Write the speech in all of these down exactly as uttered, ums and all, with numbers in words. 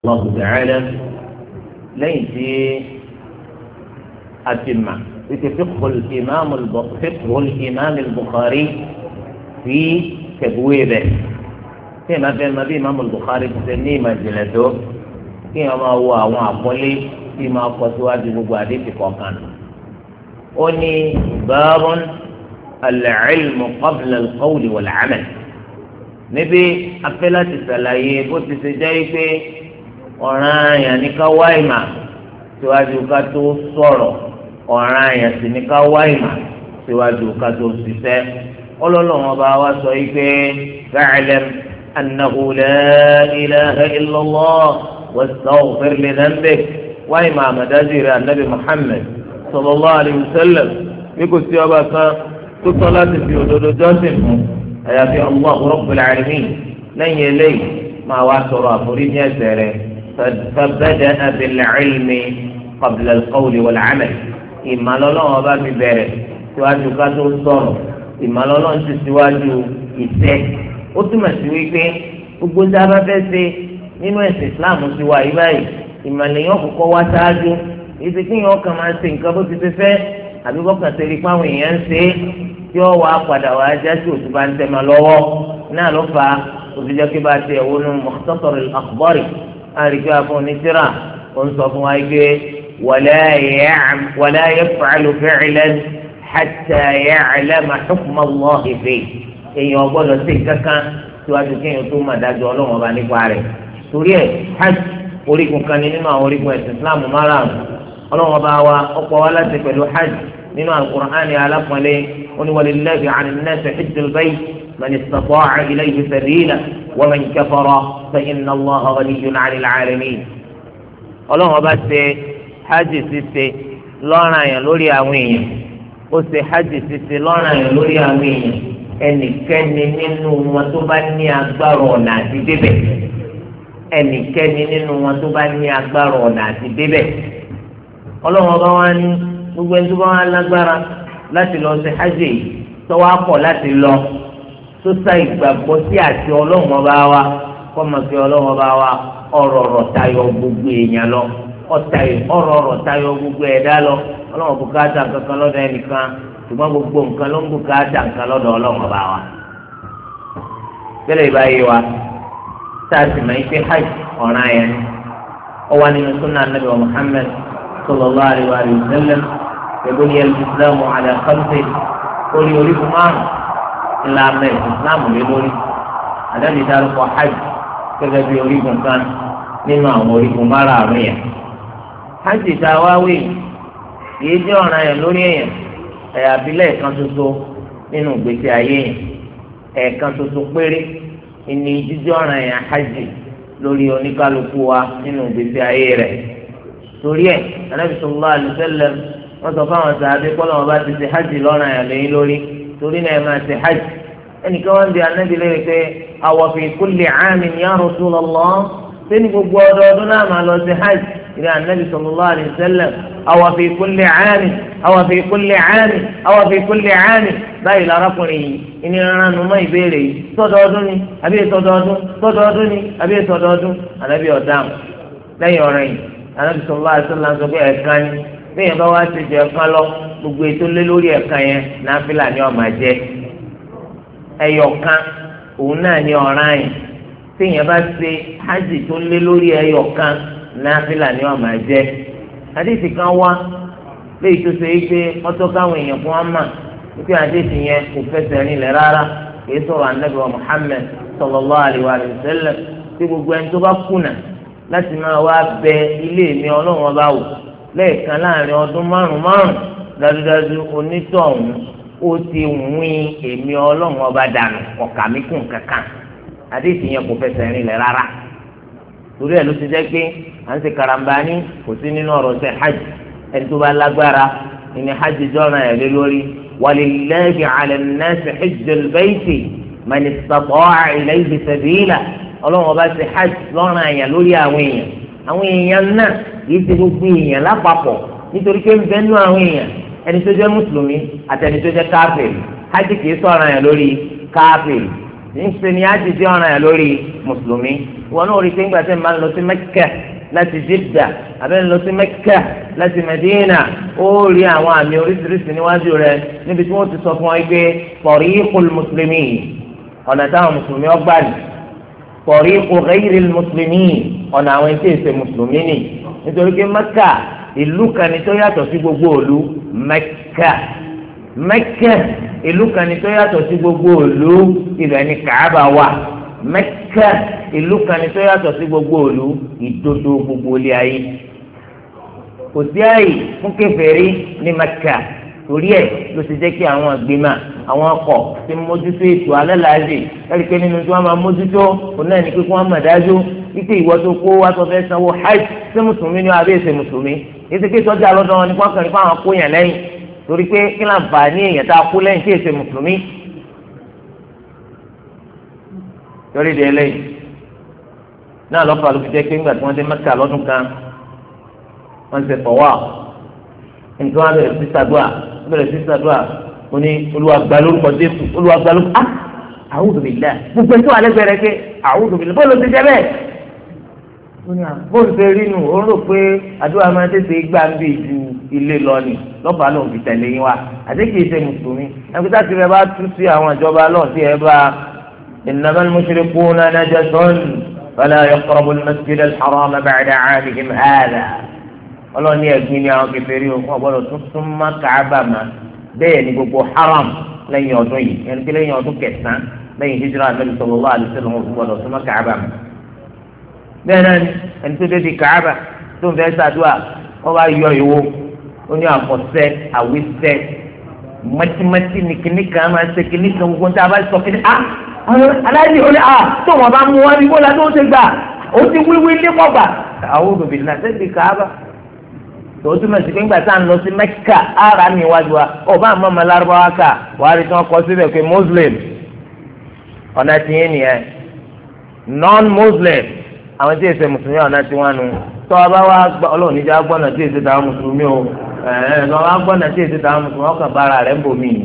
الله تعالى ليس أتمة فقه الإمام فقه الإمام البخاري في تبويبه كما في النبي الإمام البخاري تسميه مجلته كما هو وعقلي فيما قصوا بمبادئ فقهان أني باب العلم قبل القول والعمل نبي أفلا تسلايه وتسجيك ọ̀ràn àyàn ní ká wá ìmọ̀ síwájú ká tó sọ̀rọ̀ ọ̀ràn àyàn sì ní ká wá ìmọ̀ síwájú ká tó ṣiṣẹ́ ọlọ́lọ́wọ́n bá wá sọ yìí pé fa'lam annahu la ilaha illallah wastaghfir li dhanbik wá ìmọ̀ àmàdájú rẹ̀ anabi muhammed sallallahu alayhi wa sallam bí kò sí ọba kan tó tọ́ láti fi òdodo jọ́sìn fún àyàfi Allahu rabbul alamin lẹ́yìn eléyìí máa wá sọ̀rọ̀ àforíjì ẹ̀ṣẹ̀ rẹ̀. فبدأ بالعلم قبل القول والعمل إما لله باب بره سواجو كاتو صور إما لله سواجو ìṣe ó túmọ̀ sí wípé gbogbo tá a bá fẹ́ ṣe nínú ẹ̀sìn Islam ti wà yí báyìí ìmọ̀lẹ́yìn ọ̀kọ̀ọ̀kọ̀ wá ṣáájú ìṣe kí yẹn ọkàn máa ṣe nǹkan bó ti ṣe fẹ́ àbí bọ́kàn ṣe rí páwọn èèyàn ń ṣe é tí ó wàá padà wàá jásí òtún bá ń tẹ̀ máa lọ́wọ́ náà ló fà á òfin jẹ́ kí bá ti ẹ̀wọ́ nù Mukhtasar al-Akhbari àríkà fún onítìrà ó ń sọ fún wa pé wala yaf'alu fi'lan hatta ya'lama hukma Allahi fihi èèyàn gbọ́dọ̀ sí kankan síwájú kéèyàn tó máa dájọ́ ọlọ́run ọba nípa rẹ̀ torí ẹ̀ hajj orígun kan ní nínú àwọn orígun ẹ̀sìn Islam márùn-ún ọlọ́run ọba wa ọ̀pọ̀ wa láti pẹ̀lú hajj nínú al-Qur'ani alápọ̀nlé ó ní walillahi 'ala an-nasi hajjul bayt من استطاع إليه سبيلا ومن كفر فإن الله غني عن العالمين ọlọ́run ọba ṣe hajj ṣíṣe lọ́ranyàn lórí àwọn èèyàn ó ṣe hajj ṣíṣe lọ́ranyàn lórí àwọn èèyàn ẹnikẹ́ni nínú wọn tó bá ní agbára ọ̀nà àti débẹ̀ ẹnikẹ́ni nínú wọn tó bá ní agbára ọ̀nà àti débẹ̀ ọlọ́run ọba wa ní gbogbo ẹni tó bá wà lágbára láti lọ ṣe hajj yìí tó wá kọ̀ láti lọ tó sá ìgbàgbọ́ sí àti ọlọ́run ọba wa kọ́mọ sí ọlọ́run ọba wa ọ̀rọ̀ ọ̀rọ̀ tayọ gbogbo èèyàn lọ ọ̀rọ̀ ọ̀rọ̀ tayọ gbogbo ẹ̀dá lọ ọlọ́run bùkátà kankan lọ́dọ̀ ẹnìkan ṣùgbọ́n gbogbo nǹkan ló ń bùkátà nǹkan lọ́dọ̀ ọlọ́run ọba wa. tẹ́lẹ̀ ìbáyé wa tá a sì máa ń pé hajj ọ̀ràn yẹn ni ó wà nínú sunnah nabi wa muhammad sallallahu alayhi wa sallam yabniya al-islamu ala khamsin orí orí fún márùn ìlànà ìsìlámù lé lórí àdáni dárúkọ hajj gẹ́gẹ́ bí orígun kan nínú àwọn orígun márààrún yẹn hajj tá a wá wí yìí jẹ́ ọ̀ràn yẹn lórí èèyàn ẹ̀yà abilẹ̀ ẹ̀kan ṣoṣo nínú ìgbésí ayé yẹn ẹ̀ẹ̀kan ṣoṣo péré ìní jíjẹ́ ọ̀ràn yẹn hajj lórí oníkálukú wa nínú ìgbésí ayé rẹ̀ torí ẹ̀ Ànábì sallallahu alaihi wasallam wọ́n sọ fáwọn sàábé kọ́lọ́ wọn bá ti ṣe hajj lọ́ràn yẹn lẹ́yìn lórí torí náà ẹ máa ṣe hajj ẹnìkan wọn bí anabi lè pé àwa fi kulli aamin ya Rasulullah sẹ́ni gbogbo ọdọọdún náà máa lọ ṣe hajj ìrẹ́ anabi sallallahu alayhi wa sallam àwa fi kulli aamin àwa fi kulli aamin àwa fi kulli aamin báyìí lárakùnrin yìí ìní rárá nu mọ́ ìbéèrè yìí sọ́dọọdún ni àbí sọ́dọọdún sọ́dọọdún ni àbí sọ́dọọdún anabi ọ̀daràn lẹ́yìn ọ̀rẹ́ yìí anabi sallallahu alayhi wa sallam sọ pé ẹ̀ka ni bẹ́ẹ̀ bá wá ṣe jẹ ẹ̀kan lọ gbogbo ètò lé lórí ẹ̀kan yẹn náfìlà ni ó máa jẹ ẹyọkan òun náà ni ọ̀ràn yìí téèyàn bá ṣe hajj tó lé lórí ẹyọkan náfìlà ni ó máa jẹ àdéhìí kan wá léyìí tó ṣe é pé ọtọ́ káwọn èèyàn fún wa mà wípé àdéhìí yẹn kò fẹsẹ̀ rinlẹ̀ rárá kì í sọ̀rọ̀ ànábì wa Muhammad sallallahu alaihi wa sallam tí gbogbo ẹni tó bá kùnà láti máa wá bẹ ilé mi ọlọ́run ọba wò lẹ́ẹ̀kan láàrin ọdún márùn márùn dájúdájú onítọ̀hún ó ti wín èmi ọlọ́run ọba dànù ọ̀kà mi kùn kankan àdéhìí yẹn kò fẹsẹ̀ rinlẹ̀ rárá torí ẹ̀ ló ti jẹ́ pé à ń ṣe karambani kò sí nínú ọ̀rọ̀ ṣe hajj ẹni tó bá lágbára ìní hajj jọ́ra ẹ̀ lé lórí walillahi ala nnasi hajjul bayti man istata'a ilayhi sabila ọlọ́run ọba ṣe hajj lọ́rùn àyàn lórí àwọn èèyàn àwọn èèyàn náà kì í ṣe gbogbo èèyàn lápapọ̀ nítorí pé ń bẹ nú àwọn èèyàn ẹni tó jẹ́ mùsùlùmí àti ẹni tó jẹ́ káfíìrì hajj kì í sọ̀rọ̀ yẹn lórí káfíìrì níṣẹ ni á ti di ọ̀ràn yẹn lórí mùsùlùmí wọn náà rí i pé ńgbà tẹ́ ń máa ń lọ sí Mẹ́kà láti Jeddah abẹ́ ń lọ sí Mẹ́kà láti Mẹ́dínà ó rí àwọn àmì oríṣiríṣi níwájú rẹ̀ níbi tí wọ́n ti sọ fún ọ pé tariqul muslimin ọ̀nà táwọn mùsùlùmí ọgbà ní tariqu ghayril muslimin ọ̀nà àwọn ẹni tí èsè mùsùlùmí ni nítorí pé Mẹ́kà ìlú kan ni tó yàtọ̀ sí gbogbo ìlú Mẹ́kà Mẹ́kà ìlú kan ni tó yàtọ̀ sí gbogbo ìlú ibẹ̀ ni Kàábà wà Mẹ́kà ìlú kan ni tó yàtọ̀ sí gbogbo ìlú ìdodo gbogbo ilé ayé kò sí ààyè fún kèfèrí ní Mẹ́kà torí ẹ̀ ló ti jẹ́ kí àwọn ìgbìmọ̀ àwọn ọkọ̀ ti mójútó ètò alálàájì ẹ̀rí pé nínú tí wọ́n máa mójútó òun náà ní pé kí wọ́n mọ̀ dájú wípé ìwọ tó kó wá tó fẹ́ sanwó hajj ṣé mùsùlùmí ni àbí èsè mùsùlùmí èsì pé sọ́jà lọ́dọ̀ wọn ni wọ́n kàn ní fún àwọn kóyàn lẹ́yìn torí pé kí láǹfààní èèyàn tá a kú lẹ́yìn tí èsè mùsùlùmí torí de eléyìí náà lọ́pàá ló fi jẹ́ pé ńgbà tí wọ́n dé Mẹ́kà lọ́dún kan wọ́n ṣe fọwọ́ nǹkan wọn bẹ̀rẹ̀ sí sàdúà bẹ̀rẹ̀ sí sàdúà ó ní olùwàgbà lórúkọ Jésù olùwàgbà lórúkọ ah a'udhu billah gbogbo ẹni tó wà lẹ́gbẹ̀ẹ́ rẹ pé a'udhu billah bọ́ọ̀lù ti jẹ́ bẹ́ẹ̀ ó ní bóòlù ṣe rí nu ó rò pé àdúrà máa tètè gbà ń bì ju ilé lọ ni lọ́pàá lòun fi tẹ̀lé yín wa àti kìí ṣe mùsùlùmí ẹgbẹ́ tá ti rẹ bá tú sí àwọn ìjọba lọ́ọ̀ tí ẹ bá innamal mushrikuna najasun fala yaqrabu al-masjida al-harama ba'da 'amihim hadha ọlọ́ọ̀ni ẹ̀gbin ni àwọn kèfèrí o wọn gbọ́dọ̀ tún tún má Káàbà má bẹ́ẹ̀ ni gbogbo haram lẹ́yìn ọdún yìí ẹni pé lẹ́yìn ọdún kẹsàn-án lẹ́yìn hijira Ànábì sallallahu alaihi wasallam wọn gbọ́dọ̀ tún má Káàbà má. bẹ́ẹ̀ náà ni ẹni tó dé di Káàbà tó ń fẹ́ ṣàdúrà wọ́n bá yọ ìwo ó ní àkọsẹ́ àwísẹ́ mọ́tímọ́tí ni kìnnì kan máa ṣe kìnnì kan gbogbo tá a bá sọ kìnnì ah aláìní ó ní ah tó wọn bá mú wọn ní bóla tó ń ṣe gbà ó ti wíwí ní kọgbà àwọn òbí náà ṣe ti Káàbà tòun túmọ̀ sí pé ńgbà tá à ń lọ sí Mẹ́kà ara mi wájú wa ọba àmọ́ ọmọ lárúbáwá kà wàá rí tí wọ́n kọ́ síbẹ̀ pé muslim ọ̀nà tìyẹn nìyẹn non-muslim àwọn tí èsè mùsùlùmí ọ̀nà tí wọ́n nu tọ́ ọba wa ọlọ́run níjà gbọ́nà tí èsè táwọn mùsùlùmí o ẹ̀ẹ́n lọ́ wa gbọ́nà tí èsè táwọn mùsùlùmí ọkàn bára rẹ̀ ń bò mí ni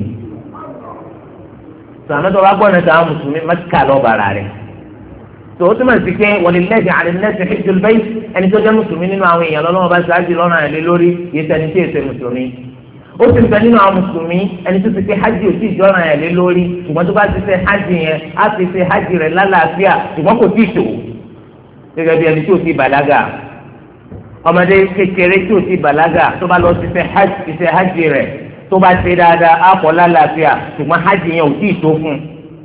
sàmì tó wa gbọ́nà táwọn mùsùlùmí Mẹ́kà lọ́ bára rẹ̀ tó o túmọ̀ sí pé walillahi ala nnasi hijjul bayt ẹni tó jẹ́ mùsùlùmí nínú àwọn èèyàn lọ́nà ọba ṣáájú lọ́nà ẹ̀ lé lórí yìí sẹ́ni tí èsè mùsùlùmí ó sì ń bẹ nínú àwọn mùsùlùmí ẹni tó ti fi hajj ò tí ì jọ́ràn ẹ̀ lé lórí ṣùgbọ́n tó bá ti ṣe hajj yẹn á ti ṣe hajj rẹ̀ lálàáfíà ṣùgbọ́n kò tí ì tó gẹ́gẹ́ bí ẹni tí ò ti bàlágà ọmọdé kékeré tí ò ti bàlágà tó bá lọ ti ṣe hajj ti ṣe hajj rẹ̀ tó bá ṣe dáadáa á kọ́ lálàáfíà ṣùgbọ́n hajj yẹn ò tí ì tó fún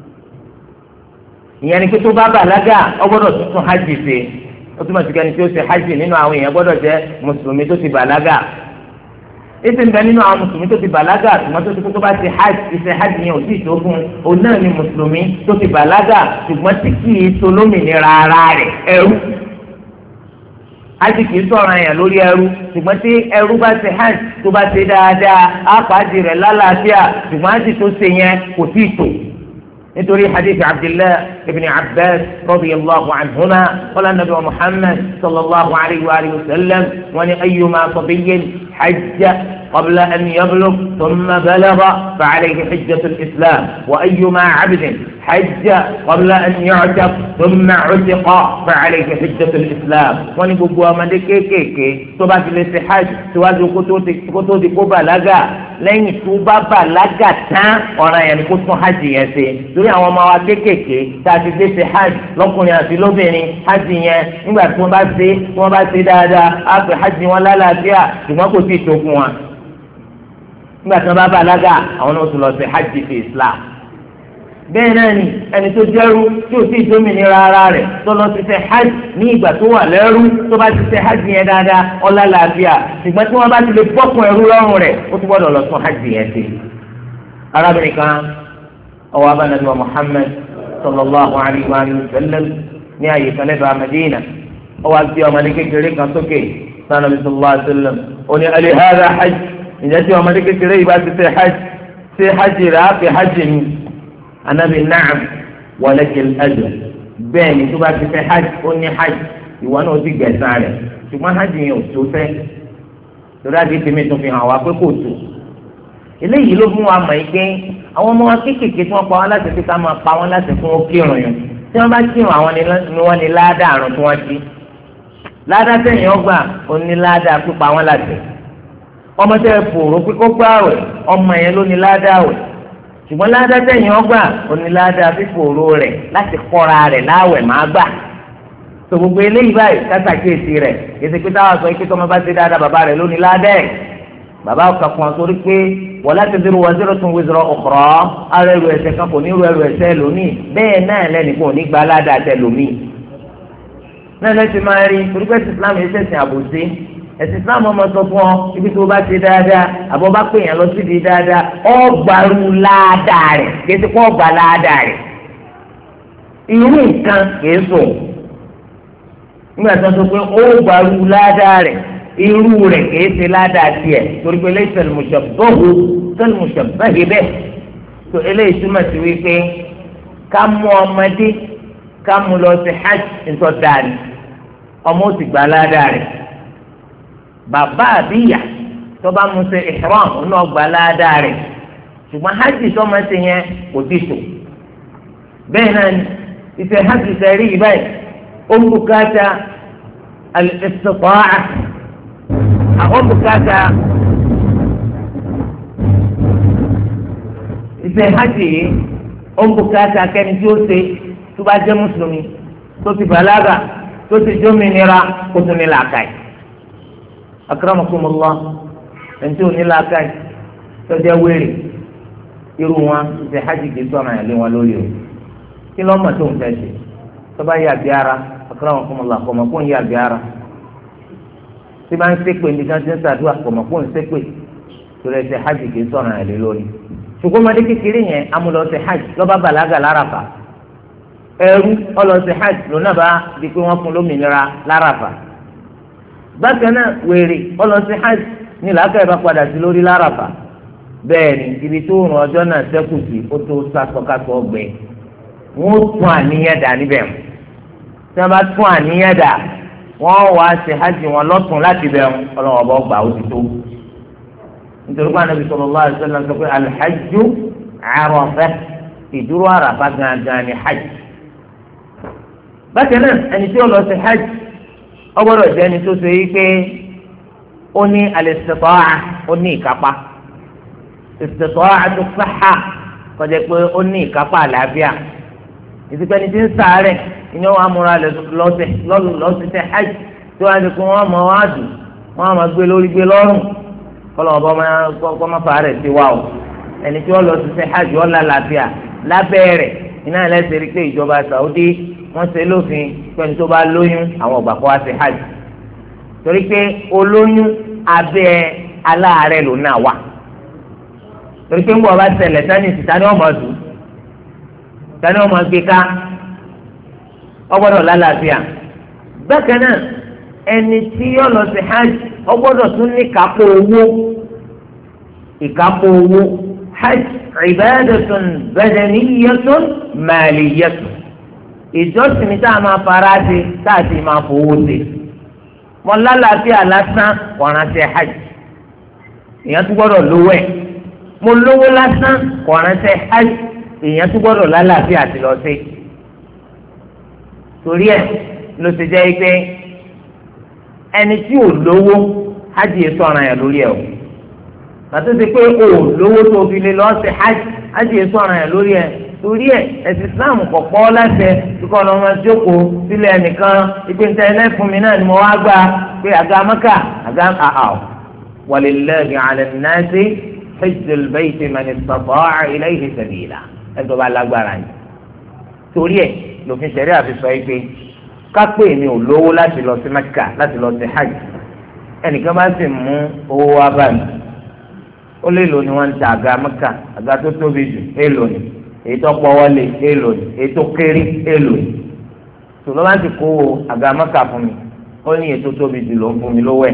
ìyẹn ni pé tó bá bàlágà ó gbọ́dọ̀ tuntun hajj ṣe ó túmọ̀ sí kẹ́ni tí ó ṣe hajj nínú àwọn èèyàn gbọ́dọ̀ jẹ́ mùsùlùmí tó ti bàlágà ètò ìbẹ nínú àwọn mùsùlùmí tó ti bàlágà ṣùgbọ́n tó ti kó tó bá ti hajj ìṣe hajj yẹn ò tí ì tó fún un òun náà ni mùsùlùmí tó ti bàlágà ṣùgbọ́n tí kì í so lómìnira ara rẹ̀ ẹrú hajj kì í sọ̀rọ̀ yẹn lórí ẹrú ṣùgbọ́n tí ẹrú bá ṣe hajj tó bá ṣe dáadáa á pàdé rẹ̀ lálàáfíà ṣùgbọ́n hajj tó ṣe yẹn kò tí ì tó nítorí hadith abdillah ibn abbas radiyallahu anhuma qala nabi muhammad sallallahu alayhi wa alihi wa sallam wa ni ayyuma sabiyyin hajja قبل أن يبلغ ثم بلغ فعليه حجة الإسلام وأيما عبد حج قبل أن يعتق ثم عتق فعليه حجة الإسلام ونبقوا من كيكيكي تبات لسحاج تواجه كتوتي كبالغا لين توبا بلغا تان وانا يعني كتو حج يسي دوري àwọn ọmọ wa kéékèèké tá a ti dé ṣe hajj lọ́kùnrin àti lóbìnrin hajj yẹn nígbà tí wọ́n bá ṣe wọ́n bá ṣe dáadáa á pè hajj wọn lálàáfíà ṣùgbọ́n kò tí ì tó fún wa nígbà tí wọ́n bá bàlágà àwọn náà tún lọ sí hajj fi islam bẹ́ẹ̀ náà ni ẹni tó jẹ́rú tí ò sí ìdómìnira ara rẹ̀ tó lọ sí ṣe hajj ní ìgbà tó wà lẹ́rú tó bá ti ṣe hajj yẹn dáadáa ọlá làáfíà ṣùgbọ́n tí wọ́n bá ti lè bọ́kùn ẹrú lọ́rùn rẹ̀ ó tún gbọ́dọ̀ lọ tún hajj yẹn ṣe. arábìnrin kan ọwọ́ abánabi wa muhammed sallallahu alayhi wa sallam ní àyè kan lẹ́dọ̀ Madina ọwọ́ àti ọmọdé kékeré kan sókè sanabi sallallahu alayhi wa sallam ó ní alihada hajj ìjẹ́ tí ọmọdé kékeré yìí bá ti ṣe hajj ṣe hajj rẹ̀ á fi hajj ni anabi naam walakil ajr bẹ́ẹ̀ ni tó bá ti ṣe hajj ó ní hajj ìwọ náà ó ti gbẹ̀san rẹ̀ ṣùgbọ́n hajj yẹn ò tó fẹ́ torí àti tèmi tó fi hàn wá pé kò tó eléyìí ló fún wa mọ̀ ẹ́ pé àwọn ọmọ wa kéékèèké tí wọ́n pa wọn láti fi ká máa pa wọn láti fún ó kírun yẹn tí wọ́n bá kírun àwọn ni wọ́n ní ládàá àrùn tí wọ́n ti ládàá tẹ̀yìn ọgbà òní ládàá pípa wọn láti ọmọ tẹ́ fòrò pé kó gbààwẹ̀ ọmọ yẹn ló ní ládàá àwẹ̀ ṣùgbọ́n ládàá tẹ̀yìn ọgbà òní ládàá fífòrò rẹ̀ láti kọ́ra rẹ̀ láwẹ̀ máa gbà tó gbogbo eléyìí báyìí kásàkéèsì rẹ̀ èsì pé táwọn sọ pé tọmọ bá ti dáadáa bàbá rẹ̀ ló ní ládàá ẹ̀ bàbá ọkà kan sórí pé wala taziru waziratun wizra ukhra ara ẹrù ẹ̀ṣẹ̀ kan kò ní ru ẹrù ẹ̀ṣẹ̀ lómi bẹ́ẹ̀ náà lẹ́nu kò ní gba ládàá tẹ lómi náà lẹ́sìn máa rí torí pé Islam yìí ṣẹ̀sìn àbòsí ẹ̀sìn Islam ọmọ sọ fún ọ ibi tó bá ti dáadáa àbọ̀ bá pè yàn lọ síbi dáadáa ọgbàrú ládàá rẹ̀ kì í ti kọ́ ọgbà ládàá rẹ̀ irú nǹkan kì í sùn nígbà tó sọ pé ọgbàrú ládàá rẹ̀ irú rẹ̀ kì í ti ládàá tiẹ̀ torí pé laysa al-mushabbahu kal-mushabbahi bihi tó eléyìí túmọ̀ sí wípé ká mú ọmọdé ká mú lọ sí hajj ńtọ́ dáadé ọmọ ó sì gbà ládàá rẹ̀ bàbá àbíyà tó bá mú ṣe ihram ọ̀nà ọgbà ládàá rẹ̀ ṣùgbọ́n hajj tó máa ṣe yẹn kò tí tó bẹ́ẹ̀ náà ni ìfẹ́ hajj sẹ́rí yìí báyìí ó ń bùkátà al-istita'a àwọn bùkátà ìfẹ́ hajj yìí ó ń bùkátà kẹ́ni tí ó ṣe tó bá jẹ́ mùsùlùmí tó ti bàlágà tó ti jómìnira kó tún ní làákàyè akramakumullah ẹni tí ò ní làákàyè tó jẹ́ wéèrè irú wọn ìfẹ́ hajj kì í sọ̀rọ̀ àyàn lé wọn lórí o kí ló mọ̀ tó ń fẹ́ ṣe tó bá yà bí ara akramakumullah kò mọ̀ kó ń yà bí ara tí bá ń ṣépè ní ká ti ń ṣàdúrà kò mọ̀ kó ń ṣépè torí ẹsẹ̀ hajj kì í sọ̀rọ̀ àyàn lé lórí ṣùgbọ́n ọmọdé kékeré yẹn amúlọ́ọ̀ṣẹ̀ hajj lọ́ba bàlágà láràfà ẹrú ọlọ́ọ̀ṣẹ̀ hajj lónà bá di pé wọ́n fún lómìnira láràfà bákan náà wèrè ọlọ́ọ̀ṣẹ̀ hajj ní làákàyè bá padà sí lórí láràfà bẹ́ẹ̀ ni ibi tó rùn ọjọ́ náà sẹ́kù sí ó tó sásọkásọ ọgbẹ́ wọ́n tún àníyàn dà níbẹ̀ tí wọ́n bá tún àníyàn dà wọ́n wá ṣe hajj wọn lọ́tún láti bẹ̀ ọlọ́wọ́ bá gbà ó ti tó nítorí pé Ànábì sallallahu alaihi wasallam sọ pé alhajju Arafah ìdúró àràfà gangan ni hajj bákan náà ẹni tí ó lọ sí hajj ó gbọ́dọ̀ jẹ́ ẹni tó ṣe yí pé ó ní al-istita'a ó ní ìkápá istita'atu sihha kọjá pé ó ní ìkápá àlàáfíà ìsìnkú ẹni tí ń sàárẹ̀ ìní wọn amúra lọ́sẹ̀ hajj tí wọ́n á di kó wọ́n mọ̀ wọ́n á dùn wọ́n á máa gbé lórí gbé lọ́rùn kọ́lọ́ ọba kọ́ máa fà rẹ̀ sí wa o ẹni tí wọ́n lọ sí hajj wọ́n lálàáfíà lábẹ́ rẹ̀ iná ẹlẹ́sẹ̀ rí pé ìjọba Saudi wọ́n ṣe lófin pẹ̀lú tó bá lóyún àwọn ọ̀gbà kó wá sí hajj torí pé olóyún abẹ́ aláàárẹ̀ ló náà wà torí pé ń bọ̀ bá ṣẹlẹ̀ sani ìsìta ni wọ́n máa dùn sani wọ́n máa gbé ká ọgbọ́dọ̀ lálàáfíà bákan náà ẹni tí yóò lọ sí hajj ọgbọ́dọ̀ tún ní ìkápò owó ìkápò owó hajj ibadatun badaniyatun maliyatun ìjọsìn ní tá a máa fara ṣe tá a sì máa fowó ṣe mọ lálàáfíà lásán kọ̀ọ̀ràn ṣe hajj èèyàn tún gbọ́dọ̀ lówó ẹ̀ mo lówó lásán kọ̀ọ̀ràn ṣe hajj èèyàn tún gbọ́dọ̀ lálàáfíà ti lọ sí torí ẹ̀ ló ṣe jẹ́ pé ẹni tí ò lówó hajj yẹn sọ̀ràn yẹn lórí ẹ̀ o pàtó ṣe pé o lówó tó fi lè lọ́ọ́ ṣe hajj hajj yẹn sọ̀ràn yẹn lórí ẹ̀ torí ẹ̀ ẹ̀sìn Islam kò pọ́ lẹ́sẹ̀ kíkọ́ ọ̀nà ọmọ jókòó sílẹ̀ ẹnìkan ìpè ń tẹ ẹlẹ́fun mi náà ni mo wá gbà pé àga mẹ́kà àga àhàw walillahi ala nnasi hajjul bayti man istata'a ilayhi sabila ẹ̀dọ́ bá lágbára yìí torí ẹ̀ lòfin ṣẹ̀rí àfi sọ yìí pé kápẹ́ mi ò lówó láti lọ sí mẹ́kà láti lọ sí hajj ẹnìkan bá sì mú owó wá bá mi ó lè lò ní wọ́n ń ta àga mẹ́kà àga tó tóbi jù èèlò ni èyí tó pọ̀ wọlé èèlò ni èyí tó kéré èèlò ni tòló láti kó àga mẹ́kà fún mi ó ní èyí tó tóbi jù ló ń fún mi lówó ẹ̀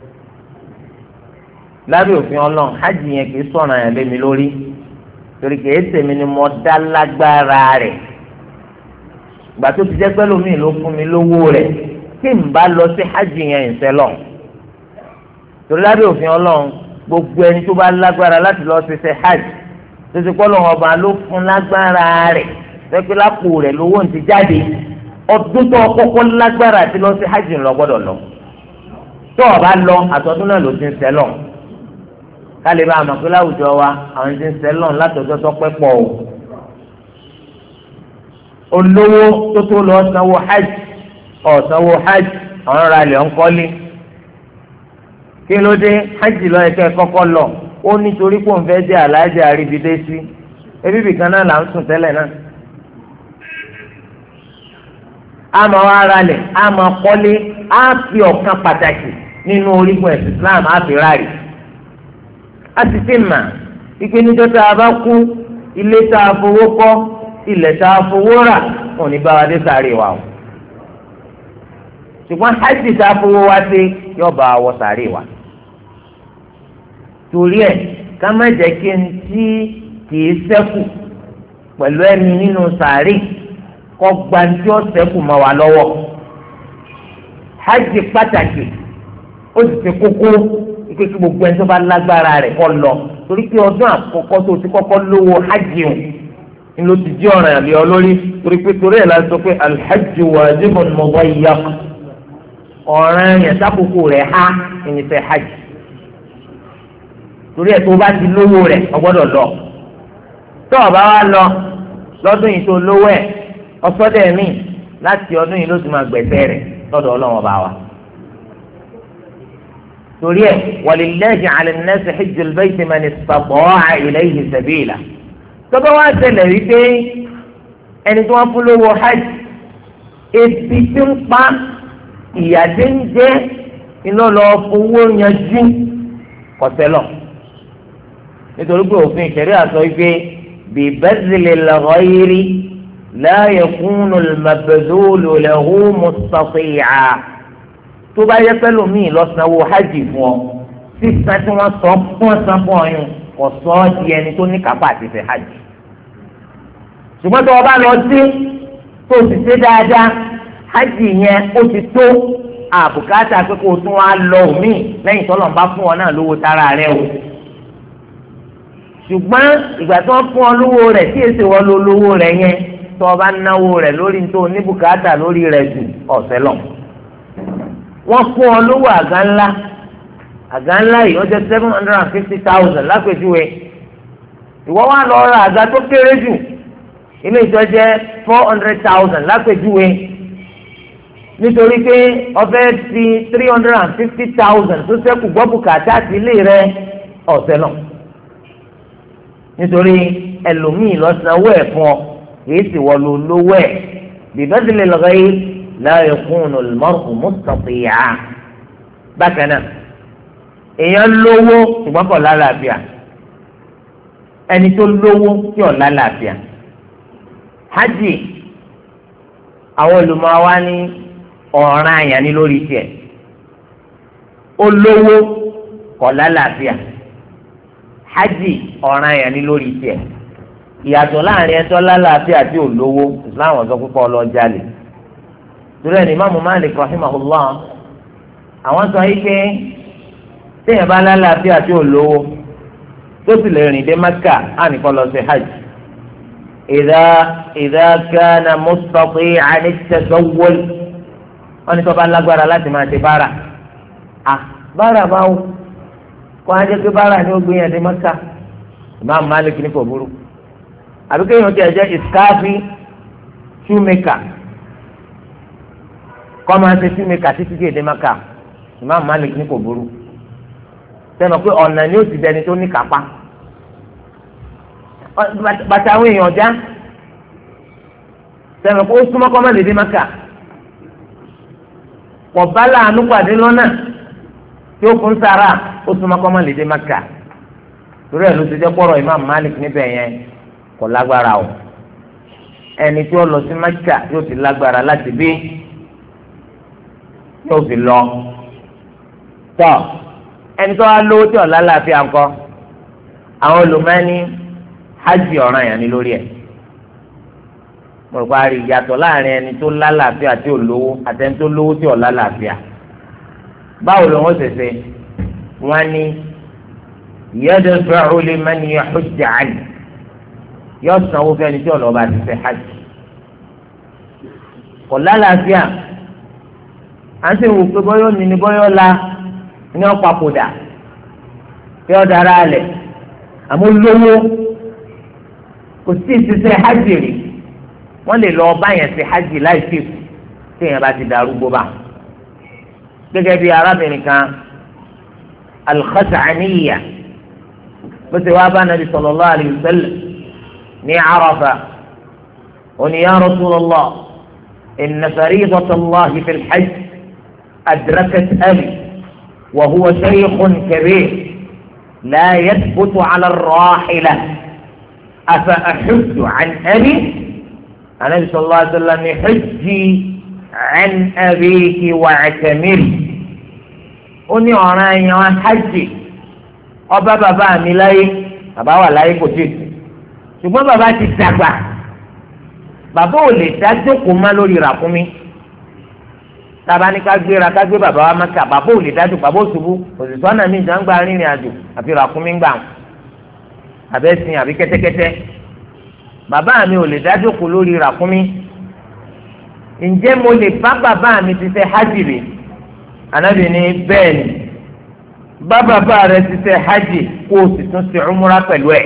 lábẹ́ òfin ọlọ́run hajj yẹn kì í sọ̀rọ̀ yẹn lé mi lórí torí kì í tèmi ni mo dá lágbára rẹ̀ gbà tó ti jẹ́ pẹ́lú mi ló fún mi lówó rẹ̀ tí n bá lọ sí hajj yẹn ìṣẹ́ lọ torí lábẹ́ òfin ọlọ́run gbogbo ẹni tó bá lágbára láti lọ sí ṣe hajj títí kọ́ lọ́wọ́ ọba ló fún lágbára rẹ̀ pẹ́pẹ́ lápò rẹ̀ lówó ti jáde ọdún tó kọ́kọ́ lágbára àti lọ sí hajj lọ gbọ́dọ̀ lọ tó o bá lọ àtọ́dún náà ló ti ń sẹ́lọ̀ kálí bá a mọ̀ pé láwùjọ wa àwọn ti ń sẹ́lọ̀ látọ̀jọ́ tó pẹ́ pọ̀ o olówó tó tó lọ sanwó hajj ọ̀ sanwó hajj àwọn ará ilẹ̀ ńkọ́lé kí ló dé hajj lọ ẹ̀kẹ́ kọ́kọ́ lọ ó nítorí pé òun fẹ́ dé aláàjì àríbidé sí ebi bìkan náà là ń sùn tẹ́lẹ̀ náà àmọ́ ara lẹ̀ àmọ́ kọ́lé á fi ọ̀kan pàtàkì nínú orígun ẹ̀sìn Islam á fi ráàlì a sì ti mà ike níjọ́ tá a bá kú ilé tá a fowó kọ́ ilẹ̀ tá a fowó rà òní bá wa dé sàárè wa o ṣùgbọ́n hajj tá a fowó wá sí yóò bá wọ sàárè wa torí ẹ̀ ká má jẹ́ kí n tí kìí ṣẹ́kù pẹ̀lú ẹni nínú sàárè kọ́ gbanti ọ̀sẹ̀kù mọ́ wa lọ́wọ́ hajj pàtàkì ó sì ti kókó ike kí gbogbo ẹni tó bá lágbára rẹ̀ kọ́ lọ torí pé ọdún àkọ́kọ́ tó ti kọ́kọ́ lówó hajj o ni ló ti di ọ̀ràn àbí ọlórí torí pé torí ẹ̀ la sọ pé alhajj wajibun mudayyaq ọ̀ràn yẹn sákòókò rẹ̀ há ìnífẹ̀ hajj torí ẹ̀ tó bá ti lówó rẹ̀ o gbọ́dọ̀ lọ tó o bá wá lọ lọ́dún yìí tó lówó ẹ̀ ọsọdẹ mi láti ọdún yìí ló ti máa gbẹ̀sẹ̀ rẹ̀ lọ́dọ̀ Ọlọ́run bá wa torí ẹ̀ walillahi ala nnasi hijjul bayti man istata'a ilayhi sabila tọ́ba wá ṣẹlẹ̀ wípé ẹni tí wọ́n fún lówó hajj ebi tí ń pa ìyàdé ń jẹ́ iná lọ fowó yanjú kọ̀sẹ́lọ̀ nítorí pé òfin ìṣẹ̀rí àsọ wípé bibadlil ghayri la yakunu al-mabdhulu lahu mustati'a tó bá yẹ pẹ́lú mi lọ́sànwó hajj fún ọ sísan tí wọ́n sọ fún ọ̀sán fún ọyún kò sọ ọ́ di ẹni tó ní kápá àti ṣe hajj ṣùgbọ́n tó o bá lọ sí tó o sì ṣe dáadáa hajj yẹn ó ti tó àbùkátà pé kó o tún wá lọ mí lẹ́yìn tó lọ́n bá fún ọ náà lówó tara rẹ o ṣùgbọ́n ìgbà tí wọ́n fún ọ lówó rẹ̀ tí èsì wọ́n lo lówó rẹ̀ yẹn tó o bá náwó rẹ̀ lórí tó o ní bùkátà lórí rẹ̀ jù ọ̀sẹ̀ lọ wọ́n fún ọ lówó àga ńlá àga ńlá yìí ó jẹ́ seven hundred and fifty thousand lápèjúwe ìwọ wá lọ ra àga tó kéré jù ilé ìjọ jẹ́ four hundred thousand lápèjúwe nítorí pé ọfẹ́ fi three hundred and fifty thousand tó ṣẹ́kù gbọ́ bùkátà sí ilé rẹ ọ̀sẹ̀ náà nítorí ẹlòmíì lọ́sànwó ẹ̀ fún ọ èyí sì wọ́n lo lówó ẹ̀ bìbẹ́sílẹ̀ lọ́gọ́ yìí la yakunu al-mar'u mustati'a bákan náà èèyàn lówó ṣùgbọ́n kò lálàáfíà ẹni tó lówó tí ò lálàáfíà hajj àwọn olùmọ̀ wa ní ọ̀ràn àyàn ní lórí tiẹ̀ ó lówó kò lálàáfíà hajj ọ̀ràn àyàn ní lórí tiẹ̀ ìyàtọ̀ láàrin ẹ̀tọ́ lálàáfíà àti olówó Islam sọ púpọ̀ ọlọ́jà lè torí ẹni Imam Malik rahimahullah àwọn sọ yìí pé téèyàn bá lálàáfíà àti olówó tó sì lè rìn dé Mẹ́kà á nìkan lọ sí hajj ìdá ìdá kana mustati'an at-tasawwul wọn ní tó bá lágbára láti máa ṣe bára à bára báwo kó á jẹ́ pé bára ni ó gbé yẹn dé Mẹ́kà Imam Malik ní kò burú àbí kéèyàn ti ẹ̀jẹ̀ ìskáfì shoemaker kọ́ máa ṣe shoemaker títí dé èdè Mẹ́kà Imam Malik ní kò burú sẹ́nu pé ọ̀nà ni ó ti dẹni tó ní kápá bàtà àwọn èèyàn já sẹ́nu pé ó súnmọ́ kọ́ máa lè dé Mẹ́kà pọ̀ bá láàánú pàdé lọ́nà tí ó fún sára ó súnmọ́ kọ́ máa lè dé Mẹ́kà torí ẹ̀ ló ti jẹ́ pọ̀rọ̀ Imam Malik níbẹ̀ yẹn kò lágbára o ẹni tí ó lọ sí Mẹ́kà yóò ti lágbára láti bí yóò fi lọ tọ́ ẹni tó wá lówó tí ọ̀la láàfin ńkọ́ àwọn olùmọ́ni hajj ọ̀ràn yẹn ni lórí ẹ̀ mo rò pé a rí ìyàtọ̀ láàrin ẹni tó lálàáfíà tí ò lówó àti ẹni tó lówó tí ò lálàáfíà báwo ló ń ṣèṣe wọn ni yadfa'u liman yahujju 'anhu yóò sanwó fẹ́ni tí ọlọ́ba ti ṣe hajj kò lálàáfíà à ń sì wò pé bọ́yọ̀ ní ni bọ́yọ̀ la ní ọ̀pàpọ̀dà tí ó dára alẹ̀ àmọ́ lówó kò sí ìṣiṣẹ́ hajj rí wọ́n lè lọ bá yẹn ṣe hajj láì sí ìkù tí yẹn bá ti darúgbó bá gẹ́gẹ́ bí arábìnrin kan al-Khas'aniyya bó ti wá bá nàbì sallallahu alayhi wa sallam ní Arafa ó ní ya Rasulullah inna faridata Allahi fil hajj adrakat abi wa huwa shaykhun kabir la yathbutu ala ar-rahila afa ahujju an abi anabi sallallahu alayhi wa sallam ní hajji an abiki wa'tamiri ó ní ọ̀ràn ẹ̀yàn hajj ọba bàbá mi láyé bàbá wà láyé kò tí ṣùgbọ́n bàbá ti dàgbà bàbá ò lè dá jókòó má lórí ràkúnmí tába ní ká gbéra ká gbé bàbá wa Mákà bàbá ò lè dá jókòó bàbá ò ṣubú òṣìṣẹ́ ọ̀nà mi ìjà ń gba rìnrìn àjò àfi ràkúnmí gbà àbẹ́sìn àbí kẹ́tẹ́kẹ́tẹ́ bàbá mi ò lè dá jókòó lórí ràkúnmí ǹjẹ́ mo lè bá bàbá mi ti ṣe hajj rè Ànábì ní bẹ́ẹ̀ ni bá bàbá rẹ ti ṣe hajj kó o sì tún ṣe umra pẹ̀lú ẹ̀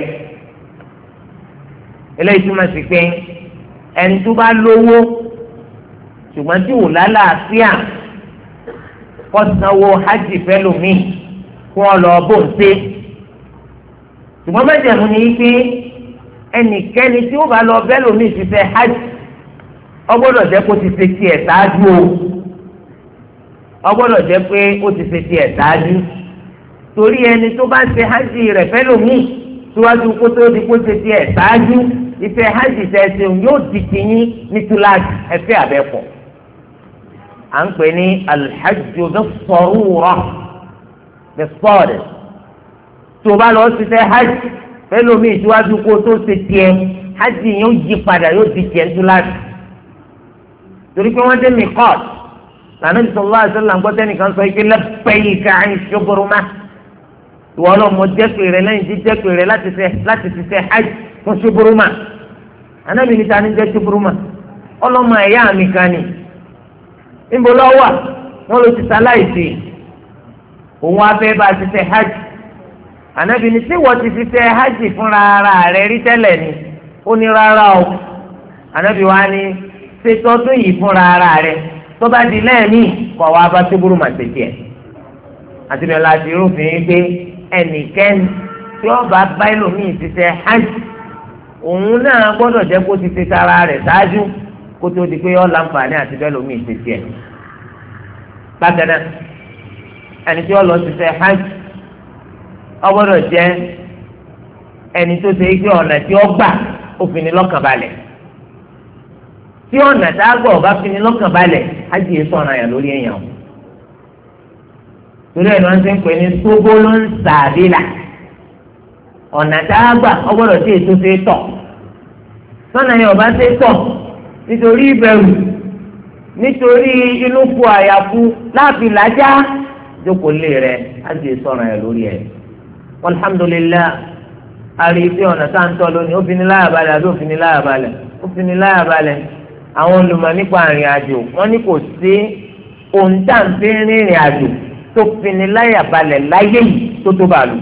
eléyìí túmọ̀ sí pé ẹni tó bá lówó ṣùgbọ́n tí wò lálàáfíà kó sanwó hajj fẹ́lòmíì kó wọn lọ bó ń ṣe ṣùgbọ́n mẹ́jẹ̀mú ni pé ẹnikẹ́ni tí ó bá lọ bẹ́lòmíì ti ṣe hajj ọgbọ́dọ̀ jẹ́ kó ti ṣe tiẹ̀ ṣáájú o ọgbọ́dọ̀ jẹ́ pé ó ti ṣe tiẹ̀ ṣáájú torí ẹni tó bá ṣe hajj rẹ̀ fẹ́lòmíì síwájú kó tó di kó ṣe tiẹ̀ ṣáájú ìfẹ́ hajj tẹ̀sán yóò di tìyín ní túláàsì ẹ̀fẹ́ àbẹ́pọ̀ à ń pè ní alhajju bis-sarura bis-sad tó bá lọ sí ṣe hajj fẹ́lòmíì síwájú kó tó ṣe tiẹ̀ hajj yóò yí padà yóò di tiẹ̀ túláàsì torí pé wọ́n dé miqat lànà sallallahu alaihi wasallam gbọ́dọ̀ nìkan sọ ike labbayka an shubruma ìwọ náà mo jẹ́pẹ̀ rẹ lẹ́yìn tí jẹ́pẹ̀ rẹ láti ṣe láti ti ṣe hajj fún shubruma anábì níta ní jẹ́ shubruma ọlọ́mọ ẹ̀yà mi kan ni níbo lọ wà wọ́n ló ti ṣaláìsí òun abẹ́ bá ti ṣe hajj anábì ní tí wọ́n ti ti ṣe hajj fúnra ara rẹ̀ rí tẹ́lẹ̀ ni ó ní rárá o anábì wa ní ṣètò ọdún yìí fúnra ara rẹ̀ tó bá di lẹ́ẹ̀mí kọ̀ wá bá ṣubúrú màá ṣe tiẹ̀ àti bẹ́ẹ̀ láti rúfin pé ẹnikẹ́ni tí ó bá bá ẹlòmíì ti ṣe hajj òun náà gbọ́dọ̀ jẹ́ kó ti ṣe tara rẹ̀ ṣáájú kó tó di pé ó láǹfààní àti bẹ́ẹ̀ lòmíì ṣe tiẹ̀. bákan náà ẹni tí ó lọ ti ṣe hajj ó gbọ́dọ̀ jẹ́ ẹni tó ṣe ike ọ̀nà tí ó gbà ó fi ní lọ́kàn balẹ̀ tí ọ̀nà tá a gbọ́ ọba fi ní lọ́kàn balẹ̀ hajj yìí sọ̀rọ̀ àyàn lórí èèyàn torí ẹ̀ ní wọ́n ti ń pè ní sóbóló ń sàbílà ọ̀nà tá a gbà ọgbọ́dọ̀ sí ètò ṣe tọ̀ sọ́nà yẹn ọba ṣe tọ̀ nítorí ìbẹ̀rù nítorí inú fu àyàfu láàfin làjá jókòó lé rẹ̀ hajj yìí sọ̀rọ̀ àyàn lórí ẹ̀ alhamdulillah àrí ibi ọ̀nà tá à ń tọ́ lónìí ó fi ní láyà balẹ̀ àbí ó fi ní láyà balẹ̀ ó fi ní láyà balẹ̀ àwọn olùmọ̀ nípa ìrìn àjò wọ́n ní kò sí ohun tá à ń fi rìnrìn àjò tó fi ní láyà balẹ̀ láyé yìí tó tó bàálù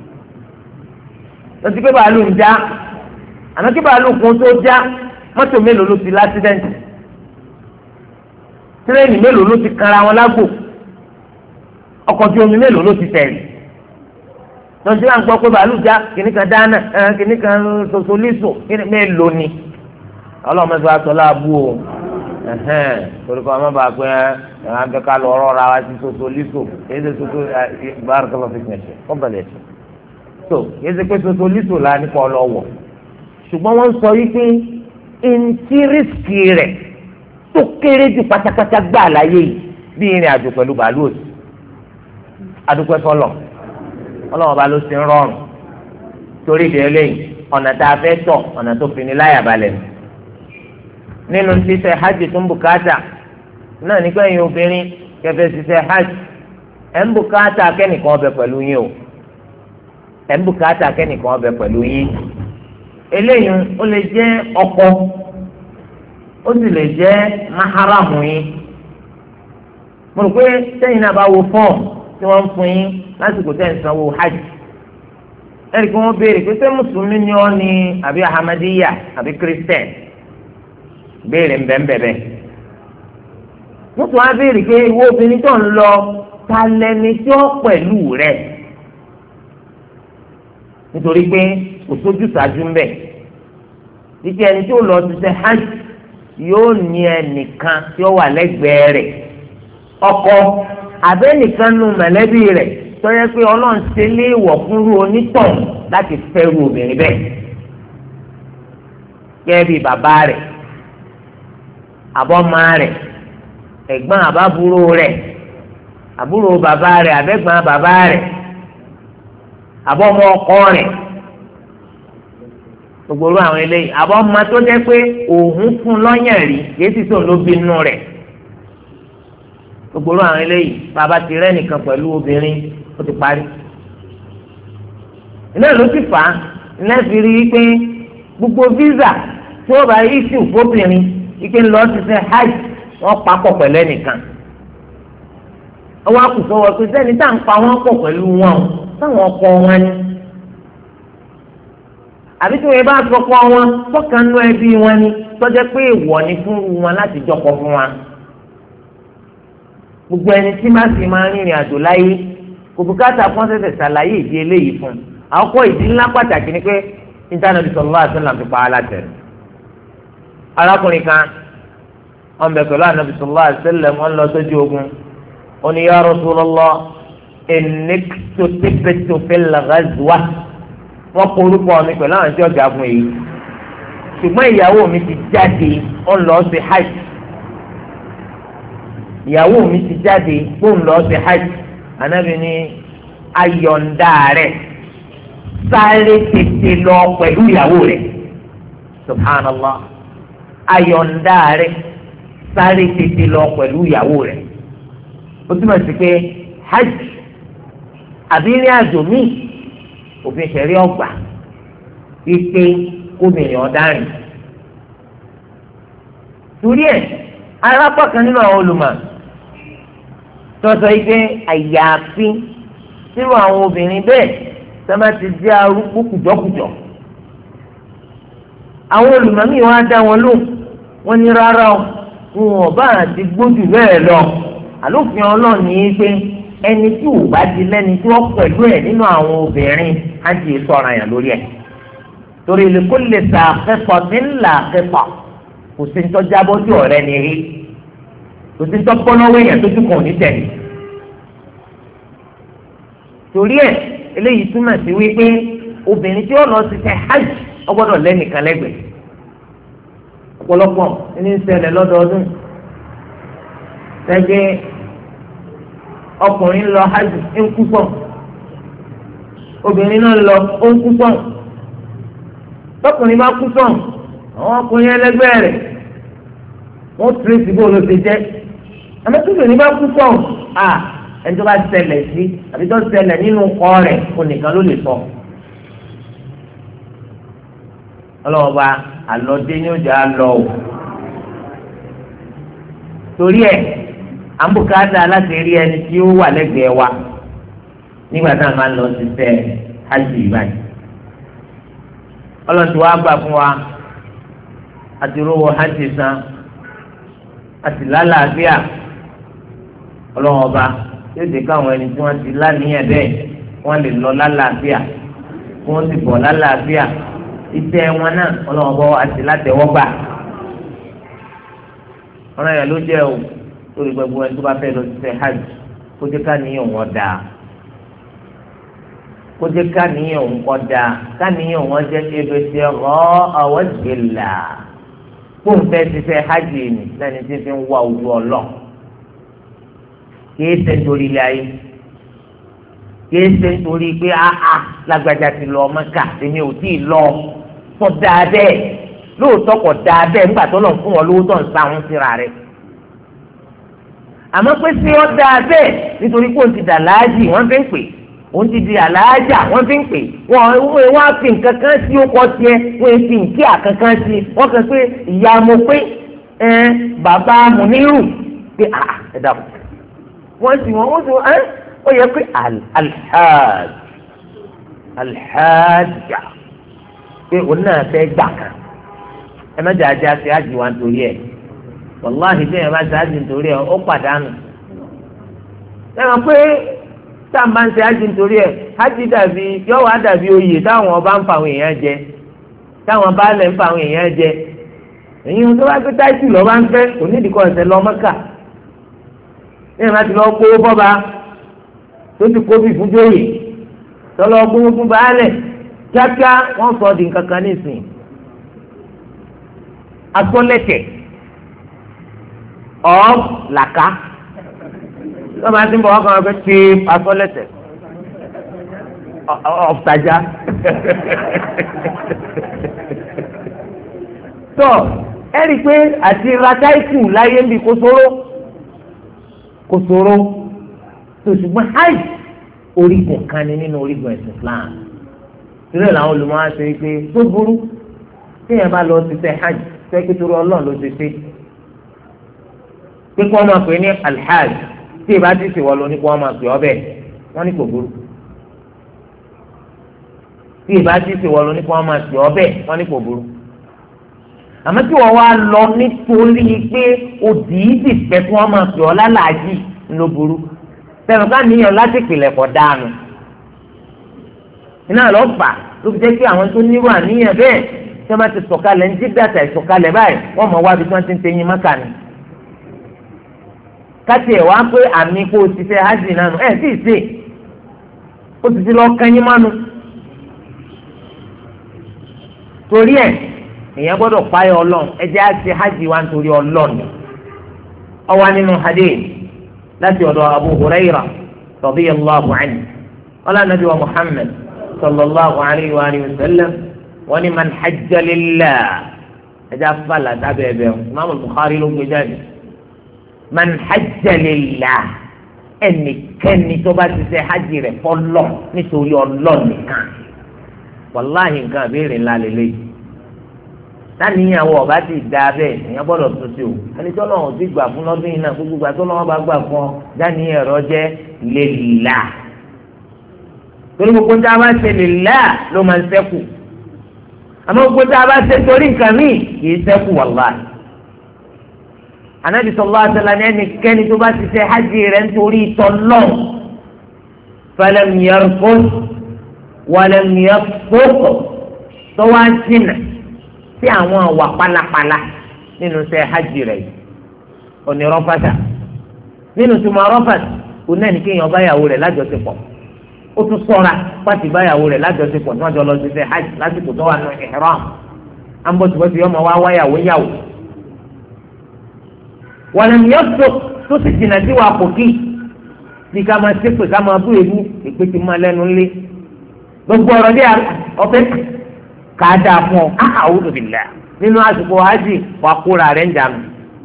lọ́sí pé bàálù ń já àmọ́ kí bàálù kún tó já mọ́tò mélòó ló ti lásídẹ́ǹtì tírẹ́ẹ̀nì mélòó ló ti kanra wọn lágbo ọkọ̀ tí omi mélòó ló ti tẹ̀lé lọ́sí à ń gbọ́ pé bàálù já kìnnìkan dáná kìnnìkan sòsòlísò mélòó ni ọlọ́mọdé wa sọ láàbù o torí kọ́ ọmọ bá pẹ́ ẹ̀ abẹ́ká lọ rọra wa ti soso liso èyí ṣe soso bára kọ́ lọ fi gbẹ̀ṣẹ̀ kọ́ bẹ̀rẹ̀ ṣe so èyí ṣe pé soso liso la nípa ọlọ́wọ̀ ṣùgbọ́n wọ́n sọ yìí pé ntí rísìkì rẹ̀ tó kéré ju pátápátá gbà láyé yìí bí ìrìn àjò pẹ̀lú bàálù òsì adúpẹ́ fọlọ́ ọlọ́wọ́n bá ló ti ń rọrùn torí ìdí eléyìí ọ̀nà tá a fẹ́ tọ̀ ọ̀nà tó fi ní láyà balẹ̀ ni nínú ṣíṣe hajj tó ń bùkátà náà nígbà yín obìnrin kẹfẹ ṣiṣẹ́ hajj ẹ ń bùkátà kẹ́nìkan ọbẹ̀ pẹ̀lú yín o ẹ ń bùkátà kẹ́nìkan ọbẹ̀ pẹ̀lú yín eléyìí ó lè jẹ́ ọkọ ó sì lè jẹ́ maharamu yín mo rò pé sẹ́yìn náà bá wo fọ́ọ̀mù tí wọ́n ń fún yín lásìkò tẹ́ ń sanwó hajj ẹ̀rí kí wọ́n béèrè pé ṣé mùsùlùmí ni ọ́ ni àbí ahamadiya àbí kírísítẹ̀n béèrè ńbẹ́ńbẹ́bẹ́ wọ́n tún á béèrè pé ìwọ obìnrin tó ń lọ ta lẹni tí ó pẹ̀lú rẹ̀ nítorí pé kò sójú ṣáájú ń bẹ̀ títí ẹni tí ó lọ ti ṣe hajj yóò ní ẹnìkan tí ó wà lẹ́gbẹ̀ẹ́ rẹ̀ ọkọ àbẹ́nìkan nu mọ̀lẹ́bí rẹ̀ tó yẹ pé ọlọ́run ṣe léèwọ̀ fúnrú onítàn láti fẹ́rù obìnrin bẹ́ẹ̀ gẹ́gẹ́ bí bàbá rẹ̀ àbọ̀mọ rẹ̀ ẹ̀gbọ́n àbábúrò rẹ̀ àbúrò bàbá rẹ̀ àbẹ́gbọ́n bàbá rẹ̀ àbọ̀mọ ọkọ rẹ̀ gbogbo àwọn eléyìí àbọ̀mọ tó jẹ́ pé òun fún lọ́yàn rí kìí sì tó ló bínú rẹ̀ gbogbo àwọn eléyìí bàbá ti rẹ́ nìkan pẹ̀lú obìnrin ó ti parí iná ló ti fà á iná fi rí i pé gbogbo visa tí wọ́n bá issue fóbìnrin ike ńlọ ti ṣe hajj wọ́n papọ̀ pẹ̀lú ẹnìkan ọwọ́ àkùsọ̀wọ́ pé sẹ́ni tá à ń pa wọ́n pọ̀ pẹ̀lú wọn táwọn ọkọ wọn ni àbí tí wọ́n bá sọkọ wọn tọ́kànnú ẹbí wọn ni tọ́jẹ́ pé èèwọ̀ ni fún wọn láti jọkọ̀ fún wa gbogbo ẹni tí má sì máa rìnrìn àjò láyé kò bùkátà fún ṣẹ̀ṣẹ̀ ṣàlàyé ìdí eléyìí fún àwọn kọ́ ìdí ńlá pàtàkì ni pé Ànábì sallallahu alaihi wasallam fi pa á láṣẹ. arákùnrin kan wọn bẹ pẹ̀lú Ànábì sallallahu alaihi wasallam wọn lọ sójú ogun ó ní ya Rasulullah inni kutibtu fil ghazwa wọn kọ orúkọ mi pẹ̀lú àwọn tí ọjà fún yìí ṣùgbọ́n ìyàwó mi ti jáde ó ń lọ sí hajj ìyàwó mi ti jáde ó ń lọ sí hajj Ànábì ní ayọ̀ǹda rẹ̀ sáré tètè lọ pẹ̀lú ìyàwó rẹ̀ subhanallah ayọ̀ǹda rẹ̀ sáré tètè lọ pẹ̀lú ìyàwó rẹ̀ ó túmọ̀ sí pé hajj àbí ìrìn àjò míì òfin ṣẹ̀rí ọgbà wípé kóbìnrin ọ̀daràn torí ẹ̀ arápá kan nínú àwọn olùmọ̀ tọ́sọ yìí pé àyàfi sírò àwọn obìnrin bẹ́ẹ̀ sábà ti jẹ́ arúgbó kùjọ́kùjọ́ àwọn olùmọ̀ míì wọ́n á dá wọn lóhùn wọ́n ní rárá o wọn ò bá àti gbójú bẹ́ẹ̀ lọ àlófin ọlọ́ọ̀ ní í pé ẹni tí ò bá di lẹ́ni tí wọ́n pẹ̀lú ẹ̀ nínú àwọn obìnrin á ti sọ̀rọ̀ àyàn lórí ẹ̀ torí lè kó lè ta akẹ́kọ̀ọ́ tí ń là akẹ́kọ̀ọ́ kò sí ń tọ́jà bọ́ sí ọ̀rẹ́ ni rí kò sí ń tọ́ pọ́nlọ́wọ́ èèyàn tó tún kàn ní tẹ̀lé torí ẹ̀ eléyìí túmọ̀ sí wípé obìnrin tí ó lọ sí ṣe hajj ó gbọ́dọ̀ lẹ́nìkan lẹ́gbẹ̀ẹ́ ọ̀pọ̀lọpọ̀ ní ń ṣẹlẹ̀ lọ́dọọdún ṣẹ́gbẹ́ ọkùnrin lọ hajj ń kú pọ̀ obìnrin náà lọ ó ń kú pọ̀ tọkùnrin bá kú pọ̀ àwọn ọkùnrin ẹlẹgbẹ́ rẹ̀ wọ́n tírèsì bó ló ti jẹ́ àmọ́ tí obìnrin bá kú pọ̀ à ẹni tó bá ṣẹlẹ̀ sí àbí tó ṣẹlẹ̀ nínú kọ́ rẹ̀ kò nìkan ló lè sọ. ọlọ́wọ́ bá àlọ́dé ní ọjà lọ o torí ẹ̀ àmbùkátà láti rí ẹni tí ó wà lẹ́gbẹ̀ẹ́ wa nígbà tá a máa lọ sí ṣe hajj báyìí ọlọ́dún wa gbà fún wa àti rówó hajj san àti lálàáfíà ọlọ́wọ́ bá yóò dé káwọn ẹni tí wọ́n ti láníyàn bẹ́ẹ̀ wọ́n lè lọ lálàáfíà wọ́n sì bọ̀ lálàáfíà iṣẹ́ wọn náà ọlọ́wọ́ bọ́ àti látẹ̀wọ́gbà ọ̀rọ̀ yẹn ló jẹ́ o lórí gbogbo ẹni tó bá fẹ́ lọ sí hajj kó jẹ́ káníyàn wọn dáa kó jẹ́ káníyàn wọn kọ́ dáa káníyàn wọn jẹ́ ebe tí ọ̀rọ̀ àwọn ìgbéla kó n fẹ́ ṣiṣẹ́ hajj ni lẹ́ni tí fi ń wá ojú ọlọ́ kìí ṣe nítorí ilé ayé kìí ṣe nítorí pé áá lágbájá ti lọ Mẹ́kà èmi ò tí ì lọ sọ dáa bẹ́ẹ̀ lóòótọ́ kọ̀ dáa bẹ́ẹ̀ nígbà tó lọ fún wọn lówó tó ń sa àwọn síra rẹ̀ àmọ́ pé ṣé ọ́ dáa bẹ́ẹ̀ nítorí pé òun ti dà láàjì wọ́n fẹ́ pè òun ti di àlàájà wọ́n fi ń pè wọ́n wọ́n á fi nǹkan kan sí ọkọ tiẹ̀ wọ́n fi nkí àkankan sí wọ́n kàn pé ìyá mo pé ẹ bàbá Muniru pé ah ẹ dàbọ̀ wọ́n sì wọ́n wọ́n sì wọ́n ẹ ó yẹ pé alhaj alhaja pé òun náà fẹ́ gbà kan ẹ má jà já sí àjì wa nítorí ẹ wàláhì bí ẹ bá ṣe àjì nítorí ẹ ó pàdánù ẹ mọ̀ pé tá a máa ń ṣe àjì nítorí ẹ àjì dàbí yọ wá dàbí oyè táwọn ọba ń fa àwọn èèyàn jẹ táwọn baálẹ̀ ń fa àwọn èèyàn jẹ èyí tó bá gbé táìsì lọ́ọ́ bá ń fẹ́ kò ní ìdíkọ̀ ẹ̀sẹ̀ lọ Mẹ́kà ẹ má ti lọ kó bọ́ba tó ti kó bí fún jóyè tọ́lọ́ gbówó fún baálẹ̀ kíákíá wọ́n sọ di nǹkan kan nísìnyí asọ́lẹ̀tẹ̀ ọ̀ làkà tó máa ti ń bọ̀ wọ́n kàn wọ́n pé tí asọ́lẹ̀tẹ̀ ọ̀ftajà tó ẹ rí i pé àti ratáìkù láyé ń bi kò ṣòro kò ṣòro tó ṣùgbọ́n hajj orígun kan ní nínú orígun ẹ̀sìn Islam ìrẹ́ làwọn olùmọ̀ á ṣe pé tó burú téèyàn bá lọ sí ṣe hajj sẹ́kítúrú ọlọ́run ló ti ṣe pé kí wọ́n máa pè ní alhaj tí ìbá ti ṣèwọ́ lọ ní kí wọ́n máa pè ọ́ bẹ́ẹ̀ wọ́n ní kò burú tí ìbá ti ṣèwọ́ lọ ní kí wọ́n máa pè ọ́ bẹ́ẹ̀ wọ́n ní kò burú àmọ́ tí wọ́n wá lọ nítorí pé òdìídì fẹ́ kí wọ́n máa pè ọ́ lálàájì ló burú tẹ̀wọ̀n ká níyàn láti pìlẹ̀ kọ̀ dànù iná lọ fà ló fi jẹ́ kí àwọn tó nírú àníyàn bẹ́ẹ̀ tí wọ́n bá ti sọ̀kalẹ̀ ń jí dàtà ìsọ̀kalẹ̀ báyìí wọ́n mọ̀ wá bí wọ́n ti ń tẹ̀yìn mọ́kà ni. káti ẹ̀ wá pé àmì kó o ti fẹ́ hajj nánu ẹ̀ sì ṣe ó ti ti lọ kẹ́yìn mánu. torí ẹ̀ èèyàn gbọ́dọ̀ páyọ̀ ọlọ́run ẹ jẹ́ á ṣe hajj wa nítorí ọlọ́run. ó wà nínú hadith láti ọ̀dọ̀ Abu Hurairah radiyallahu anhu wala nabi wa Muhammad sallallahu alayhi wa sallam wọ́n ní man hajja lillah ẹja fàlà dábẹ́ ẹbẹ̀ Imam Bukhari ló gbé jáde man hajja lillah ẹnikẹ́ni tó bá ti ṣe hajj rẹ̀ fọlọ́ nítorí Ọlọ́run nìkan wàláhì nǹkan àbẹ́rẹ́ ńlá lélẹ̀ táníyàwó ọba ti dá bẹ́ẹ̀ èèyàn gbọ́dọ̀ tó ṣe o ẹni tó lọ́wọ́ ti gbà fún lọ́dún yìí náà gbogbo gbà tó lọ́wọ́ bá gbà fún ọ dáníyàn ẹ̀rọ jẹ́ lillah torí gbogbo ń tá a bá ṣe lillah ló máa ń ṣẹ́kù àmọ́ gbogbo tá a bá ṣe torí nǹkan míì kì í ṣẹ́kù wàláhì. Ànábì sallallahu alaihi wasallam ẹnikẹ́ni tó bá ti ṣe hajj rẹ̀ nítorí tọ́lọ́ falam yarfuth walam yafsuq tó wá jìnnà sí àwọn àwà pálapàla nínú ṣe hajj rẹ̀ yìí onírọ́fàtà nínú tùmọ̀ rọ́fàtà òun náà ní kéèyàn báyàwó rẹ̀ lájọṣepọ̀ ó tún sọ́ra pàtì báyàwó rẹ̀ lájọṣepọ̀ tí wọ́n jọ lọ sí ṣe hajj lásìkò tó wà ní ihram ambọ̀tìbọ̀tì yọmọ wá wáyàwó yàwó. wàlẹ̀ mìíràn tó sì jìnnà sí wa kò kí bí ká máa ṣépè ká máa bú èlú èpè ti máa lẹ́nu lé gbogbo ọ̀rọ̀ bí ọ̀fẹ́ kà á dáa fún ọ a'udhu billah nínú àsìkò hajj wà kóra rẹ̀ ń dànù.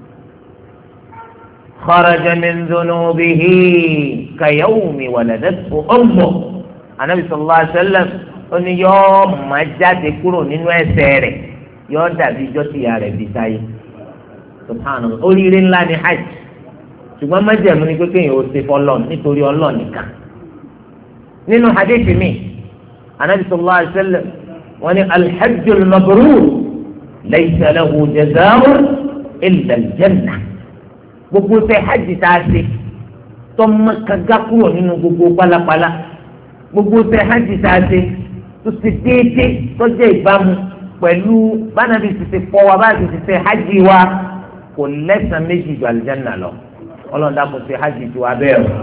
kharaja min dhunubihi ka yawmi waladathu ummuh anabi sallallahu alaihi wasallam ó ní yọọ máa jáde kúrò nínú ẹ̀ṣẹ̀ rẹ̀ yọọ dàbí ijọ́ tí ìyá rẹ̀ bí táyé subhanallah oríire ńlá ni hajj ṣùgbọ́n májẹ̀mú ni pé kéèyàn ó ṣe fọlọ́ nítorí Ọlọ́run nìkan nínú hadithi mi anabi sallallahu alaihi wasallam wọ́n ní alhajjul mabrur laysa lahu jazaa'un illa aljanna gbogbo ṣe hajj tá a ṣe tọ́mọ kaga kúrò nínú gbogbo pálapàla gbogbo ṣe hajj tá a ṣe tó ṣe déédéé tó jẹ́ ìbámu pẹ̀lú bánabi ti ṣe pọ̀ wá báyìí ti ṣe hajj wa kò lẹ́sàn méjì ju aljanna lọ ọlọ́dà kò ṣe hajj ju abẹ́ rẹ̀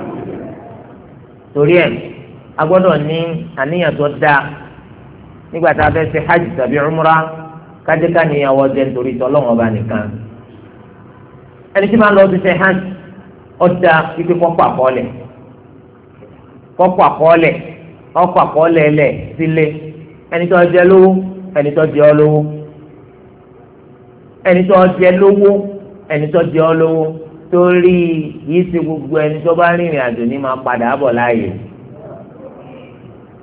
torí ẹ̀ a gbọ́dọ̀ ní àníyàn tó dáa nígbà tá a fẹ́ ṣe hajj tàbí umra kájẹ́ká níyàwó jẹ́ nítorí tọ́lọ́wọ́n bá nìkan ẹni tí máa lọ sí ṣe hajj ọ̀dà kíkẹ́ kọ́kọ́ àkọọ́lẹ̀ kọ́kọ́ àkọọ́lẹ̀ ọkọ̀ àkọọ́lẹ̀ ẹlẹ̀ sílé ẹni tó jẹ lówó ẹni tó jẹ ọ lówó ẹni tó jẹ lówó ẹni tó jẹ ọ lówó torí yìí ṣe gbogbo ẹni tó bá rìnrìn àjò ní máa padà bọ̀ láàyè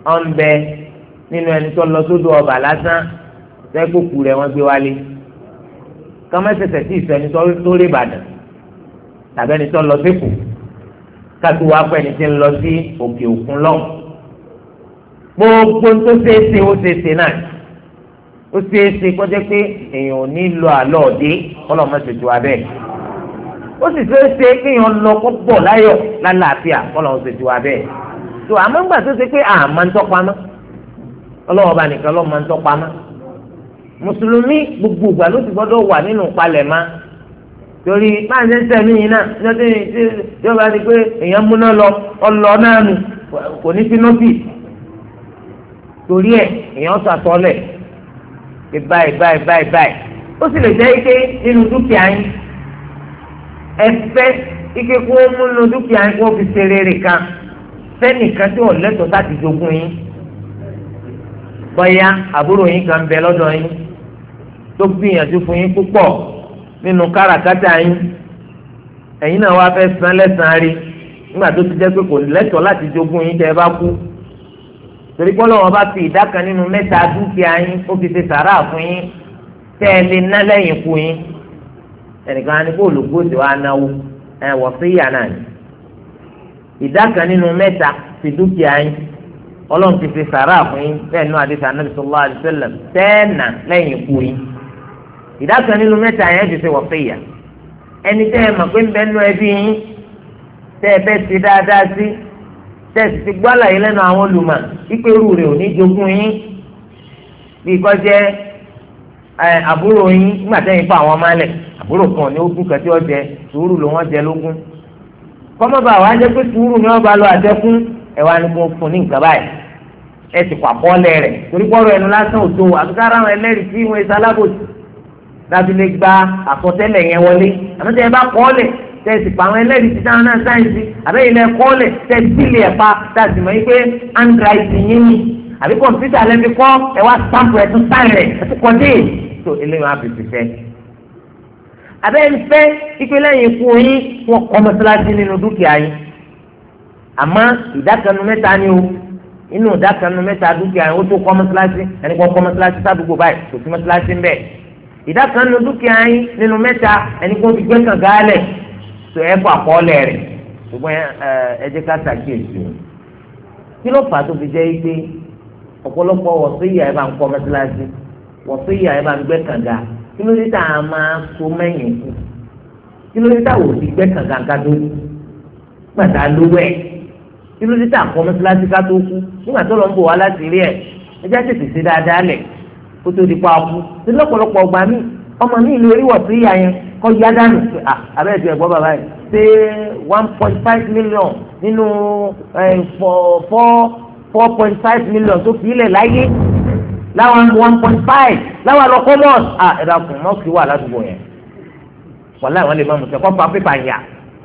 ọ̀nbẹ nínú ẹni tó lọ sódò ọba lásán sẹ́kùkù rẹ̀ wọ́n gbé wálé kọ́mẹ́sẹ̀sẹ̀ tí ìfẹ́ ẹni tó rí Ìbàdàn tàbí ẹni tó lọ sípò káàtó wá pẹ́ ẹni tí ń lọ sí òkè òkun lọ́wọ́ gbogbo tó ṣeéṣe ó ṣeéṣe náà ó ṣeéṣe kọjá pé èèyàn ò ní lọ àlọ́ òde kọ́lọ́mọ́sẹ̀tò abẹ́ ó sì ṣeéṣe kéèyàn lọ pọ̀ láyọ̀ lálàáfíà kọ́lọ́mọ́sẹ̀tò abẹ́ tó àmọ́ ńgbà tó ṣe pé àmọ́ ń tọ́pamọ́ ọlọ́wọ́ bá nìkan lọ́ọ́ máa ń tọ́pamọ́ mùsùlùmí gbogbo ìgbà ló ti gbọ́dọ̀ wà nínú palẹ̀mọ́ torí máa ń ṣẹ́ṣẹ́ mí yìí náà ní ọdún tí yóò bá di pé èèyàn múná lọ ọlọ náà nù kò ní sínúpì torí ẹ̀ èèyàn sọ àtọ́lẹ̀ pé báyìí báyìí báyìí báyìí ó sì lè jẹ́ ike nínú dúkìá yín ẹ̀fẹ́ ike kó mú nínú dúkìá yín kó fi ṣe rere kan fẹ́nìkan tí ò lẹ́tọ̀ọ́ láti jogún yín bọ́yá àbúrò yín kan bẹ lọ́dọ̀ yín tó gbìyànjú fún yín púpọ̀ nínú káràkátà yín ẹ̀yin náà wá fẹ́ san lẹ́sàn-án rí nígbà tó ti jẹ́ pé kò lẹ́tọ̀ọ́ láti jogún yín tẹ́ ẹ bá kú torí pé Ọlọ́run bá fi ìdá kan nínú mẹ́ta dúkìá yín ó fi ṣe sàrà fún yín tẹ́ ẹ lè ná lẹ́yìn ikú yín ẹnìkan á ní kó olùgbòsè wa náwó ẹ wọ̀ sí ìyá náà ni ìdá kan nínú mẹ́ta ti dúkìá yín Ọlọ́run ti fi sàrà fún yín bẹ́ẹ̀ nínú àdìsí Ànábì sallallahu alaihi wasallam tẹ́ẹ̀nà lẹ́yìn ikú yín ìdá kan nínú mẹ́ta yẹn ti ṣe wọ̀fẹ́yà ẹni tẹ́ ẹ mọ̀ pé ń bẹ nínú ẹbí yín tẹ́ ẹ bẹ́ẹ̀ ti dáadáa sí tẹ́ ẹ sì ti gbọ́ àlàyé lẹ́nu àwọn olùmọ̀ wípé irú rẹ̀ ò ní jogún yín bí kò jẹ́ àbúrò yín nígbà tẹ́yìn fún àwọn ọmọ alẹ̀ àbúrò kan ní ogún kẹtí ọ̀jẹ̀ sùúrù ló wọ́n jẹ lógún kọ́mọ́bà wàá jẹ́ pé sùúrù ni wọ́n bá lọ àjẹkún ẹ wá ní kó fún ní nǹkan báyìí ẹ ti pa bọ́ọ̀lẹ̀ rẹ̀ torí pọ́ọ̀rọ̀ ẹnu lásán ò tó àbíkára àwọn ẹlẹ́rìí tí wọ́n ṣe alábòsí láti lè gba àkọsẹ́lẹ̀ yẹn wọlé àmọ́ tẹ́ ẹ bá kọ́ọ̀lẹ̀ tẹ́ ẹ sì pa àwọn ẹlẹ́rìí tí táwọn náà sáyẹ̀nsì àbẹ́yìn lẹ kọ́ọ̀lẹ̀ tẹ́ ẹ sílẹ̀ ẹ̀ pa tá a sì mọ̀ yín pé handwriting yín ni àbí kọ̀ǹpútà lẹ́bi kọ́ ẹ wá stamp ẹ̀ tún sáyẹn rẹ̀ ẹ tún kọ́ dé tó eléyìí wọn á fi fìfẹ́. àbẹ́yìn fẹ́ ìpínlẹ̀ yìí fún yín wọn kọ́ mọ́sálásí nínú dúkìá yín àmọ́ ìdákanu mẹ́ta ni o inú ìdákanu mẹ́ta dúkìá yẹn ó tó kọ́ mọ́sálásí ẹni kọ́ kọ́ mọ́sálásí sádùúgbò báyìí kò sí mọ́sálásí ń bẹ̀ ìdákanu dúkìá yẹn nínú mẹ́ta ẹni kó fi gbé kàn gálẹ̀ tó ẹ fọ àkọọ́lẹ̀ rẹ̀ ṣùgbọ́n ẹ jẹ́ ká ṣàkíyèsí o kí ló fà á tó fi jẹ́ pé ọ̀pọ̀lọpọ̀ wọ̀síyà ẹ bá ń kọ́ mọ́sálásí wọ̀síyà ẹ bá ń gbé kàn gá kí ló dé tá a máa so mẹ́yìn kù kí ló dé tá a wò sí gbé kàn gá ká tó gbàtà lówó ẹ̀ kí ló dé tá a kọ́ mọ́sálásí ká tó kú nígbà tó lọ ń bọ̀ wá láti rí ẹ̀ ẹjẹ́ tètè ṣe dáadáa lẹ̀ kó tó di pa kú tí lọ́pọ̀lọpọ̀ ọgbà mi ọmọ mi ìlú orí wọ̀síyà yẹn kọ́ yá dànù abẹ́rẹ́ ti ẹ̀gbọ́n bàbá yìí ṣé one point five million nínú four four point five million tó fi ilẹ̀ láyé láwọn one point five láwọn àlọ́kọ́ mọ́ọ̀s à ẹ̀dá kùn mọ́ọ̀sì wà ládùúgbò yẹn wàlá àwọn lè má mú sẹ́ kọ́ pa pépà yà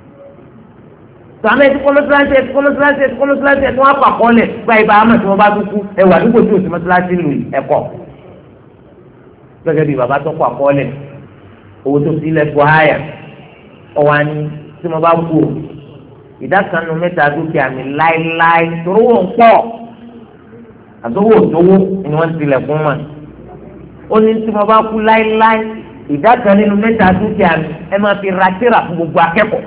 sàmẹ́ ti kọ́mọ́síláṣí ti kọ́mọ́síláṣí ti kọ́mọ́síláṣí ti wọ́n á pàkọ́ lẹ̀ gba ibà àmọ̀ tí wọ́n bá dúkú ẹ̀wà àdúgbò tí òsì mọ́síláṣí lù ẹ̀kọ́ gẹ́gẹ́ bí bàbá tó kọ́ àkọọ́lẹ̀ owó tó fi ilẹ̀ fọ́ háyà ọ̀wá ni tí mo bá kú o ìdákanu mẹ́ta dúkìá mi láéláé torí wọ́n ń pọ̀ àtọwọ́ òtówó ni wọ́n ti lẹ̀ fún wọn ó ní tí mo bá kú láéláé ìdákan nínú mẹ́ta dúkìá mi ẹ máa fi ra tírà fún gbogbo akẹ́kọ̀ọ́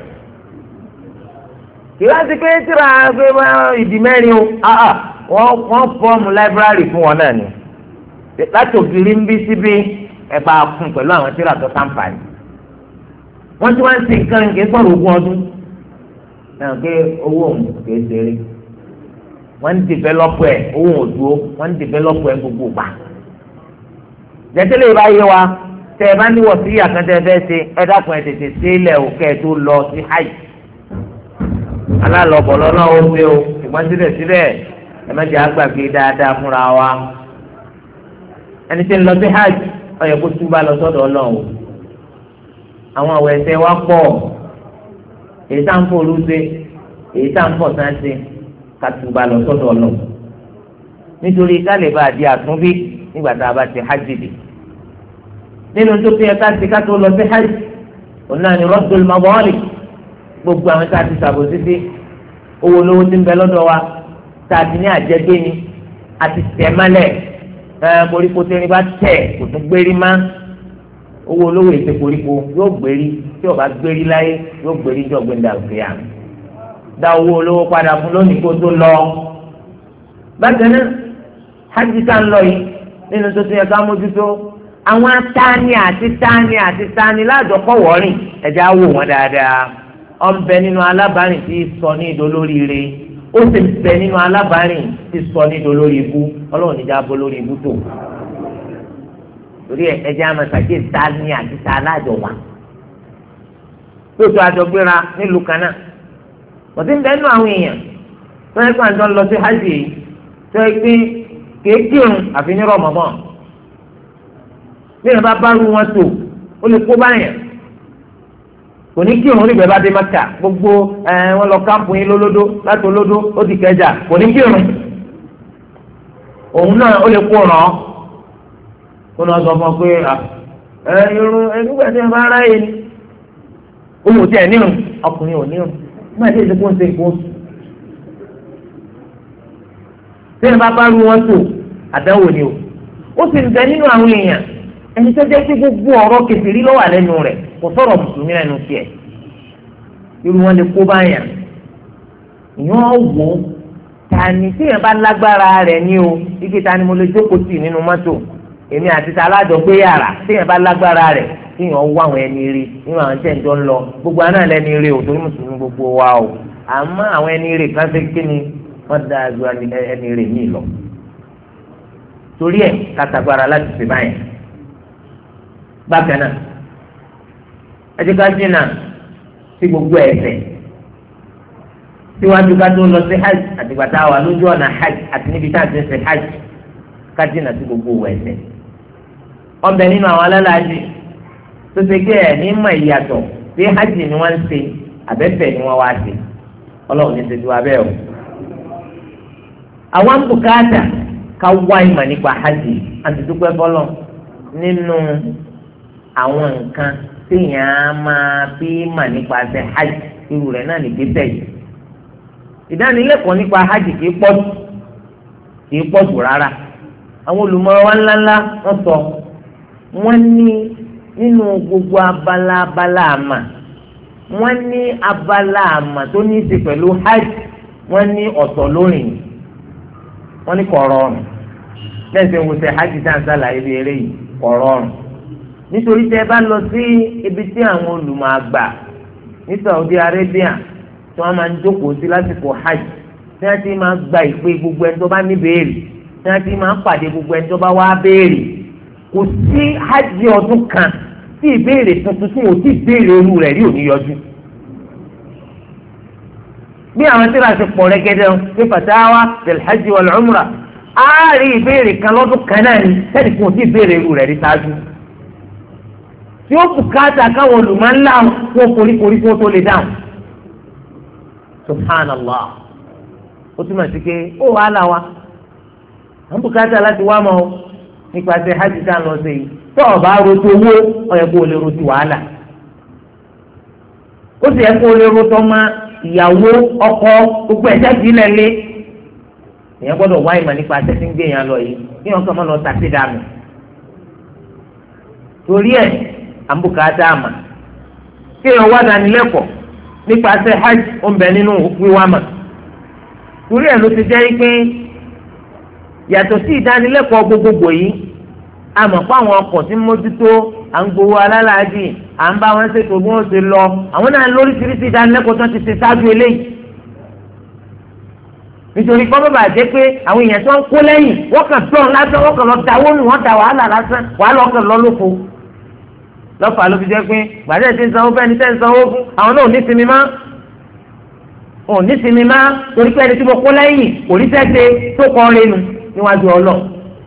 ìwádìí pé tírà ìdí mẹ́rin o wọ́n fọ́ọ̀mù láìbírárì fún wọn náà ni láti ògiri ń bí síbí ẹ bá kún pẹ̀lú àwọn tírà tó sáǹfààní wọ́n ti wá ń sin nǹkan kì í sọ̀rọ̀ ogún ọdún náà pé owó òun kì í ṣeré wọ́n ń dìvẹ́lọ́pù ẹ̀ owó òdúró wọ́n ń dìvẹ́lọ́pù ẹ̀ gbogbo gbà. jẹ́tẹ́lẹ̀ bá yé wa tẹ́ ẹ bá níwọ̀ sí àkàntẹ́ fẹ́ ṣe ẹ dákun ẹ tètè ṣe ilẹ̀ òkè tó lọ sí hajj. alálọ̀bọ̀ lọ́nà ó ṣe o ṣùgbọ́n síbẹ̀síbẹ̀ ẹ má jẹ́ àgbàgbé dáadáa fúnra wa. ẹni tí ń lọ sí hajj ó yẹ kó túbà lọ sọ́dọ̀ Ọlọ́run. àwọn àwọ̀ ẹ̀ṣẹ̀ wa pọ̀ èyí tá à ń fòrú ṣe èyí tá à ń fọ̀ sáà ṣe katuba lọ sọ́dọ̀ lọ nítorí kálí bá di àtúnbí nígbà tá a bá ti hajj dì nínú tó fi ẹ̀ka sí ká tó lọ sí hajj òun náà ni rọ́dùl mọ́bọ́ọ̀lì gbogbo àwọn tá a ti sàbò títí owó lówó ti ń bẹ lọ́dọ̀ wa tá a ti ní àjẹgbé ni àti tẹ̀málẹ̀ ẹ̀ koríko tẹ́ni bá tẹ̀ kò tún gbérí má owó olówó ètò koríko yóò gbérí tí ó bá gbérí láyé yóò gbérí jọ gbẹ̀ndà òkèèyà dá owó olówó padà fún lónìí kó tó lọ. bákan náà hajj tá ń lọ yìí nínú tó ti yẹ ká mójútó àwọn tani àti tani àti tani láàjọpọ̀ wọ́ọ̀rìn ẹ̀jẹ̀ á wò wọ́n dáadáa ọ̀nbẹ nínú alábàárìn tí sọ ní ìdólóríire ó sì ń bẹ nínú alábàárìn tí sọ ní ìdólórí ibú ọlọ́run níjà bọ́ lórí ibú tó torí ẹ̀jẹ̀ àmọ̀tàkì tani àti tani láàjọ wà lóòótọ́ àjọgbéra nílùú kan náà wọ́n ti ń bẹ nínú àwọn èèyàn tó yẹ kó àjọ lọ sí hajj yìí tó yẹ pé kéékìrún àfi ní Ramadan bí ẹ bá bá rú wọn tó ó lè kó báyẹn kò ní kírun orí bẹ́ẹ̀ bá dé Mẹ́kà gbogbo ẹ wọn lọ káàpù yín lólódó láti olódó ó ti Kẹjà kò ní kírun òun náà ó lè kó ràn án kó náà sọ fún ọ pé ẹ irun ẹ nígbà tí ẹ bá ráyè ni olùwò tí ẹ nírun ọkùnrin ò nírun nígbà tí èsì kó ń ṣe kó tí ẹ bá bá rú wọn tó àdáwò ni o ó sì ń bẹ nínú àwọn èèyàn ẹni tó jẹ́ pé gbogbo ọ̀rọ̀ kẹfìrí ló wà lẹ́nu rẹ̀ kò sọ̀rọ̀ mùsùlùmí lẹ́nu tiẹ̀ irú wọn lè kó báyà ìyọ́n wò tani tí yẹn bá lágbára rẹ̀ ní o ike tani mo lè jókòó tì nínú mọ́tò èmi àti ta alájọgbé yàrá tí yẹn bá lágbára rẹ̀ tí yẹn wọ àwọn ẹni rí nínú àwọn tẹ̀ ń jọ ń lọ gbogbo àná lẹ́ni rí o torí mùsùlùmí gbogbo wa o àmọ́ àwọn ẹni rí kan ṣe kí ni wọ́n da ju ẹni rí mi lọ torí ẹ̀ kàtàgbára láti ṣe báyìí bákan náà ẹjẹ ká jìnnà sí gbogbo ẹ̀ṣẹ̀ síwájú ká tó lọ sí hajj àtìgbà tá a wà lójú ọ̀nà hajj àti níbi tá a ti ń ṣe hajj ká jìnnà sí gbogbo ẹ̀ṣẹ̀ ọbẹ̀ nínú àwọn alálàájì tó ṣe gbé ẹ̀ ní mọ̀ ìyàtọ̀ bí hajj ni wọ́n ń ṣe àbẹ́fẹ̀ ni wọ́n wá ṣe ọlọ́run ní ṣe ju abẹ́ o. àwọn bùkátà ká wá ìmọ̀ nípa hajj àti dúpẹ́ bọ́lọ̀ nínú àwọn nǹkan téèyàn á máa bí mà nípasẹ̀ hajj irú rẹ̀ náà nìgbésẹ̀ yìí ìdánilẹ́kọ̀ọ́ nípa hajj kìí pọ̀ jù kìí pọ̀ jù rárá àwọn olùmọ̀ wa ńláńlá wọ́n sọ wọ́n ní nínú gbogbo abala abala àmà wọ́n ní abala àmà tó ní í ṣe pẹ̀lú hajj wọ́n ní ọ̀tọ̀ lórìn wọ́n ní kọ̀ọ̀rọ̀ọ̀rùn lẹ́sẹ̀ ń wọ́sẹ̀ hajj tá à ń sàlàyé bí eré yìí kọ̀ọ̀rọ̀ọ̀rùn nítorí tẹ́ bá lọ sí ibi tí àwọn olùmọ̀ àgbà ní Saudi Arabia tí wọ́n máa ń jókòó sí lásìkò hajj tí wọ́n ti máa gba ìpè gbogbo ẹni tó bá ní béèrè tí wọ́n ti máa ń pàdé gbogbo ẹni tó bá wá béèrè kò sí hajj ọdún kan tí ìbéèrè tuntun tí ò tí ì béèrè olú rẹ̀ rí òní yọjú. bí àwọn tí wọ́n ti pọ̀ rẹ́gẹ́dẹ́ ní fatawa fil hajj wal umra á rí ìbéèrè kan lọ́dún kan náà ní sẹ́ni kò tí ì béèrè olú rẹ̀ rí ṣáájú tí ó bùkátà káwọn olùmọ̀ ńlá kó koríkorí kó tó lè dáhùn. subhanallah ó túmọ̀ sí pé ó wàhálà wa àwọn bùkátà láti wá mọ́ nípasẹ̀ hajj tá à ń lọ sí yìí tó o bá rotí owó ó yẹ kó o lè rotí wàhálà ó sì yẹ kó o lè rotí ọmọ ìyàwó ọkọ gbogbo ẹ̀jẹ̀ ìbílẹ̀ lé èèyàn gbọ́dọ̀ wá ìmọ̀ nípasẹ̀ tí ń gbé yẹn lọ yìí kí wọ́n kàn máa lọ tàṣí dànù torí ẹ̀ àbùkátà àmà kí èèyàn wá dánilẹ́kọ̀ọ́ nípasẹ̀ hajj ó ń bẹ nínú wíwá mà torí ẹ̀ ló ti jẹ́ pé yàtọ̀ sí ìdánilẹ́kọ̀ọ́ gbogbogbò yìí àmọ́ fún àwọn ọkọ̀ tí mójútó à ń gbowó alálàájì à ń bá wọn ṣètò bí wọ́n ṣe lọ àwọn náà lóríṣiríṣi ìdánilẹ́kọ̀ọ́ tó ti ṣe ṣáájú eléyìí nítorí kọ́ bàbà jẹ́ pé àwọn èèyàn tó ń kó lẹ́yìn wọ́n kàn tán lásán wọ́n kàn lọ dáwọ́ nù wọ́n da wàhálà lásán wàhálà ọkàn lọ lóko lọ́fà ló fi jẹ́ pé gbàdé ti ń sanwó fẹ́ni tẹ́ ń sanwó fún àwọn náà ò ní sinmi má ò ní sinmi má torí pé ẹni tí mo kó lẹ́yìn kò rí sẹ́sẹ́ tó kọ́ lẹ́nu níwájú ọlọ́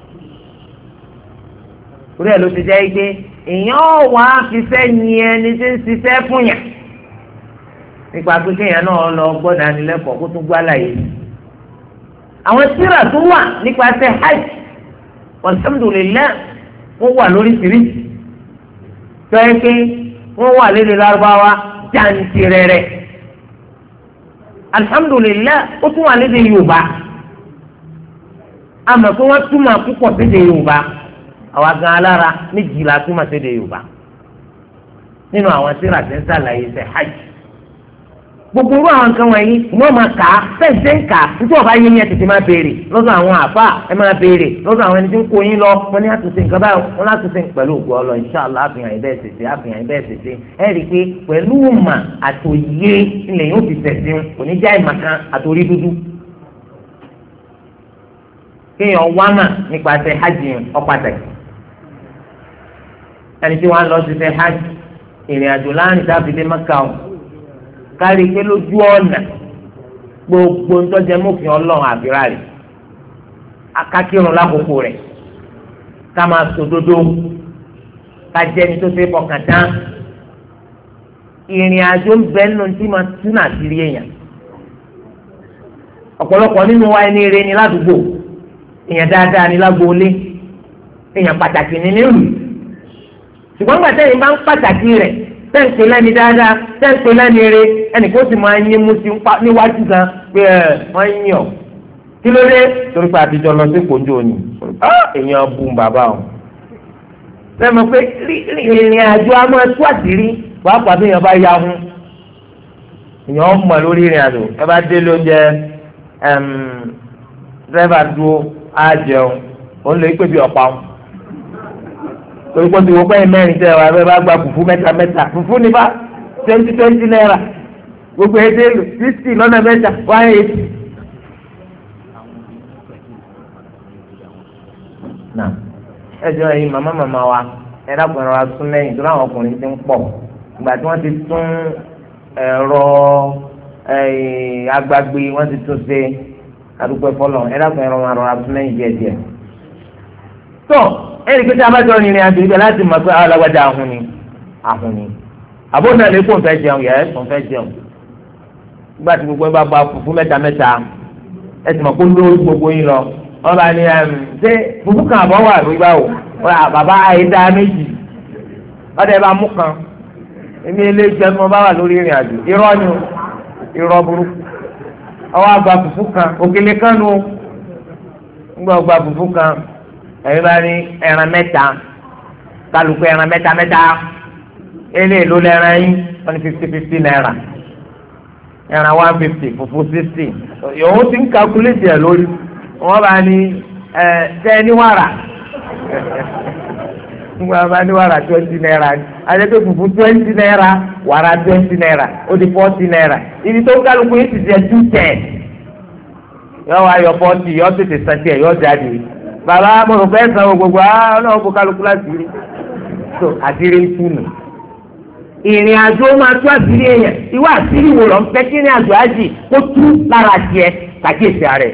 torí ẹ̀ ló ti jẹ́ pé èèyàn wà á fi sẹ́yìn ẹni tí ń ṣiṣẹ́ fún yàn nípa pé kéèyàn náà lọ gbọ́dọ̀ ànilẹ́kọ̀ọ́ kó tún gbọ́ àlàyé àwọn tírà tó wà nípasẹ̀ hajj alhamdulillah wọ́n wà lórí tìrìtì tọ́yẹ́ pé wọ́n wà lédè lárúbáwá jáǹtì rẹ̀rẹ̀ alhamdulillah ó tún wà lédè yorùbá àmọ́ pé wọ́n túmọ̀ púpọ̀ sédè Yorùbá àwa gan alára méjìlá túmọ̀ sédè Yorùbá nínú àwọn tíra tí ń sàlàyé ṣe hajj gbogbo irú àwọn nǹkan wọ̀nyí ni wọ́n máa kà á fẹ́ǹsẹ̀ ń kà á nítorí ọba yẹn yẹn tètè máa béèrè lọ́dọ̀ àwọn àfa ẹ máa béèrè lọ́dọ̀ àwọn ẹni tí ń kó yín lọ wọ́n ní àtúnṣe nǹkan báyìí wọ́n ní àtúnṣe pẹ̀lú ògùn ọlọ inṣàlá àfihàn ibẹ̀ ṣèṣe àfihàn ibẹ̀ ṣèṣe ẹ rí i pé pẹ̀lú mà àtòyé ilẹ̀ yóò fi ṣẹ̀sìn oníjà ìmàkan àtòrí dúdú kéèyàn wá mà nípasẹ̀ hajj ọ̀pàtàkì ẹni tí wọ́n lọ sí ṣe hajj ìrìn àjò láàrin sáfìdé Mẹ́kà kárí pé lójú ọ̀nà gbogbo ntọ́jẹ́ mọ́fìn ọlọ́run àbírà rẹ̀ akákírun lákòókò rẹ̀ ká máa sòdodo ká jẹ́ ní tó ṣe fọkàn tán ìrìn àjò ń bẹ nínú tí máa tún àṣírí èèyàn ọ̀pọ̀lọpọ̀ nínú wa ẹni ire ni ládùúgbò èèyàn dáadáa ni lágboolé èèyàn pàtàkì ni nílùú ṣùgbọ́n gbàtẹ́yìn bá ń pàtàkì rẹ̀ tẹ́ǹpé lẹ́ni dáadáa tẹ́ǹpé lẹ́ni eré ẹnì kó sì máa ń yín mú sí níwájú gan pé ẹ wọ́n ń yàn kí ló dé torí pé àtijọ́ lọ sí kòjó ni èèyàn bú bàbá o lẹ́mọ̀ pé ìrìn àjò a máa tú àṣírí pàápàá bí èèyàn bá ya hun èèyàn mọ̀ lórí ìrìn àjò ẹ bá délé oúnjẹ dírẹ́bà dúró á jẹun ó lè pè bí ọ̀pá wọn torí pé tiwọ́ pẹ́yìn mẹ́rin tẹ́ wa bẹ́ẹ̀ bá gba fùfú mẹ́ta mẹ́ta fùfú ní bá twenty twenty naira gbogbo ẹ̀dẹ́ sixty lọ́nà mẹ́ta one eighty. náà ẹjọ́ yìí màmá màmá wa ẹ dákun ẹ̀rọ asún lẹ́yìn tó láwọn ọkùnrin ti ń pọ̀ ìgbà tí wọ́n ti tún ẹ̀rọ agbágbé wọ́n ti tún ṣe àdúgbò ẹ̀fọ́lọ́ ẹ dákun ẹ̀rọ asún lẹ́yìn díẹ̀díẹ̀. tó ẹnì kí tí a bá jọ rìnrìn àjò ibẹ̀ láti mọ̀ pé alágbádá ahun ni ahun ni àbó náà lè kó n fẹ́ jẹun yẹ kó n fẹ́ jẹun nígbà tí gbogbo ẹ bá gba fùfú mẹ́ta mẹ́ta ẹ sì mọ̀ kó lórí gbogbo yín lọ wọ́n bá ní ṣé fùfú kan àbọ̀ wà lórí báwò bàbá àyídá méjì ọ̀dẹ̀ bá mú kan èmi eléjẹ tí wọ́n bá wà lórí ìrìn àjò irọ́ ni irọ́ burúkú ọwọ́ àgbà fùfú kan òkèlè kan nu ńgbà ọgbà fùfú kan ẹ̀yin bá ní ẹran mẹ́ta kálukú ẹran mẹ́ta mẹ́ta eléyìí ló lẹ́ran yín wọ́n ní fifty fifty naira ẹran one fifty fùfú sixty yòówó ti ń kakuléètì ẹ̀ lórí wọ́n bá ní ẹ tẹ́ ní wàrà wọ́n bá ní wàrà twenty naira àdéhùn fùfú twenty naira wàrà twenty naira ó di forty naira ibi tó kálukú yìí ti jẹ two ten yọ wá yọ forty yọ tètè sàtì ẹ̀ yọ jáde bàbá mo rò fẹ́ sanwó gbogbo ah ọlọ́run kó kálukú láti rí so àṣírí ń túnú ìrìn àjò máa tú àṣírí èèyàn ìwà àṣírí wò lọ ń fẹ́ kí ìrìn àjò ájì kó tú lára tiẹ̀ kàkíyèsí ààrẹ.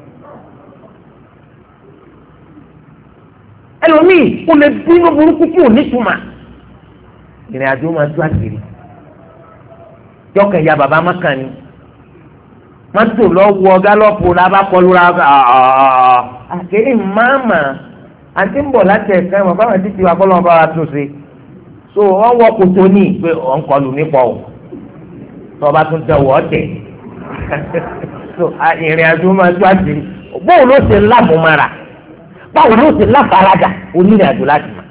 ẹlòmíì kò lè bínú burúkú kí ò ní túmọ̀ ìrìn àjò máa tú àṣírí yọkàn ya bàbá mọ́kàn ni mọ́tò lọ́wọ́ gálọ́pù lábàkọlù ra àkèrè máàmà àti ń bọ̀ láti ẹ̀ka ẹ̀wọ̀n báwọn ti ti wà kọ́ lọ́wọ́ bá wa tún ṣe so wọ́n wọ́ kótó ní pé ọ̀ ń kọlù nípa ọ̀ tó ọba tún tẹ̀ wọ́ tẹ̀ so ìrìn àjò máa tó àṣírí báwo ló ṣe lámúmára báwo ló ṣe láfaradà onírìn àjò láti mọ̀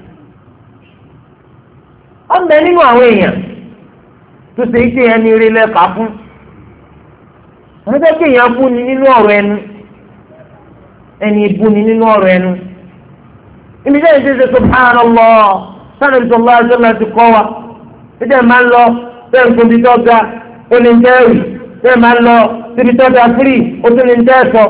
ọ̀nbẹ nínú àwọn èèyàn tó ṣe ike ẹni rí lẹ́ka fún wọ́n fẹ́ kí èèyàn bú ni nínú ọ̀rọ̀ ẹnu ẹni bú ni nínú ọ̀rọ̀ ẹnu ibi tẹ́ ẹ̀ ṣe ṣe subhanallah sani bisalòlá ṣọlá ti kọ́ wa ṣíṣe máa ń lọ bẹ́ẹ̀ ń tóbi tó ga ó ní jẹ́rì bẹ́ẹ̀ máa ń lọ síbi tó ga fírì ó tún ní jẹ́ sọ.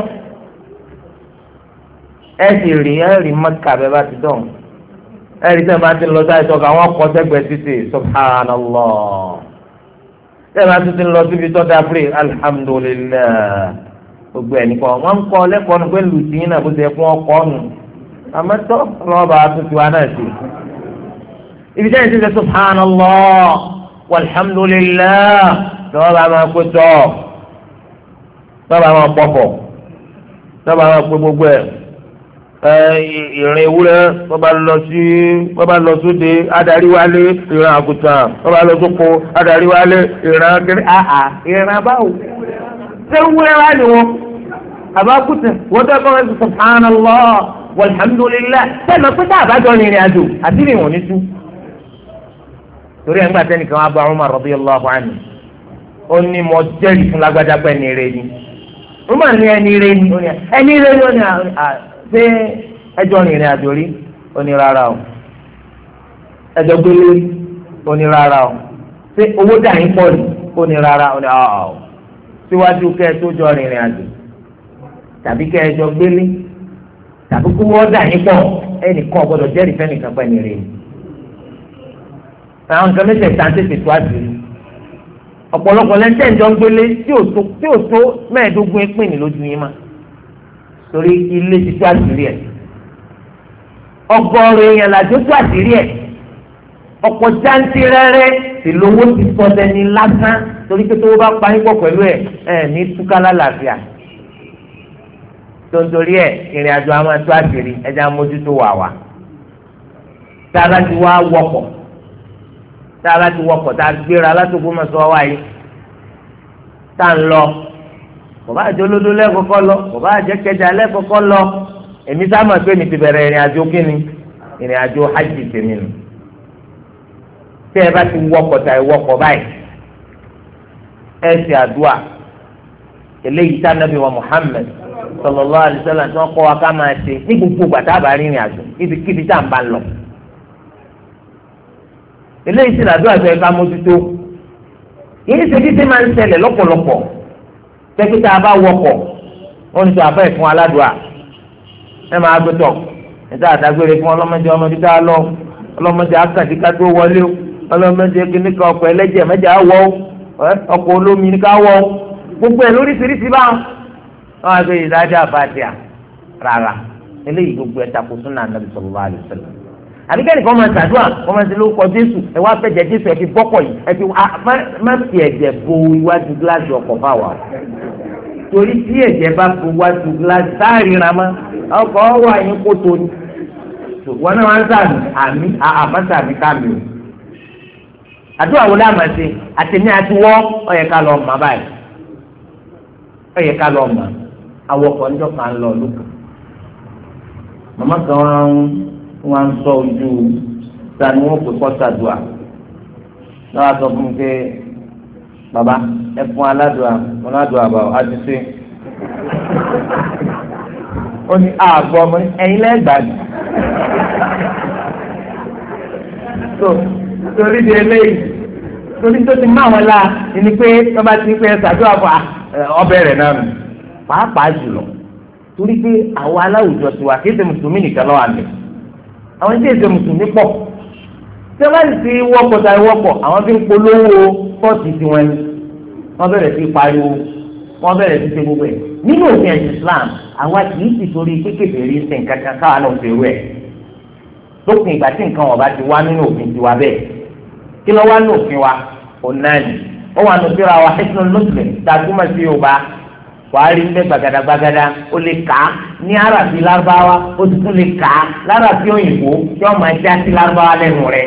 ẹ sì rí ẹ rí mọ́kà bẹ́ẹ̀ bá ti dán ẹ rí sẹ́ẹ̀ máa ti lọ sáyé sọ́kà wọ́n kọ́ sẹ́gbẹ̀ẹ́ títì subhanallah sẹ́ẹ̀ máa tún ti lọ síbi tó ga fírì alhamdulillah gbogbo ẹ̀ nìkan wọ́n ń kọ́ lẹ́kọ̀ọ́ nù pé lùtì yín náà bó ṣe fún ọkọ̀ nù àmọ́tọ́ lọ́ba tuntun wa náà ṣe. ibi tẹ́lẹ̀ ti ṣe subhanallah walhamdulillah lọ́ba máa pé tọ́ lọ́ba máa pọ̀pọ̀ lọ́ba máa pé gbogbo ẹ̀ ìrìn ewúrẹ́ lọ́ba lọ sí lọ́ba lọ sóde adarí wálé ìrìn àgùntàn lọ́ba lọ sóko adarí wálé ìrìn akéré àhà ìrìn abáwò ṣé wúrẹ́ wá ni wọn àbákùtà wọ́n tẹ́ kọ́ ẹ subhanallah walhamdulillah sẹ́nu pé tá àbájọ rìnrìn àjò àti rìn wọ́n ní tú. torí ẹ̀ ń gbà sẹ́nìkan wá bá Umar radiyallahu anhu ó ní mo jẹ́rìí fún lágbájá pé ẹni rẹ ni Umar ní ẹni rẹ ni ẹni rẹ ni ó ní ṣé ẹjọ́ rìnrìn àjò rí ó ní rárá o ẹjọ́ gbélé rí ó ní rárá o ṣé owó dà yín pọ̀ rí ó ní rárá ó ní ọ̀ síwájú kẹ́ ẹ tó jọ rìnrìn àjò tàbí kẹ́ ẹ jọ gbélé tàbí kó wọ́n dà yín pọ̀ ẹnìkan ọ̀gbọ́dọ̀ jẹ́rìí fẹ́nìkan pẹ́ ní rẹ̀ àwọn nǹkan mẹ́tẹ̀ẹ̀ta ń tètè tó àṣírí ọ̀pọ̀lọpọ̀ lẹ́ńtẹ̀ ń jọ ń gbélé tí ò tó mẹ́ẹ̀ẹ́dógún pín ní lójú yín mà torí ilé ti tó àṣírí ẹ̀ ọgọ́rùn èèyàn làjọ tó àṣírí ẹ̀ ọ̀pọ̀ jántìrẹ́rẹ́ ìlówó ti sọ dẹni lásán torí pé tó bá pa yín pọ̀ pẹ̀lú ẹ̀ ẹ̀ ní túkálá làáfíà tontori ẹ̀ ìrìn àjò àwọn tó àṣírí ẹja mójútó wà wá tá a bá ti wá wọkọ̀ tá a bá ti wọkọ̀ tá a gbéra látòkú mọ̀sọ́ wáyé tá a ń lọ kò bá jẹ́ olódó lẹ́kọ̀ọ́kọ́ lọ kò bá jẹ́ kẹjà lẹ́kọ̀ọ́kọ́ lọ èmi sá mọ̀ pé mi ti bẹ̀rẹ̀ ìrìn àjò kínní ìrìn àjò hajj tèmi nù tí ẹ bá ti wọkọ̀ tà ẹ wọkọ̀ báyìí ẹ ṣe àdúà eléyìí tá nàbí wa Muhammad sallallahu alaihi wasallam tí wọ́n kọ́ wa ká máa ṣe ní gbogbo gbàtà bá rìnrìn àjò ibikíbi tá à ń bá lọ eléyìí sì làdúrà tó yẹ ká mójútó yìí ṣe títí máa ń ṣẹlẹ̀ lọ́pọ̀lọpọ̀ tẹ́kítà bá wọkọ̀ wọ́n ní sọ àbẹ́ fún aládùá ẹ máa gbé tọ̀ níta àdágbére fún ọlọ́mọdé ọmọdé tá a lọ ọlọ́mọdé akadìka tó wọlé o ọlọ́mọdé kìnnìkan ọkọ̀ ẹlẹ́jẹ̀ mẹ́jẹ̀ á wọ̀ ọkọ̀ olómi ní ká wọ̀ gbogbo ẹ̀ lóríṣiríṣi báwọn wọ́n á gbé ìdájọ́ àbájá rárá eléyìí gbogbo ẹ̀ takò súnà Nabi sallallahu alaihi wasallam àbíkẹ́ni kan máa ṣàdúrà wọ́n máa ṣe lórúkọ Jésù ẹ wá fẹ́jẹ̀ Jésù ẹ fi bọ́kọ̀ yìí ẹ fi má fi ẹ̀jẹ̀ bo iwájú gíláàsì ọkọ̀ fáwa torí tí ẹ̀jẹ̀ bá bo iwájú gíláàsì sáàrìnra mọ́ ọkọ̀ wà yín kó tó ní wọn náà wá ń sàmì àmì àmọ́sàmì kámi o àdúrà wo láàmà ṣe àtẹ̀mí àtiwọ́ ọ̀yẹ̀ ká lọ mọ̀ báyìí ọ̀yẹ̀ ká lọ mọ̀ awọkọ̀ ńjọ́ kan lọ lókè màmá kan wá ń wọ́n sọ ojú sani wọ́n pè kọ́ sàdùà náà sọ fún mi pé bàbá ẹ fún aládùà wọn aládùà bá a ti ṣe ó ní ààbọ̀ ọmọ ẹ̀yin lẹ́gbàá ni tó torí di eléyìí torí tó ti máa wọn la ni pé wọ́n bá ti ń pẹ́ sàdùà fún ọbẹ̀ rẹ̀ náà nù pàápàá jùlọ torí pé àwọn aláwùjọ tiwa kí ẹ ṣe mùsùlùmí nìkan lọ́wọ́ àmì àwọn tí èsè mùsùlùmí pọ̀ tí wọ́n sì wọ́pọ̀ tàbí wọ́pọ̀ àwọn fi ń polówó pọ́ọ̀tì tiwọn ni wọ́n bẹ̀rẹ̀ sí pariwo wọ́n bẹ̀rẹ̀ sí ṣe gbogbo ẹ̀ nínú òfin ẹ̀sìn Islam àwa kì í sì torí kékeré rí ṣe nǹkan kan káwa náà ṣe rú ẹ̀ lópin ìgbà tí nǹkan ọ̀bá ti wá nínú òfin tiwa bẹ́ẹ̀ kí ló wá nínú òfin wa òun náà ni ó wà nínú síra wa Hisnul Muslim dàgbùmọ̀ sí Yorùbá wàá rí ndé gbàgàdàgbàgàdà ó lè kà á ní àràbí lárúbáwá ó ti tún lè kà á láràbí òyìnbó tí wọn máa já sí lárúbáwá lẹ́nu rẹ̀.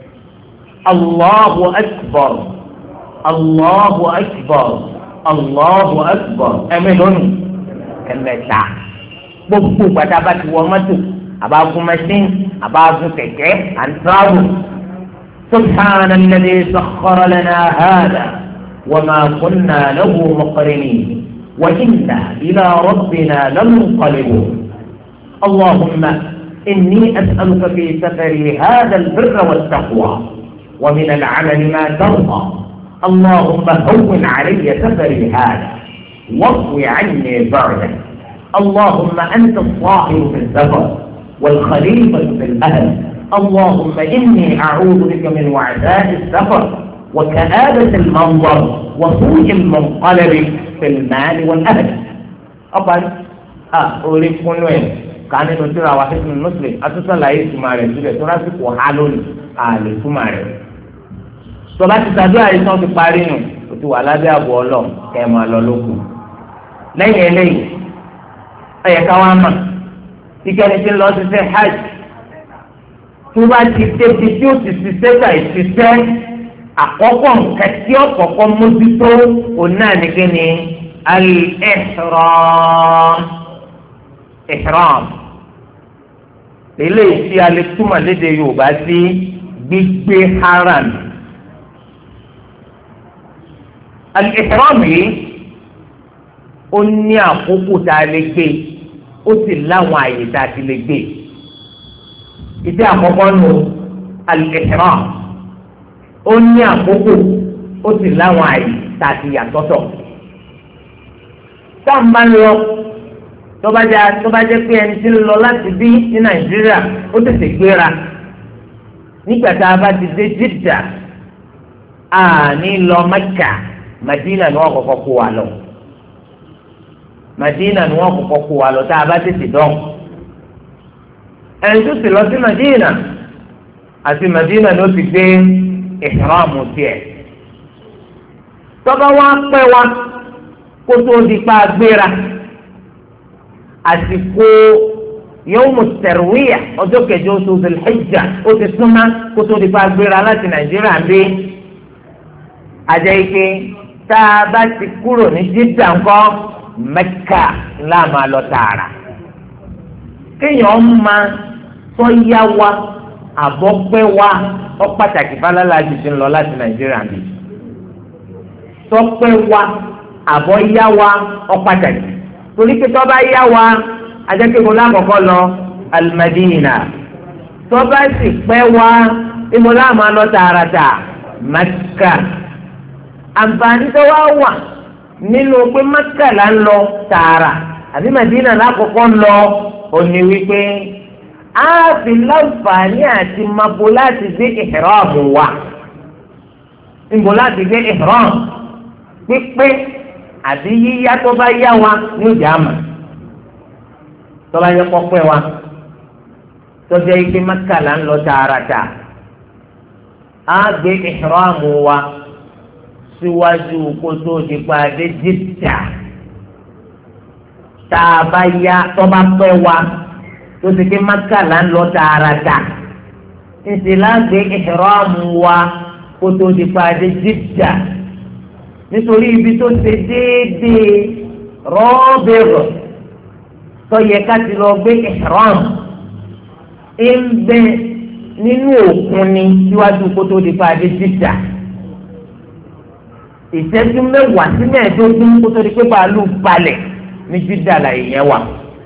Allahu akbar Allahu akbar Allahu akbar ẹ̀mí lónìí ẹ̀mẹ́ta gbogbo gbàdá bá ti wọ mọ́tò àbágun mẹ́sìn àbágun kẹ̀kẹ́ àǹtráwò subhana alladhi sakhkhara lana hadha wa ma kunna lahu muqrinin. وإنا إلى ربنا لمنقلبون اللهم إني أسألك في سفري هذا البر والتقوى ومن العمل ما ترضى اللهم هون علي سفري هذا واطوي عني بعده اللهم أنت الصاحب في السفر والخليفة في الأهل اللهم إني أعوذ بك من وعثاء السفر وكآبة المنظر وسوء المنقلب في المال والأهل أقل آه أولي كنوين كان نترى واحد من المسلم أتصل لأي سمارة سورة تراسك وحالون آل سمارة sọba ti sàdúrà yìí tán ti parí nù o ti wà lábẹ́ àbọ̀ ọlọ́ kẹ́ ẹ máa lọ lóko lẹ́yìn eléyìí ẹ̀yẹ káwá mà kíkẹ́ni tí ń lọ ṣiṣẹ́ hajj tí wọ́n bá ti débi tí ó ti ṣiṣẹ́ tà ìṣiṣẹ́ àkọ́kọ́ nǹkan tí ọ̀kọ̀ọ̀kọ́ mójútó òun náà ní kíni al-ihram ihram eléyìí tí a lè túmọ̀ lédè Yorùbá sí gbígbé haram. al-ihram yìí ó ní àkókò tá a lè gbé ó sì láwọn àyè tá a ti lè gbé. ìdí àkọ́kọ́ nù al-ihram ó ní àkókò ó sì láwọn àyè tá a ti yà sọ́tọ̀. tá a máa lọ tó bá jẹ́ tó bá jẹ́ pé ẹni tí ń lọ láti bí ní Nàìjíríà ó tètè gbéra nígbà tá a bá ti dé Jeddah àní lọ Mẹ́kà Madina ni wọ́n kọ́kọ́ kó wa lọ Madina ni wọ́n kọ́kọ́ kó wa lọ tá a bá tètè dán ẹni tó sì lọ sí Madina àti Madina ni ó ti gbé ìhìrámù tiẹ̀ tọ́ba wa pẹ́ wa kó tó di pa gbéra àsìkò yawmu tarwiyah ọjọ́ kẹjọ oṣù Dhul-Hijja ó ti súnmọ́ kó tó di pa gbéra láti Nàìjíríà bí àjẹ́ ike tá a bá ti kúrò ní Jeddah ńkọ́ Mẹ́kà ńlá máa lọ tààrà kéèyàn máa sọ́yá wa àbọ̀pẹ́ wa ó pàtàkì fálálà jù ti ń lọ láti Nàìjíríà bí sọ́pẹ́ wa àbọ̀yá wa ó pàtàkì torí pé tó bá yá wa ajẹ́kẹ́kọ̀ọ́ lákọ̀ọ́kọ́ lọ Al-Madina tó bá sì pẹ́ wa ìmọ̀lá máa lọ tààràtà Mẹ́kà. àǹfààní tó wá wà nínú pé Mẹ́kà là ń lọ tààrà àbí Madina lákòókò ń lọ òní wípé a fi láǹfààní àti mabo láti gbé ihram wa níbo láti gbé ihram pípé àbí yíyá tó bá yá wa ní ìjà àmà tó bá yẹ kó pẹ́ wa tó jẹ́ ike Mẹ́kà là ń lọ tààràtà a gbé ihram wa síwájú kótó ti pàdé Jeddah tá a bá yá tó bá pẹ́ wa tó ti ké Mẹ́kà là ń lọ tààràtà ńṣe lágbé ìhìrámù wa kótó ti pàdé Jeddah nítorí ibi tó ṣe déédéé rọ́ọ̀bẹ̀rọ̀ tó yẹ ká ti lọ gbé ìhìrámù ń bẹ nínú òkun ni síwájú kótó ti pàdé Jeddah. ìṣẹ́jú mẹ́wàá sí mẹ́ẹ̀ẹ́dógún kó tó di pé bàálù balẹ̀ ní Jeddah là ìyẹn wà.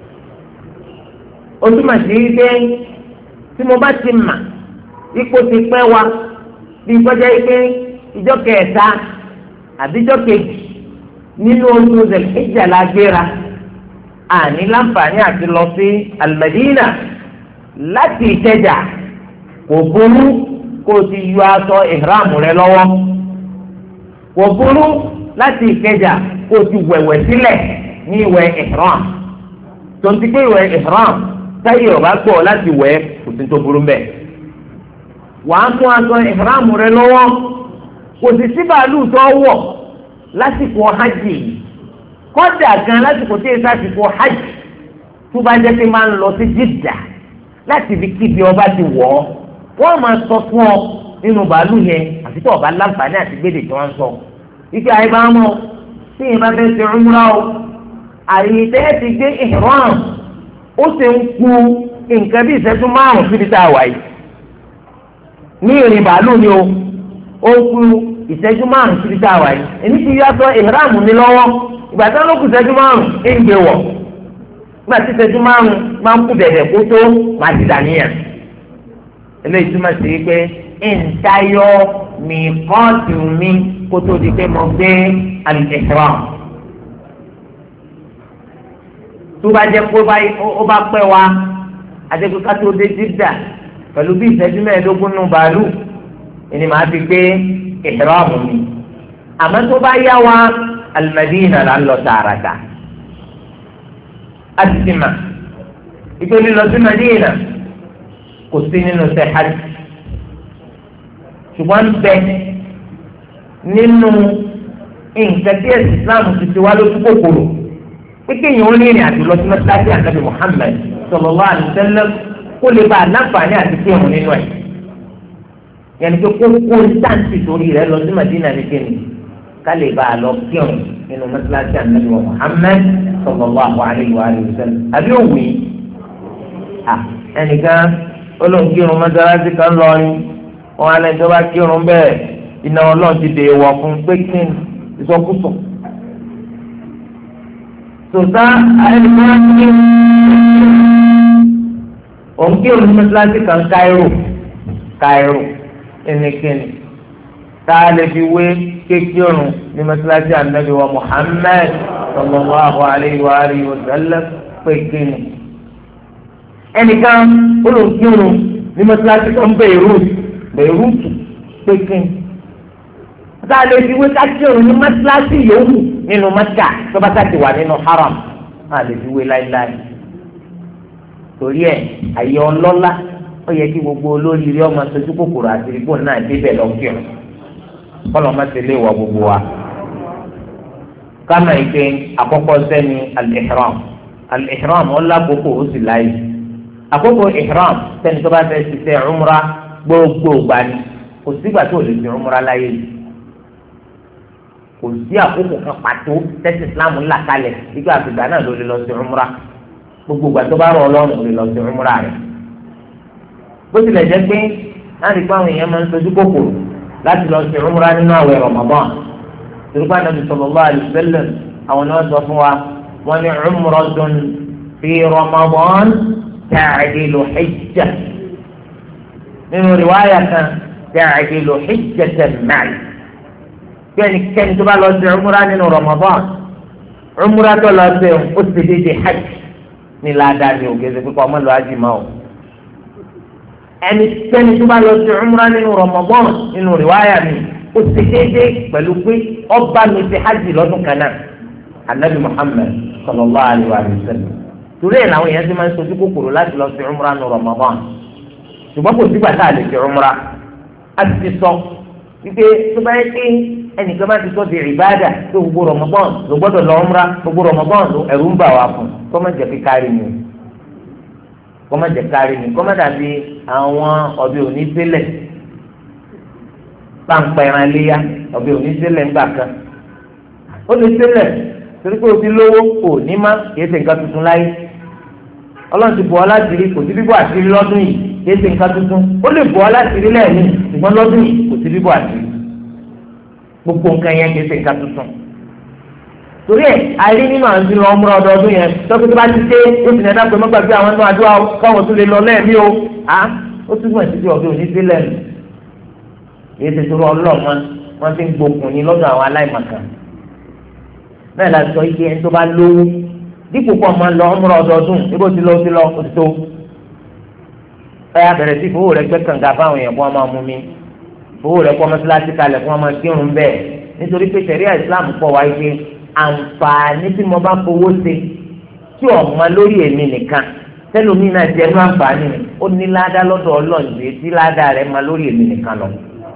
ó túmọ̀ sí pé tí mo bá ti mà ipò ti pẹ́ wa bí kọjá pé ìjọ kẹta àbíjọ kejì nínú oṣù Dhul-Hijjah la gbéra àní láǹfààní àti lọ sí Al-Madina láti Ìkẹjà kò burú kó o ti yọ aṣọ ìhìrámù rẹ lọ́wọ́. kò burú láti Ìkẹjà kó o ti wẹ̀wẹ̀ sílẹ̀ ní ìwẹ̀ ihram tó ń ti pé ìwẹ̀ ihram táyé ọ̀bá gbọ́ láti wẹ̀ kò sí tó burú mbẹ́. wàá mú aṣọ ihram rẹ lọ́wọ́ kò sì sí bàálù tó wọ̀ lásìkò hajj kọ́dà gan lásìkò tí èsì àsìkò hajj tó bá jẹ́ pé máa ń lọ sí Jeddah láti fi kíbi ọba ti wọ̀ ọ́ wọ́n máa sọ fún ọ nínú bàálù yẹn àti tó ọba láǹfààní àti gbèdè tí wọ́n sọ ike àyè bá mọ̀ tí ìyẹn bá fẹ́ ṣe umra o àyè tẹ́ ti gbé ihram ó sì ń ku nǹkan bí ìṣẹ́jú márùn-ún síbi tá a wà yìí ní ìrìn bàálù ni o ó ku ìṣẹ́jú márùn-ún síbi tá a wà yìí èmi ti yọ aṣọ ihram mi lọ́wọ́ ìgbà tí wọ́n ló kù ìṣẹ́jú márùn-ún ń gbé wọ̀ nígbà tí ìṣẹ́jú márùn-ún máa ń kú dẹ̀dẹ̀ kó tó máa ti dàníyàn eléyìí túmọ̀ sí pé ntayọ mìkọ́ọ̀tì mi kó tó di pé mo gbé al-ihram. tó bá jẹ́ pé ó bá pẹ́ wa àdéhùn ká tó dé Jeddah pẹ̀lú bí ìṣẹ́jú mẹ́ẹ̀ẹ́dógún nù bàálù ẹni màá fi gbé ihram mi. àmọ́ tó bá yá wa al-Madina là ń lọ tààràtà. a ti ti mà ìpele lọ sí Madina kò sí nínú ṣe hajj ṣùgbọ́n bẹ nínú nǹkan tí ẹ̀sìn Islam ti ti wá lójú kòkòrò pé kéèyàn ó ní ìrìn àjò lọ sí mọ́sálásí ànábì Muhammad sallallahu alaihi wasallam kó lè bá aláǹfààní àti kírun nínú ẹ̀ yẹn ni pé kó kó táǹtì torí rẹ̀ lọ sí Madina ní kéènì ká lè bá a lọ kírun nínú mọ́sálásí ànábì wa Muhammad sallallahu alayhi wa sallam àbí òwe ẹnìkan olóńkírun mọ́sálásí kan lọ́rin wọn alẹ́ tó bá kírun bẹ́ẹ̀ iná ọlọ́run ti dè wọ̀ fún pé kí ni ìsọkúsọ. sòtá ẹnìkan kí òǹkírun mọ́sálásí kan Cairo Cairo ẹnìkẹ́ni tá a lè fi wé kékeré ní mọ́sálásí ànábì wa Muhammad sallallahu alayhi wa alihi wa sallam pé kí ni. ẹnìkan olùkírun ní mọ́sálásí kan Beirut Beirut pékin tá a lè fi wé kákírun ní mọ́sálásí yòówù nínú Mẹ́kà tó bá ká ti wà nínú haram a lè fi wé láíláí. torí ẹ àyè ọlọ́lá ó yẹ kí gbogbo olórí rí ọmọ sojú kòkòrò àti ìrìbò náà débẹ̀ lọ́kírun kọ́lọ́ má ti lé wọ gbogbo wa. kama ike àkọ́kọ́ sẹ́ni al-ihram al-ihram ọ̀la kókó ó sì láyé àkókò ihram sẹ́ni tó bá fẹ́ ṣiṣẹ́ umra gbogbo gbani kò sígbà tó lè fi umra láyé yìí kò sí àkókò kan pàtó tẹ́sí islam ńlá kalẹ̀ nígbà àgbègbè náà ló lè lọ sí umra gbogbo ìgbà tó bá rọ ọlọ́run lè lọ sí umra rẹ̀ bó tilẹ̀ jẹ́ pé láti pa àwọn èèyàn máa ń sojú kòkòrò láti lọ sí umra nínú àwẹ̀ Ramadan tìrúbà nàbì sallallahu alaihi wasallam àwọn ni wọ́n sọ fún wa wọ́n ní umratun fi Ramadan ta'dilu hijjah nínú riwaayà kan ta'dilu hijjatan ma'i kẹ́nikẹ́ni tó bá lọ sí umra nínú Ramadan umra tó lọ sí ó ti dédé hajj ní ládàá ní òkè ṣe pípa ọmọ lọ hajj máa o ẹni kẹ́ni tó bá lọ sí umra nínú Ramadan nínú riwaayà mi ó ti dédé pẹ̀lú pé ọba mi ti hajj lọ́dún kan náà anabi Muhammad sallallahu alayhi wa sallam torí ẹ̀ làwọn èèyàn ti máa ń sojú kòkòrò láti lọ sí umra nínú Ramadan ṣùgbọ́n kò sígbà tá a lè fi umra a ti ti sọ wípé tó bá yẹ pé ẹnìkan bá ti sọ di ìbáàdà tó gbogbo Ramadan ló gbọ́dọ̀ lọ umra gbogbo Ramadan ló ẹ̀rù ń bà wá fún kọ́ má jẹ́ kí kárí mi kọ́ má jẹ́ kárí mi kọ́ má dàbí àwọn ọ̀bẹ òní sílẹ̀ pàǹpẹ̀ràn léyà ọ̀bẹ òní sílẹ̀ ńgbà kan ó lè sílẹ̀ torí pé o ti lówó kò ní má kìí ṣe nǹkan tuntun láyé ọlọ́run ti bọ̀ ọ́ láti rí kò sí bíbọ̀ àti rí lọ́dún yìí kìí ṣe nǹkan tuntun ó lè bọ̀ ọ́ láti rí lẹ́ẹ̀mí ṣùgbọ́n lọ́dún yìí kò sí bíbọ̀ àti rí gbogbo nǹkan yẹn kìí ṣe nǹkan tuntun torí ẹ̀ àìrí nínú àwọn tí wọ́n múra ọdọọdún yẹn tọ́kí tó bá ti dé ó sì nẹ́ẹ̀dá pé má gbàgbé àwọn ẹnu àdúrà káwọn tó lè lọ lẹ́ẹ̀mí o á ó túbọ̀ sí ti ọ̀dọ́ òní sí lẹ́nu èyí ti tóró ọlọ́ọ̀mọ́ wọ́n ti ń gbókun ní lọ́dọ̀ àwọn aláìmọ̀kan bẹ́ẹ̀ la sọ ike ẹni tó bá lówó dípò pọ̀ máa lọ ọmọ ọdọọdún níbo ti lọ ti lọ ó ti tó ẹ̀yà bẹ̀rẹ̀ sí fowó rẹ̀ gbẹ́ kànga fáwọn èèyàn kó wọn máa mú mi fowó rẹ̀ kọ́ mọ́sálásí kalẹ̀ kó wọn máa kírun bẹ́ẹ̀ nítorí pé sẹ̀ríà Islam pọ̀ wáyé pé àǹfààní tí mo bá fowó ṣe tí ọ̀ma lórí èmi nìkan tẹ́lómi náà jẹ́ inú àǹfààní mi ó ní ládàá lọ́dọ̀ ọlọ́ọ̀dẹ tí ládàá rẹ̀ máa lórí èmi nìkan lọ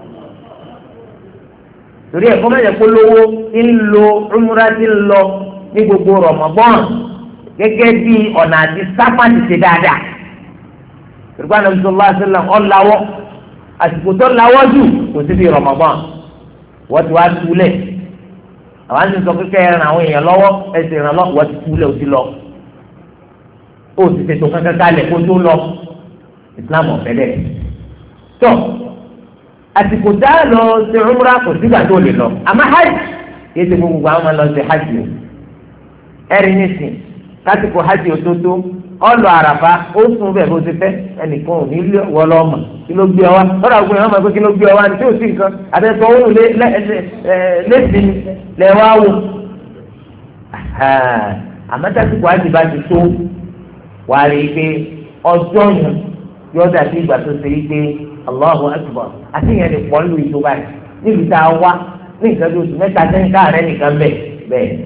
torí ẹ̀kọ́ mẹ́jẹ̀ kó lówó ń lo umra ti ń lọ ní gbogbo Ramadan gẹ́gẹ́ bí ọ̀nà àti sáfà ti ṣe dáadáa ìrúgbà náà sallallahu alaihi wasallam ọ̀làwọ́ àsìkò tó lawọ́ jù kò sí bí Ramadan wọ́n ti wá túlẹ̀ àwọn àti sọ pé kẹ́ ẹ ràn àwọn èèyàn lọ́wọ́ ẹsẹ̀ ràn lọ́wọ́ wọ́n ti túlẹ̀ ó ti lọ ó ti ṣètò kankan kalẹ̀ kó tó lọ Islam ọ̀fẹ́ dẹ̀ tó àsìkò tá a lọ ṣe umra kò sígbà tó lè lọ àmọ́ hajj yìí ti gbogbo àwọn máa lọ ṣe hajj o ẹ̀rí nísìn kásìkò hajj òtótó ọlọ àràfà ó sùn bẹ́ẹ̀ bó ti fẹ́ ẹnìkan ò ní wọlé ọmọ kí ló gbé ọ wá lọ́dọ̀ àgbo yẹn wọ́n máa gbé kí ló gbé ọ wá ní tí ò sí nǹkan àtẹ̀sọ̀ òun lẹ́sìn lẹ́ wá wò àmọ́ kásìkò hajj bá ti tó wà á rí i pé ọjọ́ yẹn yọ̀ọ́ dàbí ìgbà tó ṣe é pé Allahu akbar àti ìyẹn lè pọ̀ lórí tó báyìí níbi tá a wá ní nǹkan tó oṣù mẹ́ta sẹ́yìn káàrẹ́ nìkan bẹ́ẹ̀ bẹ́ẹ̀.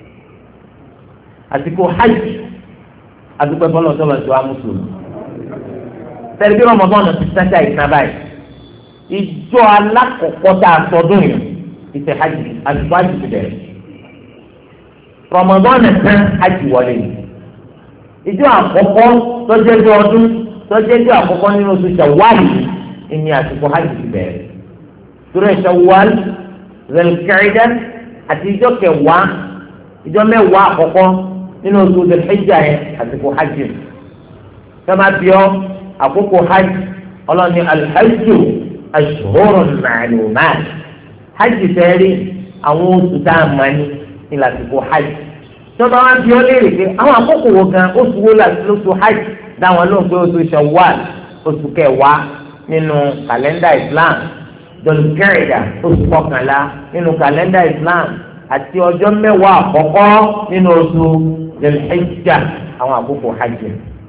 àsìkò hajj àdúgbò bọ́lá ọ̀sọ́ lọ́sọ̀ amúsùlùmí. tẹ̀lé bí Ramadan ti sájà ìtàn báyìí ìjọ alákọ̀ọ́kọ́ tá a sọdún yìí ìfẹ́ hajj àsìkò hajj ti bẹ̀rẹ̀. Ramadan nìkan hajj wọlé ìjọ àkọ́kọ́ tọ́jú ọdún tọ́jú àkọ́kọ́ nínú oṣù Ṣawwal ìní àsìkò hajj ti bẹ̀rẹ̀ torí Ṣawwal Dhul-Qa'dah àti ìjọ kẹwàá ìjọ mẹ́wàá àkọ́kọ́ nínú oṣù Dhul-Hijjah yẹn àsìkò hajj sọ́mà bíọ́ àkókò hajj ọlọ́ni al-hajju ashhurun ma'lumat hajj fẹ́ẹ́rí àwọn oṣù tá a mọ̀ ní ní lásìkò hajj sọ́mà wá bíọ́ léèrè pé àwọn àkókò wo gan oṣù wo lóṣù hajj dáwọn lóhùn pé oṣù Shawwal oṣù kẹwàá nínú kàlẹ́ndà Islam Dhul-Qa'dah oṣù kọkànlá nínú kàlẹ́ndà Islam àti ọjọ́ mẹ́wàá àkọ́kọ́ nínú oṣù Dhul-Hijjah àwọn àkókò hajj.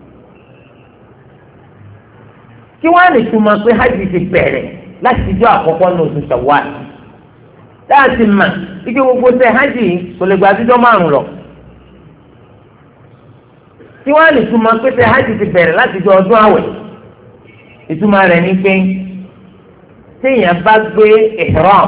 kí wọ́n á lè túmọ̀ pé hajj ti bẹ̀rẹ̀ láti ìjọ àkọ́kọ́ ní oṣù Shawwal láti mà ike gbogbo ṣe hajj kò lè gba àtijọ́ márùn lọ. kí wọ́n á lè túmọ̀ pé ṣe hajj ti bẹ̀rẹ̀ láti ìjọ ọdún àwẹ̀ ìtumọ̀ rẹ̀ ní pé téèyàn bá gbé ihram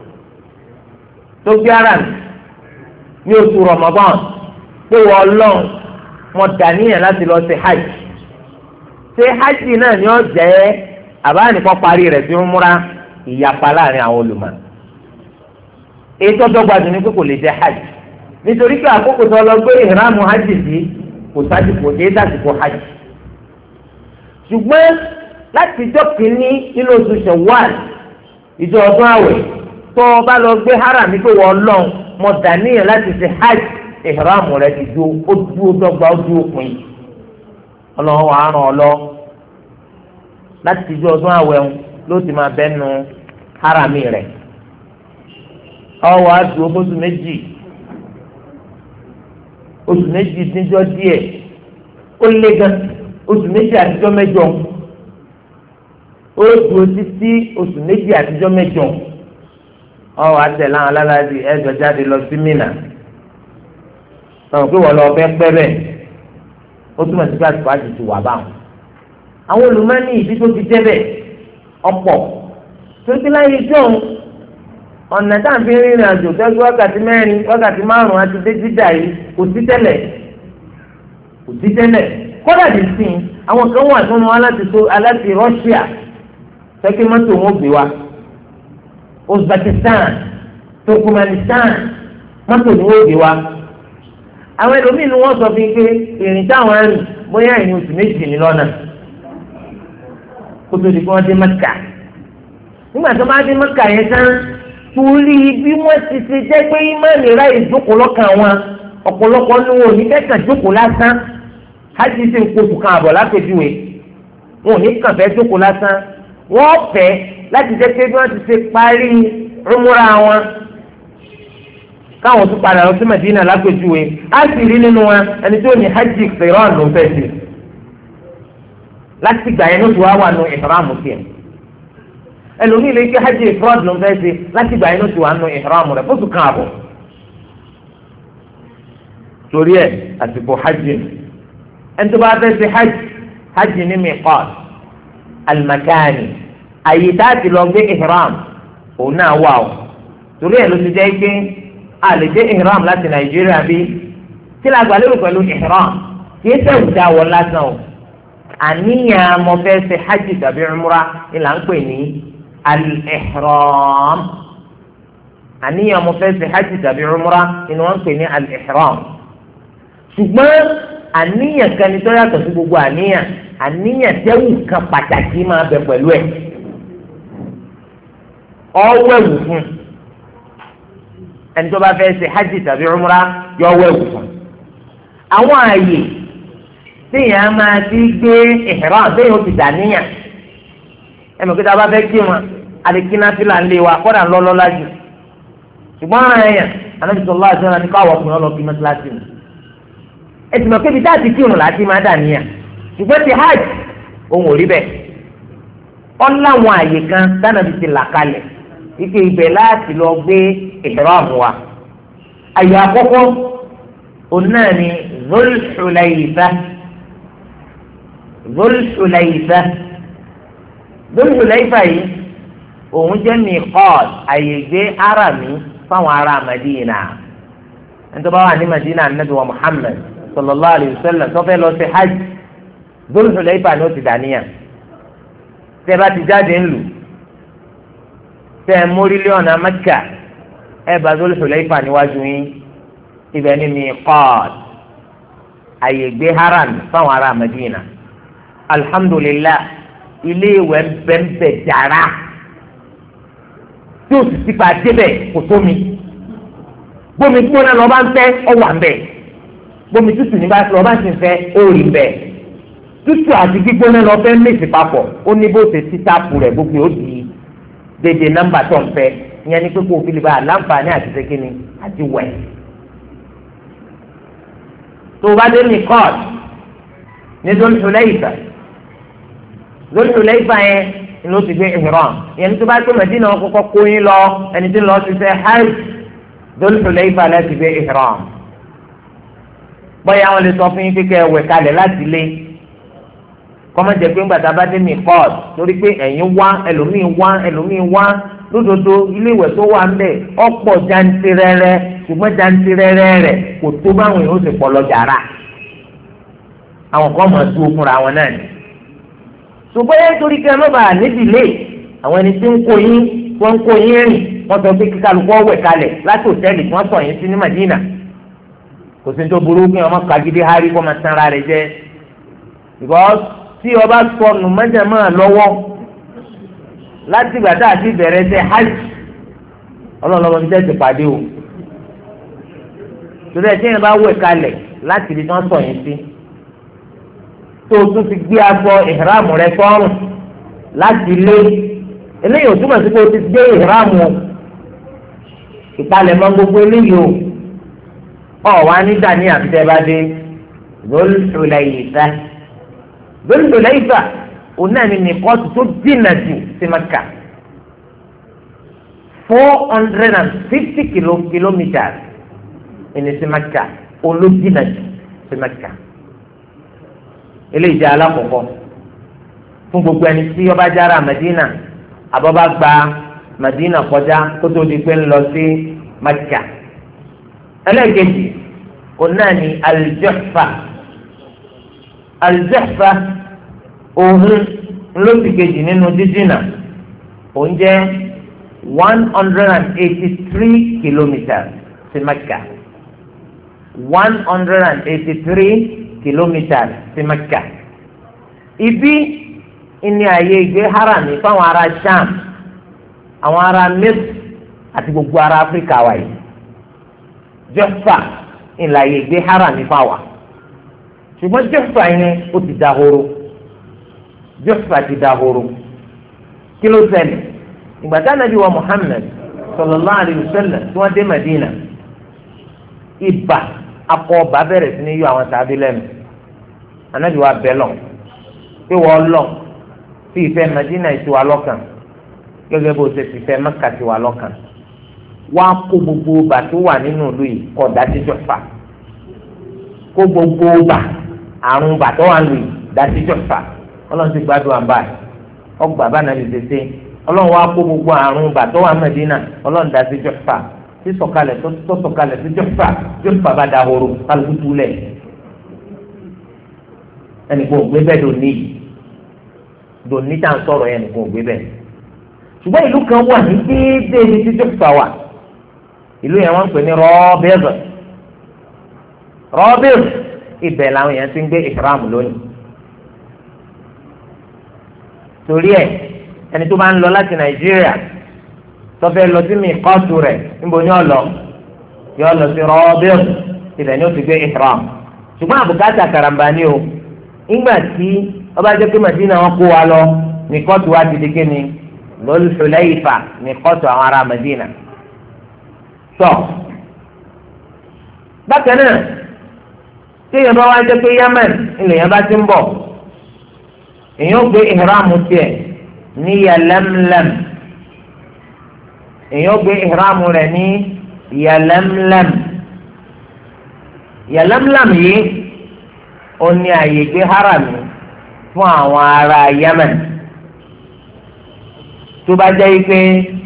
tó gbé ara ní oṣù Ramadan pé wọ́n lọ́n mọ̀ dàníyàn láti lọ ṣe hajj ṣe hajj náà ni ó jẹ́ àbáníkan parí rẹ̀ sí múra ìyapa láàrin àwọn olùmọ̀ èyí tó dọ́gba jù ní pé kò lè jẹ́ hajj nítorí pé àkókò tó lọ gbé ihram hajj sí kò sáájú kò dé dásìkò hajj ṣùgbọ́n láti ìjọ kìíní nínú oṣù Shawwal ìjọ ọdún àwẹ̀ tó o bá lọ gbé haram pé wọ́n lọ́n mọ̀ dàníyàn láti ṣe hajj ihram rẹ̀ ti dúró ó dúró dọ́gba ó dúró pin ọlọ́run wàá ràn ọ́ lọ láti ìjọ ọdún àwẹ̀ ló ti máa bẹ́nu harami rẹ̀ ọwọ́ àdúró fóṣù méjì oṣù méjì díjọ́ díẹ̀ ó lé gan oṣù méjì àtijọ́ mẹ́jọ ó dúró títí oṣù méjì àtijọ́ mẹ́jọ ọwọ́ àtẹ̀lá àwọn alálàájì ẹ̀jọ̀ jáde lọ sí Mínà sọ̀rọ̀ pé wọ́n lọ fẹ́ pẹ́ bẹ́ẹ̀ ó túmọ̀ sí pé àtìkọ́ àti ti wà báwọn. àwọn olùmọ́ni ìdí tó ti jẹ́ bẹ́ẹ̀ ọ̀pọ̀ tó ti láyé jọ́n ọ̀nà táǹfì rìnrìn àjò tẹ́gbẹ́ wákàtí mẹ́rin wákàtí márùn-ún àti déjìdá yìí kò sí tẹ́lẹ̀ kò sí tẹ́lẹ̀ kódà dì sí i àwọn kan wà tó wọn aláti tó aláti Russia tẹ́kí mọ́tò wọn gbé wa Uzbekistan Turkmenistan mọ́tò ni wọ́n gbé wa àwọn ẹlòmíín ni wọ́n sọ fún yín pé ìrìn táwọn rìn bóyá ìrìn oṣù méjì ní lọ́nà kó tó di kí wọ́n dé Mẹ́kà nígbà tó máa dé Mẹ́kà yẹn tán torí bí wọ́n ti ṣe jẹ́ pé ìmọ̀lẹ́ ra ìjókòó lọ́kàn wọn ọ̀pọ̀lọpọ̀ ní wọn ò ní fẹ́ kàn jókòó lásán hajj sì ń kóṣù kan àbọ̀ lápèjúwe wọn ò ní kàn fẹ́ jókòó lásán wọ́n fẹ́ láti jẹ́ pé bí wọ́n ti ṣe parí umura wọn káwọn tún padà lọ sí Medina lápèjúwe á sì rí nínú wọn ẹni tó ní hajj qiran ló ń fẹ́ sí láti gbà yẹn ló ti wá wà nù ihram tiẹ̀ ẹlòmíì lè ké hajj ifrad ló ń fẹ́ sí láti gbà yẹn ló ti wà nù ihram rẹ̀ fóṣù kan àbọ̀ torí ẹ̀ àsìkò hajj ẹni tó bá fẹ́ sí hajj hajj ní miqat al-makani àyè tá a ti lọ gbé ihram òun náà wà o torí ẹ̀ ló ti jẹ́ pé a lè dé ihram láti Nàìjíríà bí kí la gbà lérò pẹ̀lú ihram kì í sẹ́wù dá wọ lásán o àníyàn mo fẹ́ ṣe hajj tàbí umra ni là ń pè ní al-ihram àníyàn mo fẹ́ ṣe hajj tàbí umra ni wọ́n ń pè ní al-ihram ṣùgbọ́n àníyàn kan ní tó yàtọ̀ sí gbogbo àníyàn àníyàn tẹ́wù kan pàtàkì máa bẹ pẹ̀lú ẹ̀ ọwẹ́wù fún ẹni tó bá fẹ́ ṣe hajj tàbí umra yọ wẹ́wù fún àwọn ààyè téèyàn máa ti gbé ihram téèyàn ó ti dàníyàn ẹnì kí tá a bá fẹ́ kí wọn àdìkínná fílà ń lé wa kọ́dà ń lọ́lọ́lá jù ṣùgbọ́n ara ẹ̀yàn Ànábì sallallahu alaihi wasallam ní káwọ́ ọkùnrin ọlọ́ọ̀kí mọ́tíláṣí mi ẹ̀sìn mọ̀ kébi tá a ti kírun láti máa dàníyàn ṣùgbọ́n ti hajj òun ò rí bẹ́ẹ̀ ọ̀làwọn àyè kan tánàbí ti là kalẹ̀ ike ibẹ̀ láti lọ gbé ihram wa àyè àkọ́kọ́ òun náà ni Dhul Hulayfa Dhul Hulayfa Dhul Hulayfa yìí òun jẹ́ miqat àyè gbé harami fáwọn ará Madina ẹni tó bá wà ní Madina anabi wa Muhammad sallallahu alayhi wa sallam tó fẹ́ lọ sí hajj Dhul Hulayfa ni ó ti dàníyàn tẹ́ bá ti jáde ńlù tẹ́ mórílẹ̀ ọ̀nà Mẹ́kà ẹ bá Dhul Hulayfa níwájú yín ibẹ̀ ni miqat àyè gbé haram fáwọn ará Madina alhamdulillah ilé ìwẹ̀ bẹ́ẹ̀ dára tí o sì ti pa débẹ̀ kò tó mi bómi gbóná lọ bá ń fẹ́ ọ wà ń bẹ̀ bómi tútù ní bá lọ bá sì ń fẹ́ ó rí ń bẹ̀ tútù àti gbígbóná lọ fẹ́ mèsì papọ̀ ó ní bó ṣe ti táàpù rẹ̀ gbogbo ó di dédé nọ́mbà tó ń fẹ́ ìyẹn ní pé kó o fi lè bá àlàǹfààní àti ṣẹ́kínni àti wẹ̀. tó o bá dé ní court ní Dhul Hulayfa Dhul Hulayfa yẹn ni ló ti gbé ihram ìyẹn tó bá tó Mẹ́dínà kọ́kọ́ kó yín lọ ẹni tí ń lọ sí ṣe hajj Dhul Hulayfa láti gbé ihram bóyá wọn lè sọ fún yín kékeré wẹ̀ kalẹ̀ láti lé kọ́mọ̀jẹ̀ pé ńgbàtà bá dé ní court torí pé ẹ̀yin wá ẹlòmíín wá ẹlòmíín wá lódodo ilé ìwẹ̀ tó wà ńbẹ̀ ọ̀pọ̀ jantirẹrẹ ṣùgbọ́n jantirẹrẹ rẹ̀ kò tó báwọn èèyàn ó sì pọ̀ lọ́jà rà àwọn kan máa dúró fúnra wọn náà ni. ṣùgbọ́n yẹn torí kí ẹ má bàa níbi lé àwọn ẹni tí ń kó yín wọ́n ń kó yín rìn wọ́n sọ pé kí kálukú ọ̀wẹ̀ kalẹ̀ láti òtẹ́ẹ̀lì tí wọ́n sọ yín sí ní Madina kò sí ní tó burú kí wọ́n má kagídé hárí kó máa tán ara rẹ̀ jẹ́ because tí ọba sọnù mẹ́jẹ̀mọ́ lọ́wọ́ láti ìgbà tá a ti bẹ̀rẹ̀ ṣe hajj ọlọ́run ní tẹ́sí pàdé o torí ẹ̀ tí yẹn bá wẹ̀ kalẹ̀ láti ibi tí wọ́n sọ yín sí tó o tún ti gbé aṣọ ìhìrámù rẹ sọ́rùn láti lé eléyìí ò túmọ̀ sí pé o ti gbé ìhìrámù ìpalẹ̀mọ́ gbogbo eléyìí o ọ̀ wá ní dání àbíjẹ́ bá dé Dhul Hulayfa Dhul Hulayfa òun náà ní nìkọ́tù tó dínà jù sí Mẹ́kà four hundred and fifty kilometres ẹni sí Mẹ́kà olódínà jù sí Mẹ́kà eléyìí jẹ́ alákọ̀ọ́kọ́ fún gbogbo ẹni tí ó bá jára Madina àbọ̀bá gba Madina kọjá kó tó di pé ń lọ sí Mẹ́kà ẹlẹ́gẹ̀dì òun náà ní Al-Juhfa Al-Juhfa òun ló ti kejì nínú jíjìnà òun jẹ́ one hundred and eighty-three kilometres sí Mẹ́kà one hundred and eighty-three kilometres sí Mẹ́kà ibi ìní àyè ìgbé harami fáwọn ará Sham àwọn ará Misr àti gbogbo ará Áfíríkà wáyé Juhfa ìlà àyè ìgbé harami fáwọn ṣùgbọ́n Juhfa yẹn ó ti dahoro Juhfa ti dahoro kí ló ṣẹlẹ̀ ìgbà tí Ànábì wa Muhammad sallallahu alayhi wa sallam tí wọ́n dé Madina ibà akọ ọba bẹ̀rẹ̀ sí ní yọ àwọn tàbí lẹ́nu Ànábì wa bẹ̀ lọ pé wọ́n lọ sí ìfẹ́ Madina ìtì wa lọ́kàn gẹ́gẹ́ bó ṣe ti fẹ́ Mẹ́kà ti wa lọ́kàn wá kó gbogbo ọba tó wà nínú ìlú yìí kọ́ dájú Juhfa kó gbogbo ọba àrùn ọba tó wà nínú yìí dájú Juhfa ọlọ́run ti gbádùn àbá ọgbà bá nàbì tètè ọlọ́run wá kó gbogbo àrùn ọba tó wà Mẹ́dínà ọlọ́run dájú Juhfa tí sọ̀kalẹ̀ tó sọ̀kalẹ̀ sí Juhfa Juhfa bá dahoro kálukú túlẹ̀ ẹnì kò gbé bẹ́ẹ̀ dòní dòní tá à ń sọ̀rọ̀ yẹn ẹnì kò gbé bẹ́ẹ̀ ṣùgbọ́n ìlú kan wà ní déédéé ní tí Juhfa wà ìlú yẹn wọ́n ń pè ní Rọ́bìrì Rọ́bìrì ibẹ̀ làwọn yẹn ti ń gbé ìhìrámù lónìí torí ẹ ẹni tó bá ń lọ láti Nàìjíríà tó fẹ́ lọ sí mi kọ́ọ̀tù rẹ̀ níbo ni ó lọ yóò lọ sí Rọ́bìrì ibẹ̀ ni ó ti gbé ìhìrámù ṣùgbọ́n àbùkátà karambà ni o ìgbà tí ọba jẹ́ pé Madina wọn kó wa lọ ní kọ́ọ̀tù wa ti di kí ni Dhul Hulayfa ní kọ́ọ̀tù àwọn ará Madina tọ́ bákan náà tí èèyàn bá wá jẹ́ pé Yemen ilẹ̀ yẹn bá ti ń bọ̀ èèyàn gbé ìhìrámù tiẹ̀ ní Yalamlam èèyàn gbé ìhìrámù rẹ̀ ní Yalamlam Yalamlam yìí ó ní àyè gbé harami fún àwọn ará Yemen tó bá jẹ́ pé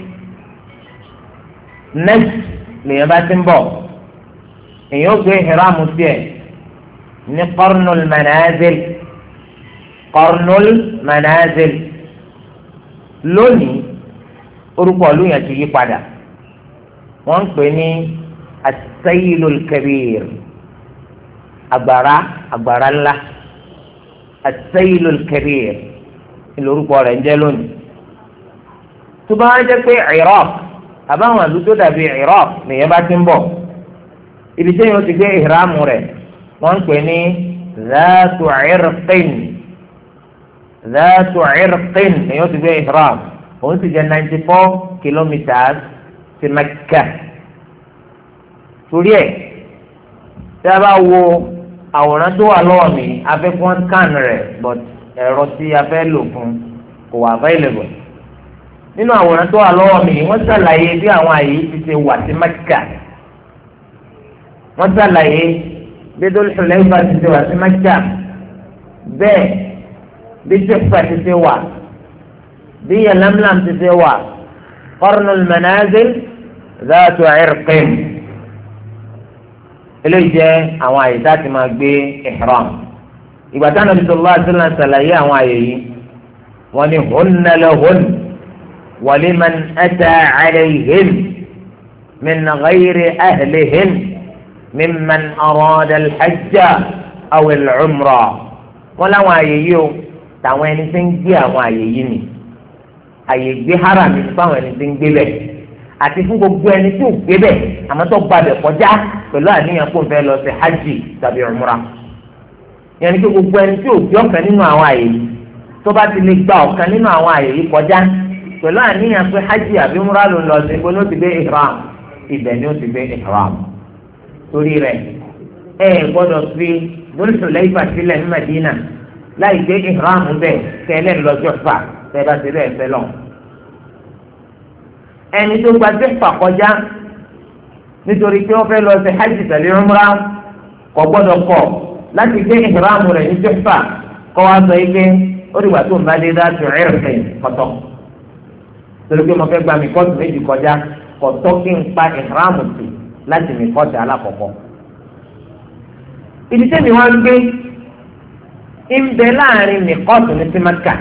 next lèèyàn bá ti ń bọ̀ èèyàn gbé ìhìrámù tiẹ̀ ní Qarnul Manazil Qarnul Manazil lónìí orúkọ ìlú yẹn ti yí padà wọ́n ń pè ní as-saylul kabir agbára agbára ńlá as-saylul kabir ìlórúkọ rẹ̀ ń jẹ́ lónìí. tó bá ń jẹ́ pé Iraq àbáwọn àlù tó dàbí Iraq nìyẹn bá ti ń bọ̀ ibi tí yóò ti gbé ìhìrámù rẹ̀ wọ́n ń pè ní zaatu irqin zaatu irqin ni yóò ti gbé ìhìrámù òun ti jẹ́ ninety four kilometres sí Mẹ́kà. torí ẹ̀ tí a bá wo àwòrán tó wà lọ́wọ́ mi afẹ́fọ́n scan rẹ̀ but ẹ̀rọ tí a fẹ́ lò fún kò wà available. nínú àwòrán tó wà lọ́wọ́ mi wọ́n ṣàlàyé bí àwọn àyè ti ṣe wà sí Mẹ́kà. wọ́n ṣàlàyé bí Dhul Hulayfa ti ṣe wà sí Mẹ́kà bẹ́ẹ̀ bí Juhfa ti ṣe wà bí Yalamlam ti ṣe wà Qarnul Manazil Zaatu Irqin. eléyìí jẹ́ àwọn àyè tá a ti máa gbé ihram. ìgbà tí Ànábì sallallahu alaihi wasallam ṣàlàyé àwọn àyè yìí wọ́n ní hunna lahun wa liman ata alayhin min ghayri ahlihin mimman arada al-hajja aw al-umra. wọ́n láwọn àyè yìí o tàwọn ẹni tí ń gbé àwọn àyè yìí ni àyè gbé haram ní fáwọn ẹni tí ń gbé bẹ́ẹ̀ àti fún gbogbo ẹni tí ò gbé bẹ́ẹ̀ àmọ́ tó gbàbẹ̀ kọjá pẹ̀lú àníyàn kó fẹ́ lọ sí hajj tàbí umra. yẹn ni pé gbogbo ẹni tí ò gbé ọ̀kan nínú àwọn àyè yìí tó bá ti lè gba ọ̀kan nínú àwọn àyè yìí kọjá pẹ̀lú àníyàn pé hajj àbí umra ló ń lọ sí ibẹ̀ ni ó ti gbé ihram ibẹ̀ ni ó ti gbé ihram. torí rẹ̀ ẹ gbọ́dọ̀ fi Dhul Hulayfa sílẹ̀ ní Madina láì gbé ihram bẹ́ẹ̀ kẹ́lẹ́ lọ́jọ́ fà tẹ́ bá ti rẹ̀ fẹ́ lọ. ẹni tó gba Juhfa kọjá nítorí pé wọ́n fẹ́ lọ sí hajj tàbí umra kò gbọ́dọ̀ kọ̀ láti gbé ihram rẹ̀ ní Juhfa kọ́ wa sọ ike ó dìgbà tó ń bá dé Zaatu Irqin kọ̀tọ̀ torí pé mo fẹ́ gba mìkọ́tù méjì kọjá kọ̀tọ̀ kí n pa ihram sí láti mìkọ́tù alákọ̀ọ́kọ́. ibi tẹ́mi wá ń gbé ń bẹ láàrin mìkọ́tù ní sí Mẹ́kà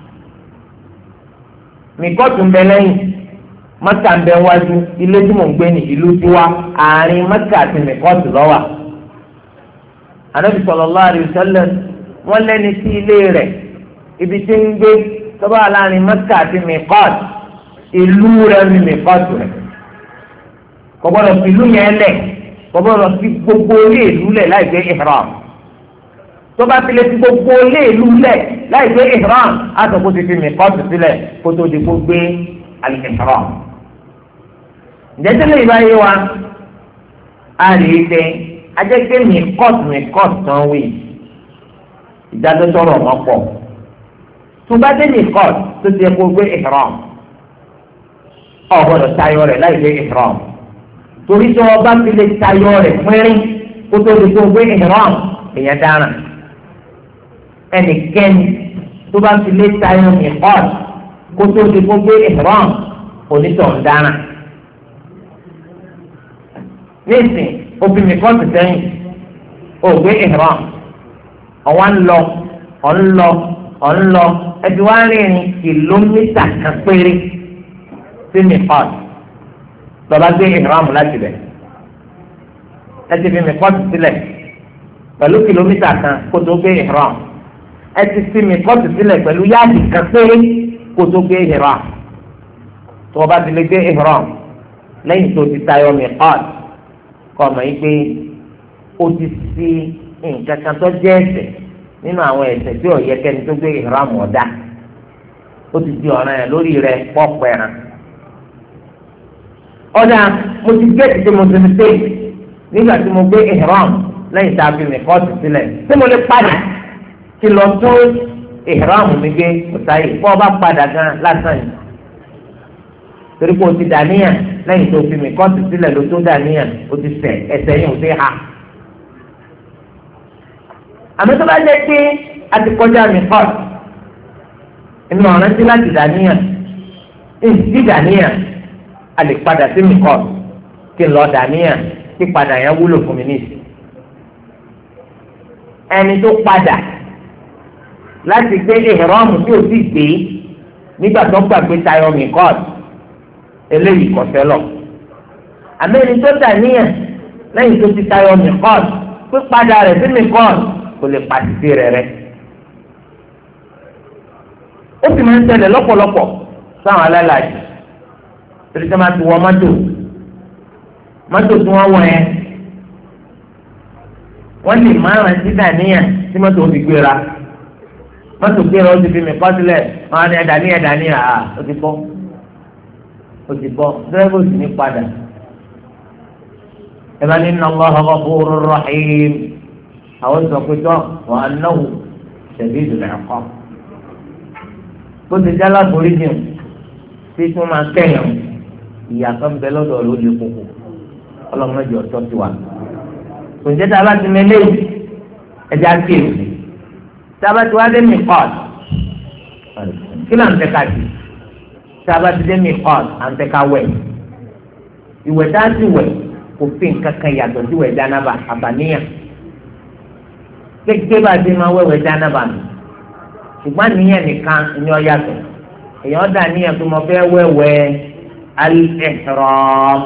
mìkọ́tù ń bẹ lẹ́yìn Mẹ́kà ń bẹ wájú ilé tí mò ń gbé ní ìlú tiwa àárín Mẹ́kà àti mìkọ́tù lọ́wà. Ànábì sallallahu alaihi wasallam wọ́n lẹ́ni sí ilé rẹ̀ ibi tí ń gbé tọ́ba láàrin Mẹ́kà àti mìkọ́tù ìlú rẹ̀ ní mìkọ́tù rẹ̀ kò gbọ́dọ̀ fi ìlú yẹn lẹ̀ kò gbọ́dọ̀ fi gbogbo ilé ìlú lẹ̀ láì gbé ihram. tó bá tilẹ̀ fi gbogbo ilé ìlú lẹ̀ láì gbé ihram àti kó ti fi mìkọ́tù sílẹ̀ kó tó di kó gbé al-ihram. ǹjẹ́ tẹ́lẹ̀ ìbáyé wa a lè ṣe ajẹ́gbẹ́ mìkọ́tù mìkọ́tù tán wí ìdájọ́ tọrọ wọn pọ̀. tó bá dé mìkọ́tù tó ti yẹ kó gbé ihram ọ̀ gbọ́dọ̀ tayọ rẹ̀ láì gbé ihram. torí tí wọn bá fi lè tayọ rẹ̀ pínrín kó tó di kó gbé ihram èèyàn dáràn. ẹnikẹ́ni tó bá fi lè tayọ mìkọ́tù kó tó di kó gbé ihram onítọ̀ ń dáràn. nísìn òfin mìkọ́tù sẹ́yìn ó gbé ihram ọ̀wá ń lọ ọ̀ ń lọ ọ̀ ń lọ ẹbí wá rìnrìn kìlómítà kan péré sí mìkọ́tù lọ́ba gbé ihram láti bẹ̀. ẹ ti fi mìkọ́tù sílẹ̀ pẹ̀lú kìlómítà kan kó tó gbé ihram. ẹ ti fi mìkọ́tù sílẹ̀ pẹ̀lú yáàdì kan péré kó tó gbé ihram. tó o bá ti lè gbé ihram lẹ́yìn tó ti tayọ mìkọ́tù kọ́ ọmọ yìí pé o ti fi nǹkan kan tó jẹ́ ẹ̀ṣẹ̀ nínú àwọn ẹ̀ṣẹ̀ tí ò yẹ kẹ́ni tó gbé ihram ọ̀dà. ó ti di ọ̀ràn yẹn lórí rẹ̀ pọ̀ pẹ̀ràn. ọ̀dà mo ti gbé ti mo ti ṣe nígbà tí mo gbé ihram lẹ́yìn tá a fi mìkọ́tù sílẹ̀ tí mo lè padà kí lọ tún ihram mi gbé ọ̀sáyé fún ọba padà gan lásán yìí torí pé o ti dàníyàn lẹ́yìn tó fi mìkọ́tù sílẹ̀ ló tó dàníyàn o ti ṣẹ̀ ẹ̀ṣẹ̀ yìí ò sí ha. àmọ́ tó bá jẹ́ pé a ti kọjá mìkọ́tù inú ọ̀rẹ́ sí láti dàníyàn ìdí dàníyàn a lè padà sí mìkọ́tù kí n lọ dàníyàn kí padà yẹn wúlò fún mi nísì. ẹni tó padà láti gbé ìhìrọ́ọ̀mù tí ò sì gbé nígbà tó gbàgbé tayọ mìkọ́tù eléyìí kò sẹ́lọ̀. àmì ẹni tó dà níyàn lẹ́yìn tó ti tayọ mìkọ́t pípadà rẹ̀ sí mìkọ́t kò lè pàṣẹ rẹ̀ rẹ̀. ó sì máa ń ṣẹlẹ̀ lọ́pọ̀lọpọ̀ sáwọn alálàájì torí sẹ́ máa ti wọ mọ́tò mọ́tò tí wọ́n wọ̀ yẹn wọ́n lè máa rántí dàníyàn tí mọ́tò ó fi gbéra mọ́tò gbéra ó ti fi mìkọ́t sílẹ̀ wọ́n á ní ẹ̀dàníyàn ẹ̀dàníyàn à ó ti bọ́ ó ti bọ́ dẹ́rẹ́bù sì ní padà. ẹ̀bá ní inna Allaha ghafurur rahim àwọn ìsọ̀kútọ́ wa annahu shadidul iqab. bó ti jálá foríjì tí tí wọ́n máa kẹ́yàn ìyá kan bẹ lọ́dọ̀ ló lè koko ọlọ́mọdé ọ̀tọ́ ti wà. òǹjẹ́ tá a bá ti mẹ́lẹ́ yìí ẹja kéèké tá a bá ti wá dé mi kọ́ọ̀t kí ló ń tẹ́ ká sí tá a bá ti dé mi kọ́ọ̀t à ń tẹ́ ká wẹ̀ ìwẹ̀ tá a ti wẹ̀ kò fi nǹkan kan yàtọ̀ sí ìwẹ̀ jánábà àbàníyàn gẹ́gẹ́ bá a ti máa wẹ̀wẹ̀ jánábà mi ṣùgbọ́n níyàn nìkan ni ọ yàtọ̀ èèyàn dà níyàn tó mọ fẹ́ wẹ̀wẹ̀ al-ihram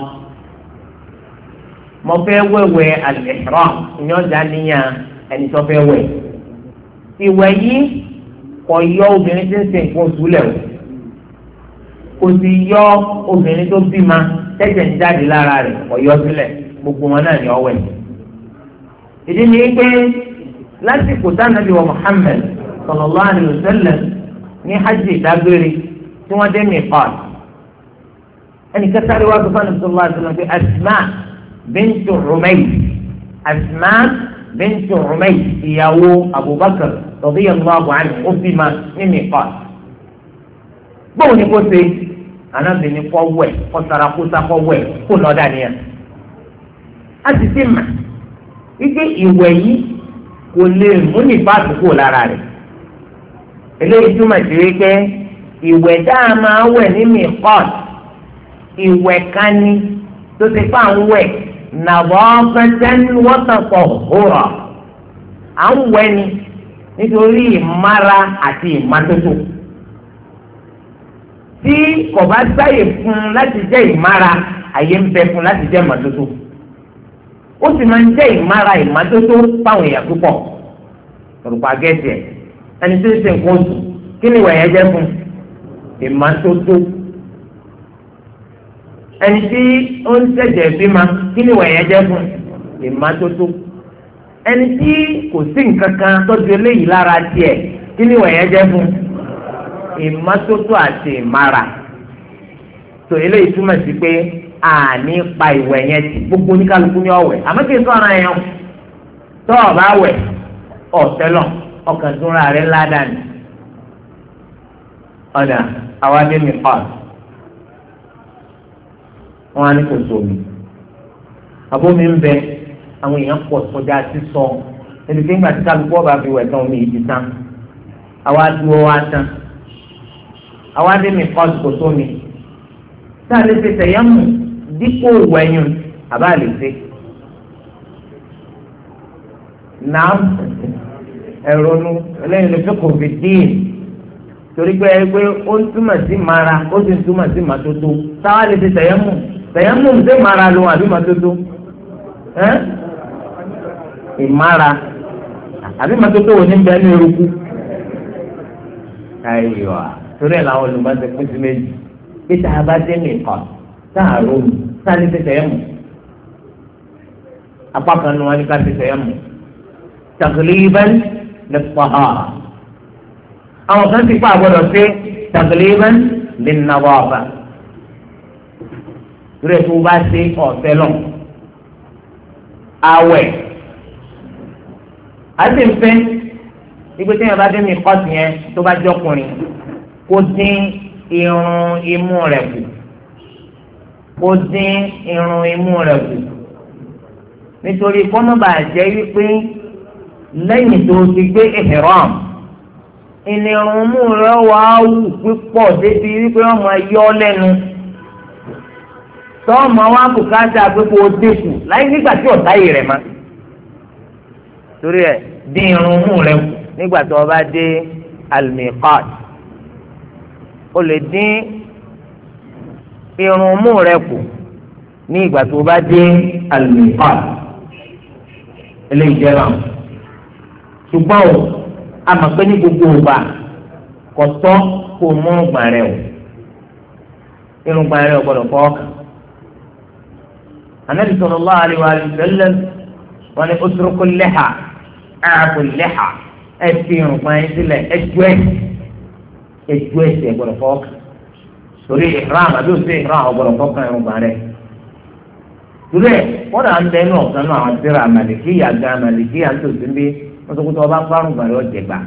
mo fẹ́ wẹ̀wẹ̀ al-ihram èèyàn dà níyàn ẹni tó fẹ́ wẹ̀ ìwẹ̀ yìí kò yọ obìnrin tí ń ṣe nǹkan oṣù lẹ̀ o kò sì yọ obìnrin tó bímọ tẹ́jẹ̀ ń jáde lára rẹ̀ kò yọ sílẹ̀ gbogbo wọn náà ní ọwẹ́ ìdí ni pé lásìkò tánàbí wa Muhammad sallallahu alaihi wasallam ní hajj ìdágbére tí wọ́n dé miqat ẹnì kẹsàrí wa sọ fún sallallahu alaihi wasallam pé Asma bintu Umayr Asma bintu Umayr ìyàwó Abubakar radiyallahu anhu ó bímọ ní miqat bóun ni kò ṣe anábìíní kọ́ wẹ̀ kọ́ sarakusa kọ́ wẹ̀ kó lọ́ọ́ dàníyàn a ti ti mà wípé ìwẹ̀ yìí kò lè mú nípa àtúkò lára rẹ̀ eléyìí túmọ̀ sí wípé ìwẹ̀ tá a máa wẹ̀ ní miqat ìwẹ̀ kan ní tó ti fà ń wẹ̀ nadafatan wa tatahhura à ń wẹ̀ ni nítorí ìmára àti ìmọ́tótó tí kò bá sáyè fún un láti jẹ́ ìmára àyè ń bẹ fún un láti jẹ́ ìmọ́tótó ó sì máa ń jẹ́ ìmára ìmọ́tótó fáwọn èèyàn púpọ̀ orúkọ agẹ́tì ẹ̀ ẹni tó ń ṣe nǹkan oṣù kí ni ìwà yẹn jẹ́ fún ìmọ́tótó ẹni tí ó ń ṣẹ̀jẹ̀ bímọ kí ni ìwà yẹn jẹ́ fún ìmọ́tótó ẹni tí kò sí nǹkan kan tọ́jú eléyìí lára tiẹ̀ kí ni ìwà yẹn jẹ́ fún ìmọ́tótó àti ìmára tó eléyìí túmọ̀ sí pé àní pa ìwẹ̀ yẹn ti gbogbo oníkálukú ní ọ̀wẹ̀ àmọ́ kí n sọ ara yẹn tó o bá wẹ̀ ọ̀tẹ́lọ̀ ọkàn tó ra rẹ̀ ládàá ni ọ̀dà àwa dé mi pa wọn á ní kò sómi àbómi ń bẹ àwọn èèyàn pọ̀ sọjá sí sọ ẹni tí ń gbà tí kálukú ọba fi wẹ̀ tán omi yìí ti tán àwa dúró wá tán àwa dé mi kọ́ kò tó mi tá a lè ṣe tẹ̀yẹ́mù dípò wẹ̀yùn àbá lè ṣe. Nàá ẹ̀rọnu ẹlẹ́yìn lè fi kò fi dín torí pé ẹgbẹ́ ó ń túmọ̀ sí mara ó sì ń túmọ̀ sí màtótó táwa lè ṣe tẹ̀yẹ́mù tẹ̀yẹ́mù ń ṣe mara lò àbí màtótó ẹ́ ìmára àbí màtótó wò ní bẹ́ẹ̀ ní eruku. Ayiwa torí ẹ̀ làwọn olùmọ̀ọ́sẹ̀ pín sí méjì pété abájẹ́ nìkan táà rómi táà ní tẹ̀sẹ̀ ẹ̀ mú apá kan ní wọn ní ká tẹ̀sẹ̀ ẹ̀ mú tagliban lit-tahara àwọn kan ti pa àgbọ̀dọ̀ sí tagliban lin-nadafa torí ẹ̀ tó bá sí ọ̀sẹ̀ lọ awẹ̀ àti nfẹ́ ìgbésẹ̀ yẹn bá dé mi kọ́ọ̀tù yẹn tó bá jọkùnrin kó dín irun imú rẹ̀ kù kó dín irun imú rẹ̀ kù nítorí kọ́mọ́bà jẹ́ wípé lẹ́yìn tó ti gbé ihram ìnirun imú rẹ̀ wà á wù pípọ̀ débi wípé wọ́n máa yọ lẹ́nu tọ́ọ̀mù àwọn àbùkátà pípọ̀ dínkù láyé nígbà tí ọ̀tá yìí rẹ̀ máa torí ẹ̀ dín irun imú rẹ̀ kù nígbà tó o bá dé al-miqat o lè dín irun mú rẹ kù ní ìgbà tó bá dé al-miqat eléyìí jẹ́ báwọn. ṣùgbọ́n o a mọ̀ pé ní gbogbo ọba kò tọ́ kó mú ọgbà rẹ o irun gbà rẹ o gbọ́dọ̀ fọ́ ọkàn. Ànábì sallallahu alaihi wa sallam wọn ni utruku liha a'fu liha ẹ fi irun gbà yín sílẹ̀ ẹ ju ẹ ẹ ju ẹ sí ẹ gbọ́dọ̀ fọ́ ọkàn torí ihram àbí òsè ihram ọ gbọ́dọ̀ fọ́ ọkàn irun gbà rẹ. torí ẹ wọ́n dà ń bẹ inú ọ̀kan náà àwọn tíra Màlìkíyà gan Màlìkíyà ń tòsí bí wọ́n sọ pé tí wọ́n bá fárùn gbà rẹ ọ̀jẹ̀ gbà.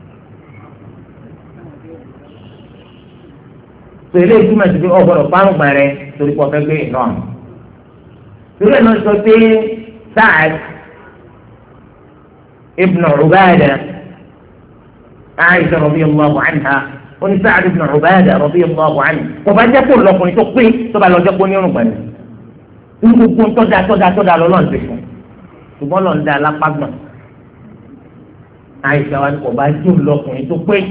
tòlẹ́ ìtumọ̀ sí pé ọ̀gbọ́dọ̀ fárùn gbà rẹ torí pọ̀ fẹ́ gbé ihram. torí ẹ̀ náà sọ pé Sa'ad ibn Ubadah Aisha radiyallahu anha ó ní Sa'ad ibn Ubadah radiyallahu anhu kò bá jẹ́ kó lọkùnrin tó pé tó bá lọ jẹ́ kó ní irun gbà ní. ní gbogbo tọ́da tọ́da tọ́da lọ́lọ́ ń ṣe fún ṣùgbọ́n lọ́n da alápágbọ̀n Àìṣà wa ni kò bá jó lọkùnrin tó pé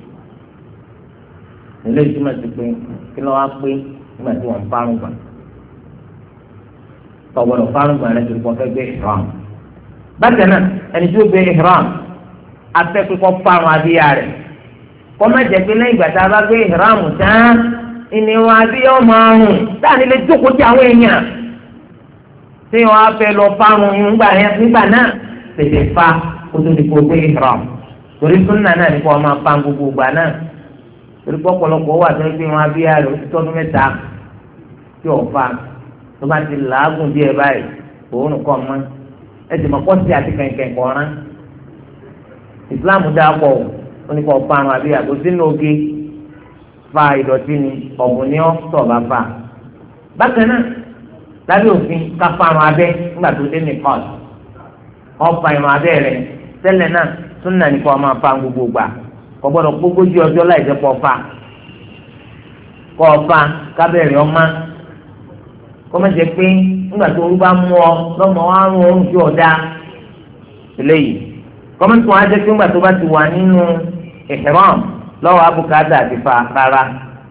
ilé ìtumọ̀ sí pé kí ló wá pé nígbà tí wọ́n ń fárùn gbà tọ̀gbọ̀dọ̀ fárùn gbà rẹ̀ torí kò fẹ́ gbé ihram. bákan náà ẹni tí ó gbé ihram afẹ́kẹ́kọ̀ọ́ fárùn abíyá rẹ̀ kọ́ má jẹ́ pé lẹ́yìn ìgbà tá a bá gbé ihram tán ìníwọ̀n abíyá ọmọ ọ̀hún táà nílé jókòó tí àwọn èèyàn tí wọn á fẹ́ lọ fárun nígbà náà tètè fa kótó ti kó gbé ihram torí súnà náà nípa ọmọ apá gbogbo ìgbà náà torí pọ̀pọ̀lọpọ̀ wà tó ń gbé wọn abíyá rẹ̀ ó ti tọ́dún mẹ́ta tí ò fa tó bá ti làágùn díẹ̀ báyìí òórùn kọ́ mọ́ ẹ sì mọ̀ pọ́sí àti kẹ̀kẹ́ kọ́ran ìsìláàmù dáa pọ̀ ó ní kó fárun abíyá kó sínú oge fa ìdọ̀tí ni ọ̀bùn ni ọ́ tọ̀ bá fa bákan náà lábẹ́ òfin ká fárun abẹ́ nígbà tó dé ní kọ́ọ̀tù ọ̀fà ìrùn abẹ́ rẹ̀ tẹ́lẹ̀ náà súnà ní kó máa fa gbogbo gbà kò gbọ́dọ̀ gbógójì ọjọ́ láì jẹ́ kó fa kó fa kábẹ́rẹ́ ọmọ kó má jẹ́ pé nígbà tó orú bá mú ọ lọ́mọ àrùn oorun tí ọ̀dà eléyìí kó má tún wá jẹ́ pé nígbà tó bá ti wà nínú ihram lọ́wọ́ abùkádà àti fa rárá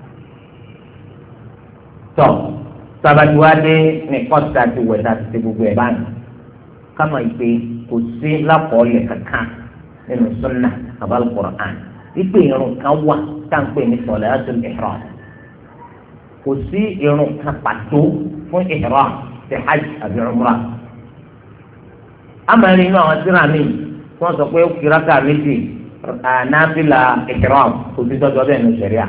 tọ́ sabatiwade ní kọ́sítà ti wẹ̀ tá a ti ṣe gbogbo ẹ̀ báyìí káma ìpè kò sí lápọ̀ọ́lẹ̀ kankan nínú sunna abal Qur'an ìpè irun kan wà táǹpẹ̀ ní salatul ihram kò sí irun kan pàtó fún ihram ti hajj àbí umrah amẹ́rin inú àwọn tíra mi wọ́n sọ pé kìrákà méjì náfìlà ihram kò sí tọ́jú ọbẹ̀ ní sẹ̀ríà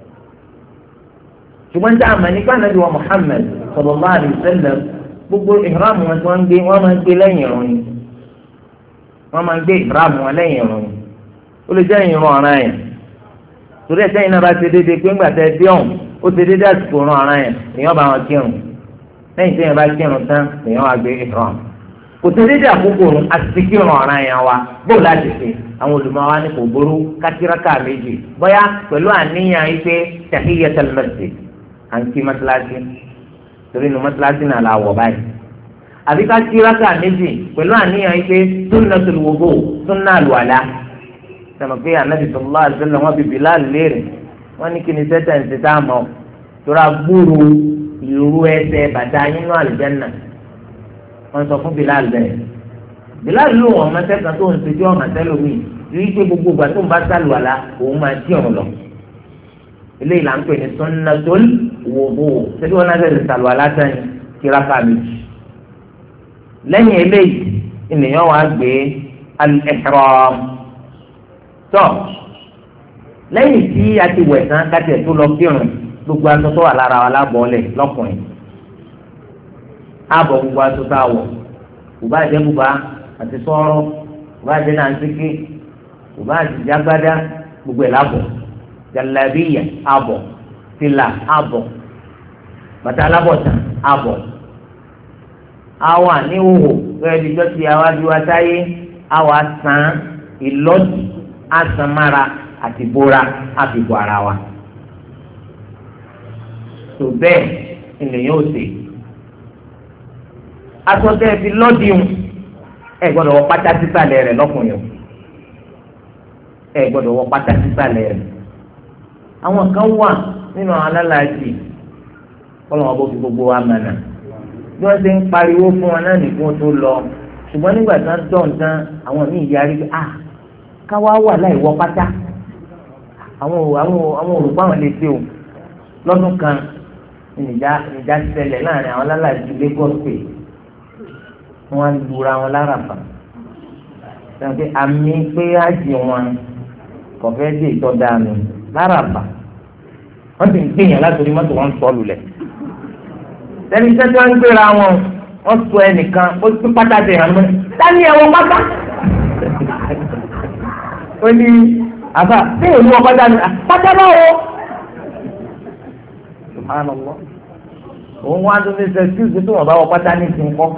ṣùgbọ́n tí a mọ̀ nípa nàbí wa Muhammad sallallahu alaihi wasallam gbogbo ìhìrámù wọn tí wọ́n ń gbé wọ́n máa ń gbé lẹ́yìn ìrun wọ́n máa ń gbé ìhìrámù wọn lẹ́yìn ìrun ó lè jẹ́ ìrun ọ̀ràn yẹn torí ẹ̀sẹ̀ yìí náà bá ṣe déédéé pé ńgbà tẹ́ dé ọ̀hún ó ṣe déédéé àsìkò ìrun ọ̀ràn yẹn èèyàn bá wọn kírun lẹ́yìn tí èèyàn bá kírun tán èèyàn wá gbé ìhìrámù kò ṣe déédéé àkókò òrùn àti kírun ọ̀ràn yẹn wa bó láti ṣe àwọn olùmọ̀ wa ní kò gbóró kákíráká méjì bóyá pẹ̀lú àníyàn yìí pé tahiyyatul masjid à ń kí mọ́tíláṣí torí inú mọ́tíláṣí náà la wọ̀ báyìí àbí ká kí rákà méjì pẹ̀lú àníyàn yìí pé sunnatul wudu sunna àlùwàlá sọ̀rọ̀ pé anabi sallallahu alaihi wasallam wọn bí Bilal léèrè wọn ní kí ni sẹ́tẹ̀ǹsì tá a mọ̀ tóra gbúrú ìrú ẹsẹ̀ bàtà nínú àlùjánnà wọn sọ fún Bilal bẹ́ẹ̀ Bilal ló wọn mọ́tẹ́ kan tó ń ṣe tí wọn mọ̀tẹ́ lómi rí pé gbogbo ìgbà tó ń bá sàlùwàlá òun máa dí ọ̀run lọ eléyìí là ń pè ní sunnatul wudu ṣébí wọn náà ṣe sàlùwàlá tán kíráká méjì lẹ́yìn eléyìí ènìyàn wàá gbé al-ihram tó lẹ́yìn tí a ti wẹ̀ tán káti ẹ̀ tó lọ kírun gbogbo aṣọ tó wà lára wa lábọ́ọ̀lẹ̀ lọ́kùnrin ààbọ̀ gbogbo aṣọ tá a wọ̀ kò bá jẹ́ bùbá àti sọ́ọ́rọ́ kò bá jẹ́ nàǹtíkì kò bá jẹ́ jágbádá gbogbo ẹ̀ lábọ̀ jalabiya àbọ̀ fìlà àbọ̀ bàtà alábọ̀tàn àbọ̀ àwọn àníwò gẹ́gẹ́ bí jọ́sí àwájú àtàyé àwọn àsàn ìlọ́dì àsànmára àti bóra àfìbò ara wa. tó bẹ́ẹ̀ ènìyàn ò sè. asọ́tẹ́ fi lọ́dìhun ẹ gbọ́dọ̀ wọ pátá sísàlẹ̀ rẹ̀ lọ́kùnrin o ẹ gbọ́dọ̀ wọ pátá sísàlẹ̀ rẹ̀. àwọn kan wà nínú àwọn alálàájì kọ́lọ́wọ́n bó fi gbogbo wa mọ̀nà bí wọ́n ṣe ń pariwo fún wọn náà nìkan tó lọ ṣùgbọ́n nígbà tí wọ́n dọ̀ tán àwọn míì yarí pé ah káwá wà láì wọ pátá àwọn àwọn àwọn olùkọ́ àwọn lè ṣe o lọ́dún kan ìjà ìjà ṣẹlẹ̀ láàrin àwọn alálàájú Lagos pé wọ́n lura wọn lára fà sọ pé àmì pé àjì wọn kò fẹ́ dé ìtọ́jà mi lára fà wọ́n ti ń gbìyànjú látòrí mọ́tò wọn sọ lulẹ̀ lẹ́nu iṣẹ́ tí wọ́n ń gbéra wọn wọ́n sọ ẹnìkan ó ti pátá dé hàn mọ́ dání ẹ̀wọ̀n pátá ó ní àbá bí èlú ọkọ̀ dání pátá báwo subhanallah òun wá tó ní sẹ kíkì tó wọn bá wọ pátá ní ti ń kọ́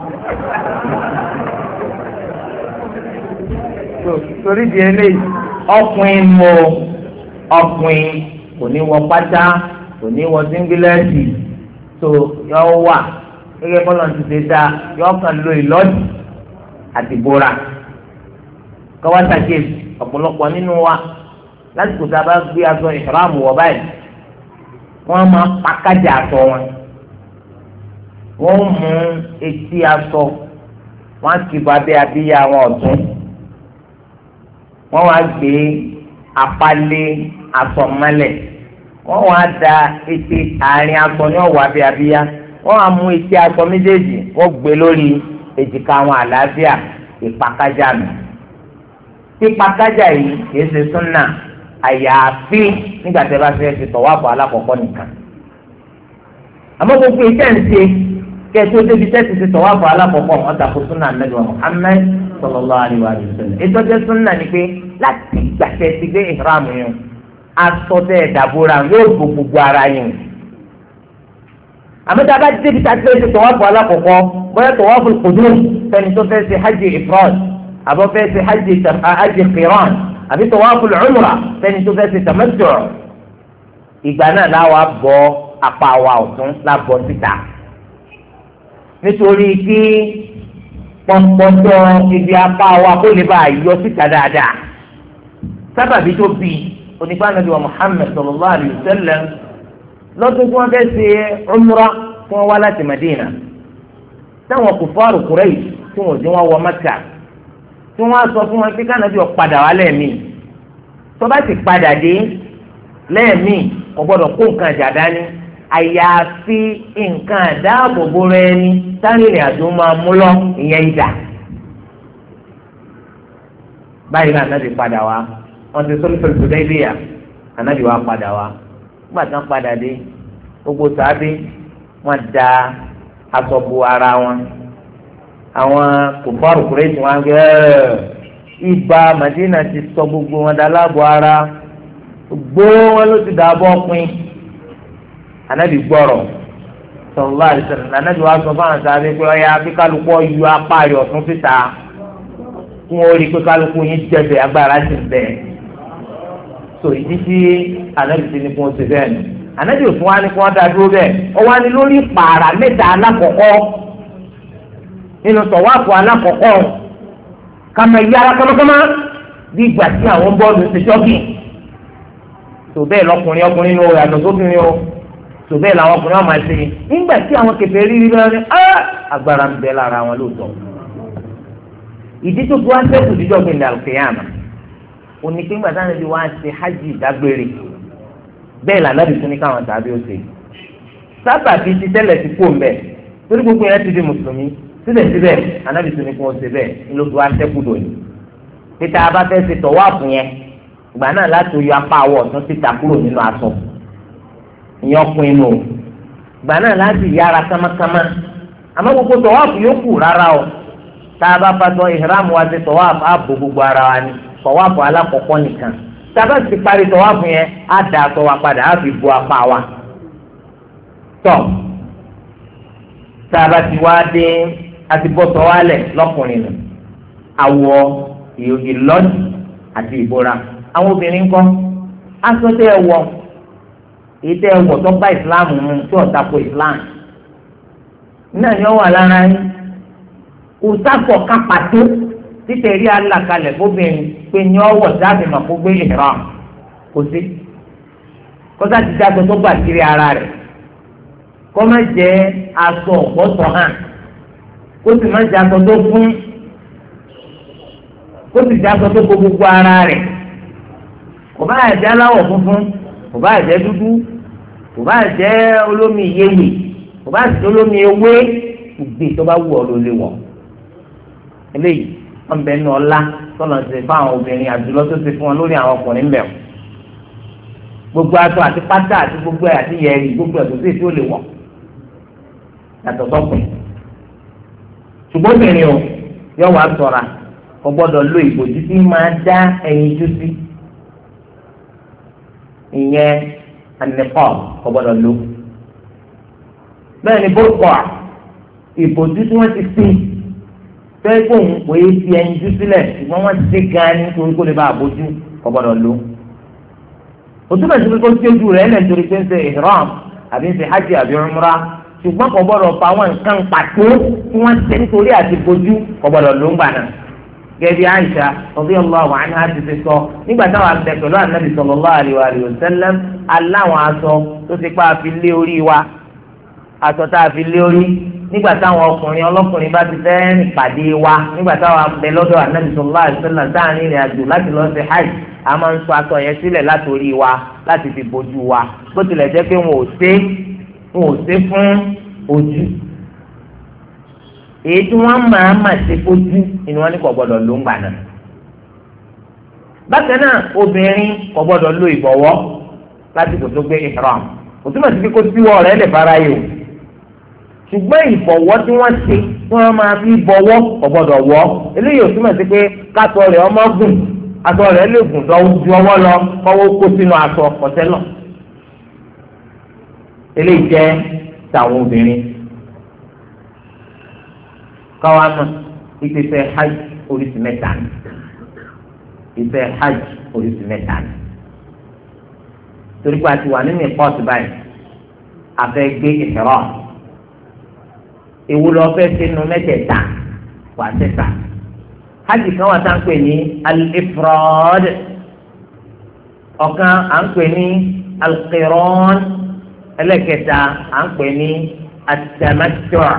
torí di eléyìí ọkùnrin mọ ọkùnrin kò ní wọ pátá kò ní wọ síngílẹ́ẹ̀tì tó yọ wà gẹ́gẹ́ bọ́lá ti ṣe dá yọ kàn lo ìlọ́dì àti bóra kọ́wátàkì ọ̀pọ̀lọpọ̀ nínú wa lásìkò tá a bá gbé aṣọ ìṣàlámù wọ̀ báyìí wọ́n máa pàkájà aṣọ wọn wọ́n mú etí aṣọ wọ́n á kì bọ́ abẹ́ abíyá wọn ọ̀tún wọ́n wá gbé apálé aṣọ mọ́lẹ̀ wọ́n wá da etí àárín aṣọ ní ọ̀wọ́ abẹ́ abíyá wọ́n á mú etí aṣọ méjèèjì wọ́n gbé lórí èjìká wọn àlàáfíà ìpàkájà mi pípàkájà yìí kìí ṣe súnà àyàfi nígbà tí ẹ bá fẹ́ fi tọ̀wáàbọ̀ alákọ̀ọ́kọ́ nìkan àmọ́ gbogbo iṣẹ́ ń ṣe kẹ́ẹ̀tọ́ débi tẹ́sí ti tọ̀wáàbọ̀ alákọ̀ọ́kọ́ wọn tako súnà Ànábì Muhammad sallallahu alaihi wa sallam ètò ọjọ́ súnà ni pé láti gbàtẹ́ ti gbé ìhram yẹn aṣọ tẹ́ ẹ̀ dàbóra yóò bo gbogbo ara yẹn àmọ́ tá a bá débi tẹ́sí ti tọ̀wáàbọ̀ alákọ̀ọ́kọ́ bóyá tọ̀wáàbọ̀ qudum fẹ́ni tó fẹ́ ṣe hajj ifrad àbọ̀ fẹ́ ṣe hajj qiran àbí tawaful umrah fẹ́ni tó fẹ́ ṣe tamattu' ìgbà náà láwa bọ́ apá wa ọ̀tún lábọ́ síta nítorí kí pọ̀npọ̀ntọ̀ ibi apá wa kó lè bá yọ síta dáadáa sábàbí tó bí onígbà Ànábì wa Muhammad sallallahu alayhi wa sallam lọ́dún tí wọ́n fẹ́ ṣe umrah tí wọ́n wá láti Madina táwọn kùfàrù Quraysh tí wọ́n ti wọ́n wọ Mẹ́kà tí wọ́n sọ fún wọn pé kánàbí ó padà wá lẹ́ẹ̀mí tó bá ti padà dé lẹ́ẹ̀mí kò gbọ́dọ̀ kó nǹkan àjà dání àyàfi nǹkan àdáàbòbò rẹ ní sáré àjò máa mú lọ ìyẹn ìdá báyìí náà ànábì padà wá wọ́n ti sọ́lú pẹ̀lú Hudaybiya ànábì wá padà wá nígbà tí wọ́n padà dé gbogbo sàábé wọ́n da aṣọ bo ara wọn àwọn kòfàrù Kùrẹ́ṣì wọn gẹ ibà Madina ti sọ gbogbo wọn dá láàbọ̀ ara gbó wọn ló ti dàbọ̀ pin anabi gbọ́rọ̀ sallallahu alaihi wasallam anabi wa sọ fún àwọn sábẹ pé ọyà bí kálukú yọ apá rẹ̀ ọ̀tún síta kí wọn rí i pé kálukú yín jẹbẹ agbára ti bẹ so ìdí tí anabi ti ní kí wọn ṣe bẹ́ẹ̀ ni anabi òfin wa ni kí wọn dá dúró bẹ́ẹ̀ ọwọ ni lórí pààrà mẹ́ta alákọ̀ọ́kọ́ nínú tọ̀wáàfù alákọ̀ọ́kọ́ kàmá yára kọ́mọ́kọ́mọ́ bí ìgbà tí àwọn bọ́ọ̀lù ṣe ṣọ́ọ̀kì tó bẹ́ẹ̀ lọkùnrin ọkùnrin ní o yàtọ̀ sóbìnrin o tó bẹ́ẹ̀ làwọn ọkùnrin ọmọ ẹsẹ̀ nígbà tí àwọn kẹfẹ́ rí rí lọ́wọ́ ní agbára ń bẹ lára wọn lóòótọ́ ìdí tó fi wá sẹ́kù dídọ́ gbé ní alùpùpù oníkéngbà táwọn ẹbí wá ṣe hajj ìdágbére bẹ́ẹ̀ lànàbì tún ní káwọn tàbí ó ṣe sábà bíi ti tẹ́lẹ̀ ti kó mbẹ́ torí gbogbo yẹn ti di mùsùlùmí síbẹ̀síbẹ̀ anábì tún ní kí wọ́n ṣe bẹ́ẹ̀ ńlọ tó wá sẹ́kù dòní. pété a bá fẹ́ ṣe tọ̀wáàfù yẹn ìgbà náà láti yọ apá àwọ̀ ọ̀tún síta kúrò nínú aṣọ ìyẹn ọkùnrin inú o ìgbà náà láti yára kámákámá àmọ́ gbogbo tọ̀wáàfù yókù rárá o tá a bá fatọ ìhìrámù wa ṣe tọ̀wáàfù á bo gbogbo ara wa ni tọ̀wáàfù alákọ̀ọ́kọ́ nìkan tá a bá ti parí tọ̀wáàfù yẹn á da aṣọ wa padà á fi bo apá wa tọ̀ tá a bá ti wá dé àti bọ́sọ̀ wálẹ̀ lọ́kùnrin nù àwọ̀ ìlọ́dì àti ìbora àwọn obìnrin kọ́ aṣọ tẹ́ ẹ wọ̀ èyí tẹ́ ẹ wọ̀ tó bá ìsìláàmù mu tí ò tako ìsìláàmù náà ni ó wà lára yín kò sáfọ̀ ká pàtó títẹ̀ rí alákalẹ̀ fóbìnrin pé ní ọwọ́ dábì mà fún gbé ìhìrán kò sí kọ́sá ti dá aṣọ tó gbà kiri ara rẹ̀ kọ́ má jẹ́ aṣọ ọ̀pọ̀sọ̀ hàn kó sì má jẹ́ aṣọ tó fún kó sì jẹ́ aṣọ tó kó gbogbo ara rẹ̀ kò bá jẹ́ aláwọ̀ funfun kò bá jẹ́ dúdú kò bá jẹ́ olómi iyeye kò bá jẹ́ olómi ewé gbogbo tó bá wù ọ́ ló lè wọ̀ eléyìí wọ́n bẹ ní ọlá tọ́nà ti fún àwọn obìnrin àdúrà tó ti fún wọn lórí àwọn ọkùnrin bẹ̀rù gbogbo aṣọ àti pátá àti gbogbo ẹ̀ àti yẹ̀rì gbogbo ẹ̀ tó sì tí ó lè wọ̀ yàtọ̀ sọ́kùn ṣùgbọ́n obìnrin o yọ wá ṣọ́ra kò gbọ́dọ̀ lo ìbòjú tí máa dá ẹyin jú sí ìyẹn ànìkọ́ kò gbọ́dọ̀ lo bẹ́ẹ̀ ni bókọ̀ ìbòjú tí wọ́n ti sìn fẹ́ẹ́ kó òun kò yé fi ẹyin jú sílẹ̀ ṣùgbọ́n wọ́n ti ṣe gan-an nítorí kó lè bá àbójú kò gbọ́dọ̀ lo òtúbọ̀ sí pé kó tí ojú rẹ̀ lẹ̀ nítorí pé ń ṣe ihram àbí ń ṣe hajj àbí umrah ṣùgbọ́n kò gbọ́dọ̀ fa àwọn nǹkan pàtó tí wọ́n ṣe nítorí àti bójú kò gbọ́dọ̀ ló ń gbà náà. gẹ́gẹ́ Aisha radiyallahu anha ti ti sọ nígbà táwọn abẹ pẹ̀lú Ànábì sallallahu alaihi wa sallam aláwọn aṣọ tó ti pa àfi lé orí wa aṣọ tá a fi lé orí nígbà táwọn ọkùnrin ọlọ́kùnrin bá ti fẹ́ rìn pàdé wa nígbà táwọn abẹ lọ́dọ̀ Ànábì sallallahu alaihi wa sallam sáàrin ìrìn àjò láti lọ sí hajj a máa ń sọ aṣọ yẹn sílẹ̀ láti orí wa láti fi bójú wa bó tilẹ̀ jẹ́ pé wọn ò ṣe wọn ò ṣe fún ojú èyí tí wọ́n máa mà ṣe fojú ni wọ́n ní kò gbọ́dọ̀ ló ń gbà náà. bákan náà obìnrin kò gbọ́dọ̀ lo ìbọ̀wọ́ láti kò tó gbé ihram kò túmọ̀ sí pé kó síwọ́ rẹ̀ lè fara yìí o ṣùgbọ́n ìbọ̀wọ́ tí wọ́n ṣe tí wọ́n máa fi bọ̀wọ́ kò gbọ́dọ̀ wọ́ eléyìí ò túmọ̀ sí pé kátó rẹ̀ ọmọ gùn aṣọ rẹ̀ lè gùn tó ju ọwọ́ lọ kọ́wọ́ kó sínú aṣọ ọ̀tẹ́ náà eléyìí jẹ́ tàwọn obìnrin káwa náà ìfẹ́ hajj oríṣi mẹ́ta ni ìfẹ́ hajj oríṣi mẹ́ta ni torí pé a ti wà nínú ìpọ́ọ̀tù báyìí a fẹ́ gbé ihram ewu lọ fẹ́ sínú mẹ́tẹ̀ẹ̀ta wà sẹ́ta hajj kan wà tá à ń pè ní al-ifrad ọ̀kan à ń pè ní al-qiran ẹlẹ́kẹta à ń pè ní at-tamattu'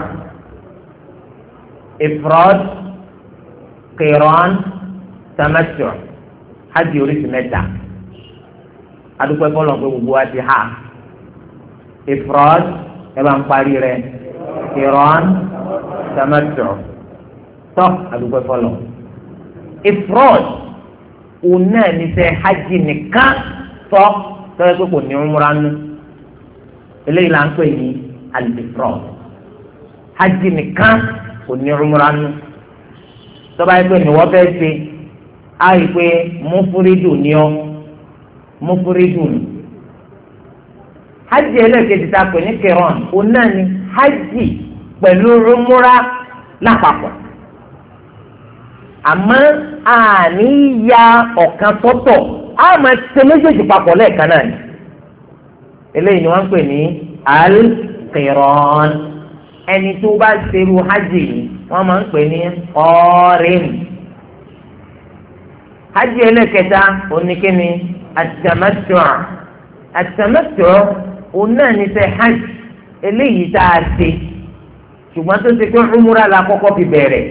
ifrad qiran tamattu' hajj oríṣi mẹ́ta adúpẹ́ bọ́lọ̀ pé gbogbo wa ti ha ifrad ẹ bá ń parí rẹ̀ qiran tamattu' tọ́ adúpẹ́ bọ́lọ̀ ifrad òun náà ní ṣe hajj nìkan tọ́ tọ́jú pé kò ní umra nù eléyìí là ń pè ní al-ifrad hajj nìkan kò ní umra nù tọ́ba yìí pé ní wọ́n fẹ́ ṣe á yìí pé mufuridu ni ọ́ mufuridu ni hajj ẹlẹ́kẹ̀ẹ́dì tá a pè ní qiran òun náà ní hajj pẹ̀lú umra lápapọ̀ àmọ́ àní ya ọ̀kan sọ́tọ̀ á máa ṣe méjèèjì papọ̀ lẹ́ẹ̀kan náà ni eléyìí ni wọ́n ń pè ní al-qiran ẹni tó bá ṣerú hajj yìí wọ́n máa ń pè ní qarin hajj ẹlẹ́kẹta oníkíni at-tamattu' at-tamattu' òun náà ní ṣe hajj eléyìí tá a ṣe ṣùgbọ́n tó ṣe pé umra la kọ́kọ́ fi bẹ̀rẹ̀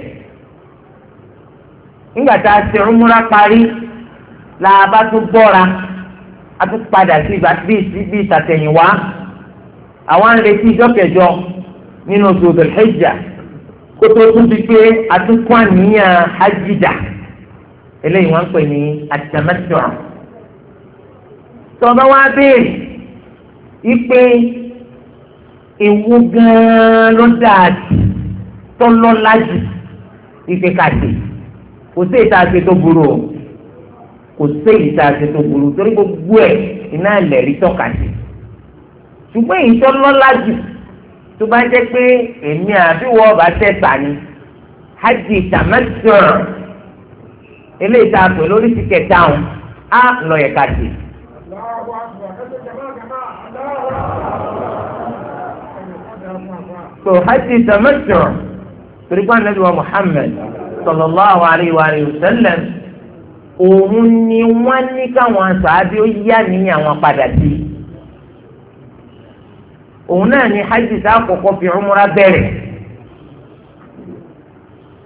nígbà tá a ṣe umra parí la bá tún bọ́ra a tún padà sí bí ìtàtẹ̀yìnwá àwọn ń retí ìjọ kẹjọ nínú oṣù Dhul-Hijjah kó tó tún fi pé a tún kún àníyàn hajjida eléyìí wọ́n ń pè ní at-tamattu'. tọ́ba wá béèrè ipe ewu gan-an ló dáa jù tọ́lọ́lá jù ife kàdé kò sí ìta àti tó burú o kò sí ìta àti tó burú torí gbogbo ẹ̀ iná ẹlẹ́rìí tọ́ka sí ṣùgbọ́n èyí tó lọ́lá jù tó bá jẹ́ pé èmi àbí wọ́n bá tẹ̀sà ni hajj tamattu' eléyìí tá a pè lórí ti kẹta ọ̀hún á lọ yẹ ká sí. so hajj tamattu' torí pé Ànábì wa Muhammad sallallahu alayhi wa sallam òun ni wọ́n ní káwọn sàábí ó yá níyàn wọn padà sí òun náà ni hajj tá a kọ́kọ́ fi umra bẹ̀rẹ̀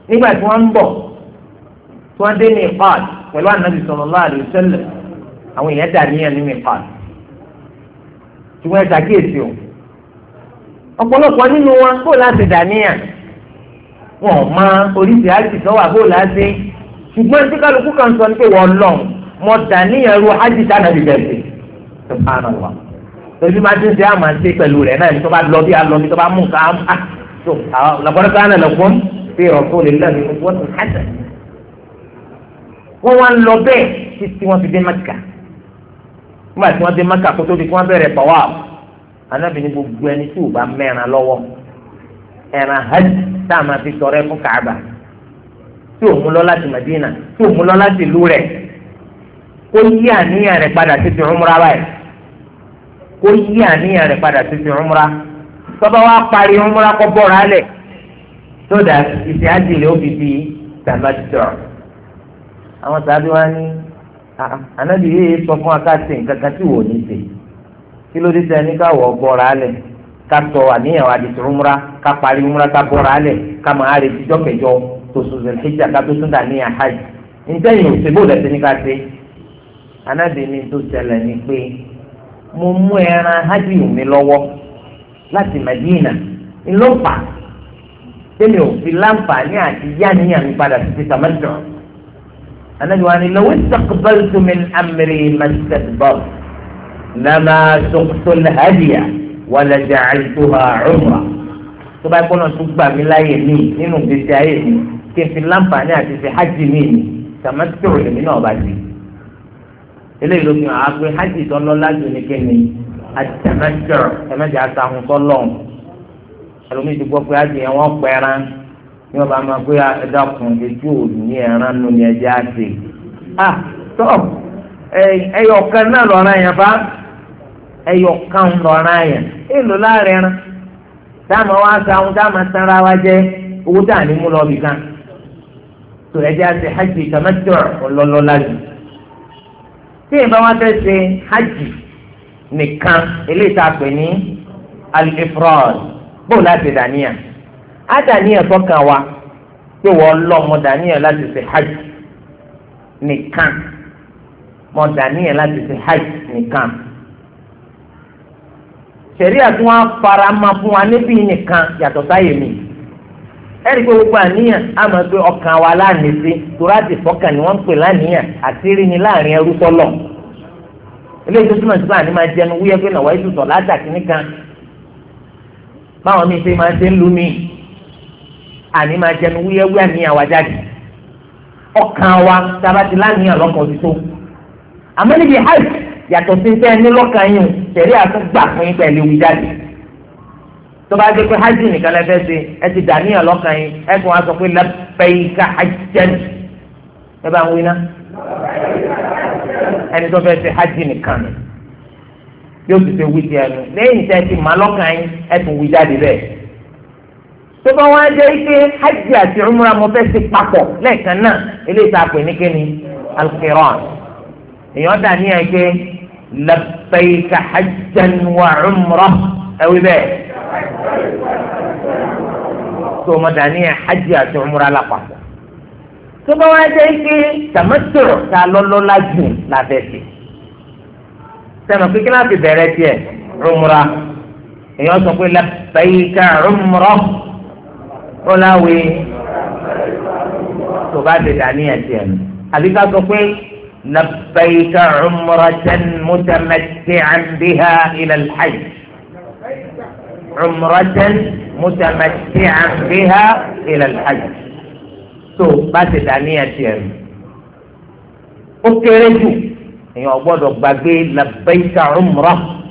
nígbà tí wọ́n ń bọ̀ tí wọ́n dé ní ìpàd pẹ̀lú ànábì sallallahu alaihi wasallam àwọn èèyàn dà níyàn ní ìpàd tí wọ́n ṣàkíyèsí o ọ̀pọ̀lọpọ̀ nínú wọn kó láti dà níyàn wọn ò mọ oríṣi àti sọ́wọ́ àbó láti ṣùgbọ́n tí kálukú kan sọ ní pé wọ́n lọ mọ dà níyàn ru hajj dáná bí bẹ́ẹ̀ sí subhanallah lójú máa ti ń ṣe àmà ṣe pẹ̀lú rẹ̀ náà ní tó bá lọ bí alọ bí tó bá mú nǹkan á tó laqad kana lakum fi rasulillahi uswatun hasanah wọ́n wá ń lọ bẹ́ẹ̀ títí wọ́n fi dé Mẹ́kà nígbà tí wọ́n dé Mẹ́kà kó tó di kí wọ́n bẹ̀rẹ̀ tawaf Ànábì ní gbogbo ẹni tí ò bá mẹ́ran lọ́wọ́ ẹran hajj tá a máa fi tọrẹ fún Kaaba tí ò mú lọ láti Madina tí ò mú lọ láti ìlú rẹ̀ kó yí àníyàn rẹ̀ padà sí ti umra báyìí kó yí àníyàn rẹ̀ padà sí ti umra tọ́ba wa parí umra kọ́ bọ́ra lẹ̀ tó dà ìṣe àjèlè ó fi di tàbátìtọ̀ àwọn sábẹ́ wa ní Ànábì yìí sọ fún akáṣe nǹkan kan tí wò ní ṣe kí ló dé sẹ ní ká wọ bọ́ra lẹ̀ ká tọ àníyàn wa di umra ká parí umra ká bọ́ra lẹ̀ ká máa retí jọ́kẹjọ tó sọ̀rọ̀ ìjà ká tó tún dà ní àhàj níta yìí ò ṣe bó lẹ́sẹ̀ ní ká ṣe Ànábì ní tó ṣẹlẹ̀ ní pé mo mú ẹran hajj mi lọ́wọ́ láti Madina ńlọ́pà tẹ́lẹ̀ òfin láǹfààní àti yáníyàn mi padà sí tamattu Ànábì wa ni law istaqbaltu min amri mastadbartu lama suqtu al-hadiya wa la ja'altuha umra tó bá kọ́nà tó gbà mí láyè mí nínú gbèsè ayé mi kí n fi láǹfààní àti fi hajj mi ni tamattu èmi náà bá di eléyìí ló fi hàn á pé hajj tó lọ́lá jù ní kíni àtẹ̀mẹ́tẹ̀ ẹ̀mẹ́tẹ̀ àtàwọn tó lọ́n ẹlòmíì ti gbọ́ pé hajj yẹn wọ́n pẹ̀ran ní ọba máa pé ẹ̀dàkùn etí òòlù ní ẹ̀rán nù ní ẹ̀jẹ̀ àti à tó ẹ̀yọ̀kan náà lọ́ra yẹn bá ẹ̀yọ̀kan lọ́ra yẹn èèlò láàrin ẹran táàmù wa sáwọn táàmù sanra wa jẹ owó tá à ní mú lọ bìkan tó ẹ̀jẹ̀ àti hajj tẹ̀mẹ́tẹ̀ ọlọ́lọ́lá jù tí ìbá wa fẹ́ ṣe hajj nìkan eléyìí tá a pè ní al-ifrad bóun láti dàníyàn á dàníyàn tọ́kàn wa pé wọ́n lọ mọ dàníyàn láti ṣe hajj nìkan mọ dàníyàn láti ṣe hajj nìkan ṣẹ̀ríà tí wọ́n fara ma fún wa níbí nìkan yàtọ̀ sáyè mi ẹ̀rí pé gbogbo àníyàn á mọ̀ pé ọkàn wa láàánú sí torádì fọ́kàn ni wọ́n ń pè láníyàn àti rí ni láàrin ẹrú sọ́lọ̀ eléyìí tó túmọ̀ sí pé àní máa jẹnu wúyẹ́ pé nàwọ́ ètò sọ̀lá àtàkì nìkan báwọn míì ṣe máa ṣe ń lu mí àní máa jẹnu wúyẹ́ wúyẹ́ àníyàn wa jáde ọkàn wa tábàtì láníyàn lọ́kàn òtítọ́ àmọ́ níbi hajj yàtọ̀ sí sẹ́ ní lọ́kàn yín tẹ̀lé àtúgbà fún yín pẹ̀lú ìwé jáde tó bá dé pé hajj nìkan lẹ́fẹ́ ṣe ẹ ti dàníyàn lọ́kàn yín ẹ kàn wá sọ pé labbayka hajjan ẹ bá ń wí ná ẹni tó fẹ́ ṣe hajj nìkan ni yóò ti ṣe wí ti ẹnu lẹ́yìn tẹ́ ti má lọ́kàn yín ẹ tún wí jáde bẹ́ẹ̀ tó bá wá jẹ́ pé hajj àti umra mo fẹ́ ṣe papọ̀ lẹ́ẹ̀kan náà eléyìí tá a pè ní kíni al-qiran èèyàn dàníyàn pé labbayka hajjan wa umra ẹ wí bẹ́ẹ̀ tó ọmọ dàníyàn hajj àti umra lápapọ̀ tó bá wá jẹ́ pé tamattu ta lọ́lọ́lá jù lábẹ́sẹ̀ sẹ́nu pé kí láti bẹ̀rẹ̀ tiẹ̀ umra èèyàn sọ pé labbayka umra ó láwé tó bá ti dàníyàn tiẹ̀ nù àbí ká sọ pé labbayka umratan mutamatti'an biha ila al-hajj umratan mutamatti'an biha ila al-hajj tó bá ti dàníyàn tiẹ̀ nù ó kéré jù èèyàn gbọ́dọ̀ gbàgbé labbayka umra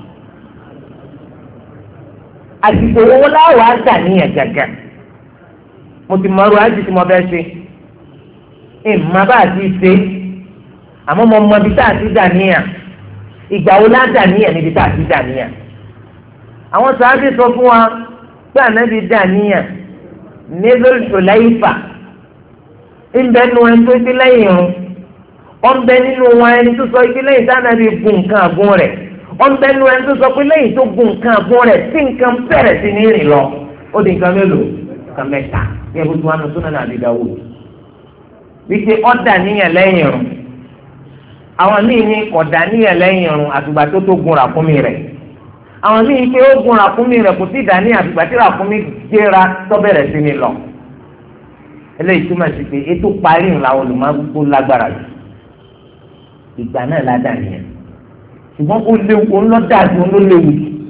àsìkò owó láwàá dàníyàn gàgà mo ti mọ̀rọ̀ àti tí mo bẹ́ ṣe ìmọ̀ bá àti ṣe àmọ́ mo mọ ibi tá a ti dàníyàn ìgbà wo lá dàníyàn níbi tá a ti dàníyàn àwọn sàábì sọ fún wa pé ànábi dàníyàn ní Dhul Hulayfa ńbẹ nu ẹni tó ti lẹ́yìn irun ọ̀nbẹ nínú wọn ẹni tó sọ pé lẹ́yìn tánàbí gun nǹkan àgún rẹ̀ ọ̀nbẹ nínú ẹni tó sọ pé lẹ́yìn tó gun nǹkan àgún rẹ̀ tí nǹkan bẹ̀rẹ̀ sí ní rìn lọ ó di nǹkan mélòó nǹkan mẹ́ta kí ẹbí tí wọn nu Sunan Abi Dawud wípé ọ̀dà níyàn lẹ́yìn irun àwọn míì ní ọ̀dà níyàn lẹ́yìn irun àtùgbà tó tó gun ràkúnmí rẹ̀ àwọn míì pé ó gun ràkúnmí rẹ̀ kò sí ìdání àtùgbà tí ràkúnmí gbéra tó bẹ̀rẹ̀ sí ni lọ eléyìí túmọ̀ sí pé ètò parí ńlá olùmọ̀gbó lágbára jù ìgbà náà ládàá nìyẹn ṣùgbọ́n ó léwu ó ń lọ dáàbò ó ń lọ léwu